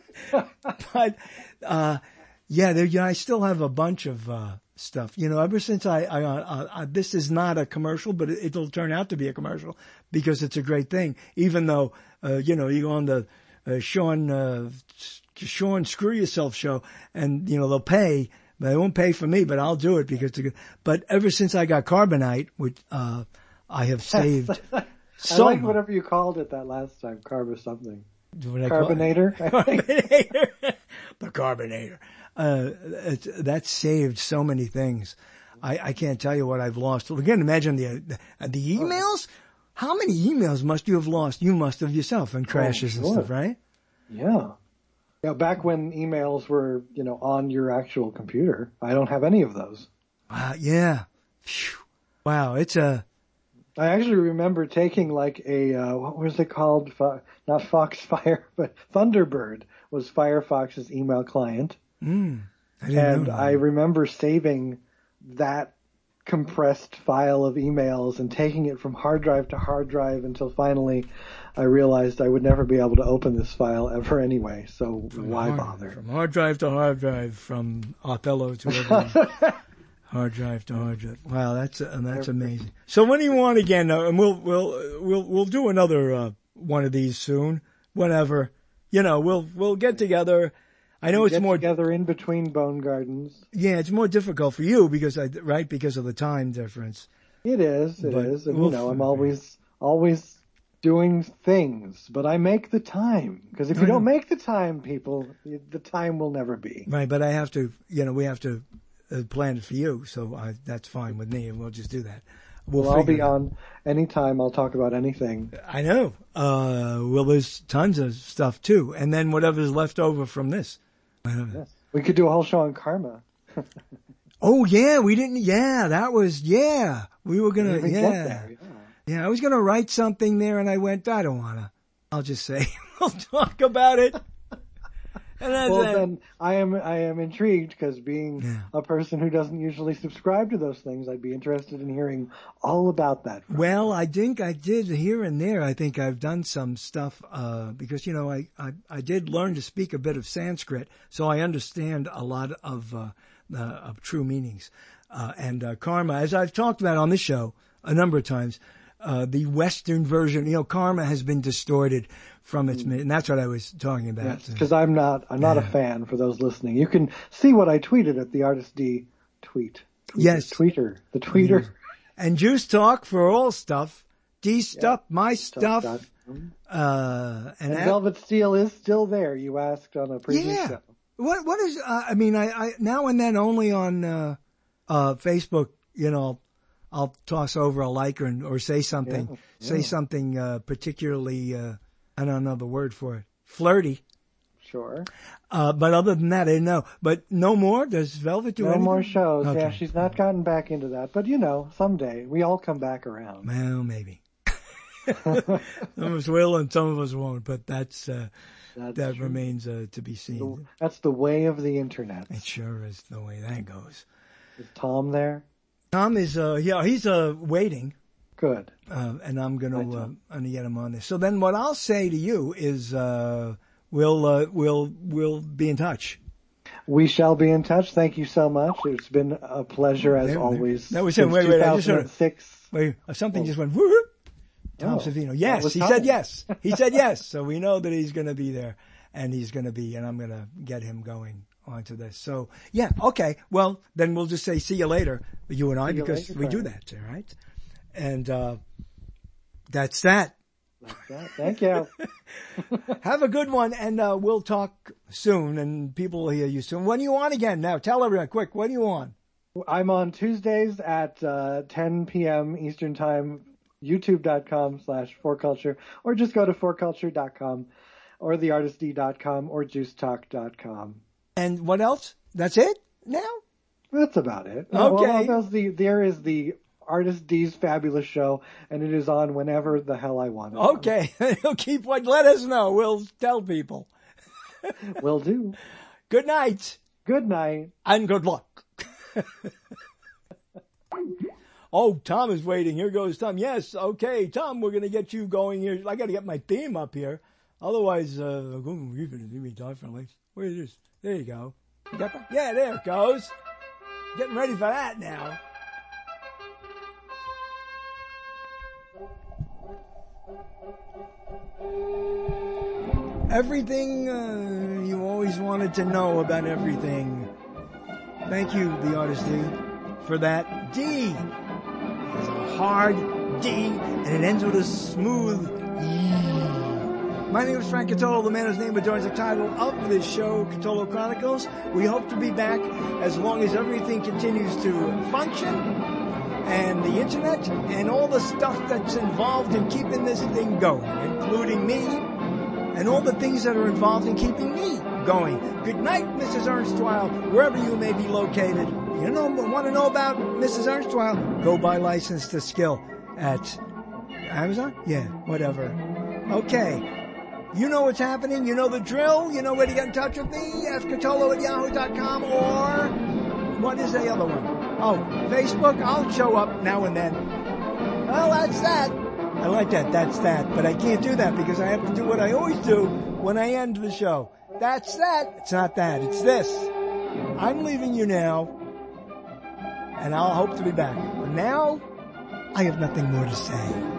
But, uh, yeah, there, you know, I still have a bunch of uh, stuff. You know, ever since I, I, uh, I this is not a commercial, but it, it'll turn out to be a commercial because it's a great thing. Even though, uh, you know, you go on the uh, Sean, uh, Sean Screw Yourself show and, you know, they'll pay, but they won't pay for me, but I'll do it because it's good. But ever since I got Carbonite, which, uh, I have saved so I like much. whatever you called it that last time, Carb or something. Carbonator? Carbonator. The Carbonator. Uh, it's, that saved so many things. I, I can't tell you what I've lost. Again, imagine the, the, the emails. How many emails must you have lost? You must have yourself and crashes oh, sure. and stuff, right? Yeah. Yeah, back when emails were, you know, on your actual computer. I don't have any of those. Uh, yeah. Phew. Wow, it's a... I actually remember taking like a, uh, what was it called? Fo- not Foxfire, but Thunderbird was Firefox's email client. Mm, I didn't and know that. I remember saving that compressed file of emails and taking it from hard drive to hard drive until finally I realized I would never be able to open this file ever anyway. So from why hard, bother? From hard drive to hard drive, from Othello to everything. Hard drive to hard drive. Wow, that's uh, that's amazing. So when do you want again? Uh, and we'll we'll we'll we'll do another uh, one of these soon. Whenever, you know, we'll we'll get together. I know we it's get more together in between Bone Gardens. Yeah, it's more difficult for you because I right because of the time difference. It is. It but is. And we'll you know, I'm always always doing things, but I make the time because if you don't make the time, people, the time will never be. Right, but I have to. You know, we have to. Uh, planned it for you, so I, that's fine with me, and we'll just do that. We'll, well I'll be on anytime. I'll talk about anything. I know. Uh, well, there's tons of stuff too, and then whatever's left over from this. Yes. We could do a whole show on karma. Oh yeah, we didn't. Yeah, that was yeah. We were gonna. We yeah. There, yeah, yeah. I was gonna write something there, and I went. I don't wanna. I'll just say we'll talk about it. And that's well, it. then I am I am intrigued because being yeah. a person who doesn't usually subscribe to those things, I'd be interested in hearing all about that. Well, I think I did here and there. I think I've done some stuff uh because you know I, I I did learn to speak a bit of Sanskrit, so I understand a lot of uh, uh of true meanings. Uh and uh, karma, as I've talked about on this show a number of times. Uh, the Western version, you know, karma has been distorted from its, and that's what I was talking about. Because yes, I'm not, I'm not yeah. a fan for those listening. You can see what I tweeted at the Artist D tweet. tweet yes. Tweeter. The tweeter. Yes. And Juice Talk for all stuff. D stuff, yeah. my stuff. stuff. Uh, and, and Velvet Steel is still there. You asked on a previous yeah. show. What, what is, uh, I mean, I, I, now and then only on, uh, uh, Facebook, you know, I'll toss over a like or, or say something, yeah, yeah. say something, uh, particularly, uh, I don't know the word for it, flirty. Sure. Uh, but other than that, I didn't know. But no more? Does Velvet do no anything? No more shows. Okay. Yeah, she's not gotten back into that. But, you know, someday we all come back around. Well, maybe. Some of us will and some of us won't. But that's, uh, that's that true. remains uh, to be seen. The, that's the way of the internet. It sure is the way that goes. Is Tom there? Tom is, uh, yeah, he's, uh, waiting. Good. Uh, and I'm gonna, uh, I'm gonna get him on this. So then what I'll say to you is, uh, we'll, uh, we'll, we'll be in touch. We shall be in touch. Thank you so much. It's been a pleasure as there, always. That was him. Wait, wait, I just heard six. Wait, something oh. just went whoop. Tom oh, Savino. Yes, he Tom. said yes. He said yes. So we know that he's going to be there, and he's going to be, and I'm going to get him going onto this. So yeah, okay. Well, then we'll just say see you later, you and I, see because later, we do that, all right? And uh that's that. That's that. Thank you. Have a good one, and uh we'll talk soon, and people will hear you soon. When are you on again? Now, tell everyone quick. When are you on? I'm on Tuesdays at uh ten p.m. Eastern Time. YouTube.com slash four culture, or just go to four culture dot com, or the artist d dot com, or juice talk dot com. And what else? That's it now? That's about it. Okay. Well, the, there is the Artist D's Fabulous Show, and it is on whenever the hell I want it. Okay. He'll keep what, let us know. We'll tell people. Will do. Good night. Good night. And good luck. Oh, Tom is waiting. Here goes Tom. Yes, okay, Tom, we're going to get you going here. I got to get my theme up here. Otherwise, uh, you're going to do me differently. Where is this? There you go. You got that? Yeah, there it goes. Getting ready for that now. Everything uh, you always wanted to know about everything. Thank you, the Artist D, for that. D. It's a hard D, and it ends with a smooth E. My name is Frank Catolo, the man whose name adorns the title of this show, Catolo Chronicles. We hope to be back as long as everything continues to function, and the internet, and all the stuff that's involved in keeping this thing going, including me, and all the things that are involved in keeping me going. Good night, Missus Ernstwile, wherever you may be located. You know, want to know about Missus Ernstwile? Go buy License to Skill at Amazon? Yeah, whatever. Okay. You know what's happening. You know the drill. You know where to get in touch with me. F Catolo at yahoo dot com, or what is the other one? Oh, Facebook. I'll show up now and then. Well, that's that. I like that. That's that. But I can't do that because I have to do what I always do when I end the show. That's that. It's not that. It's this. I'm leaving you now. And I'll hope to be back. But now, I have nothing more to say.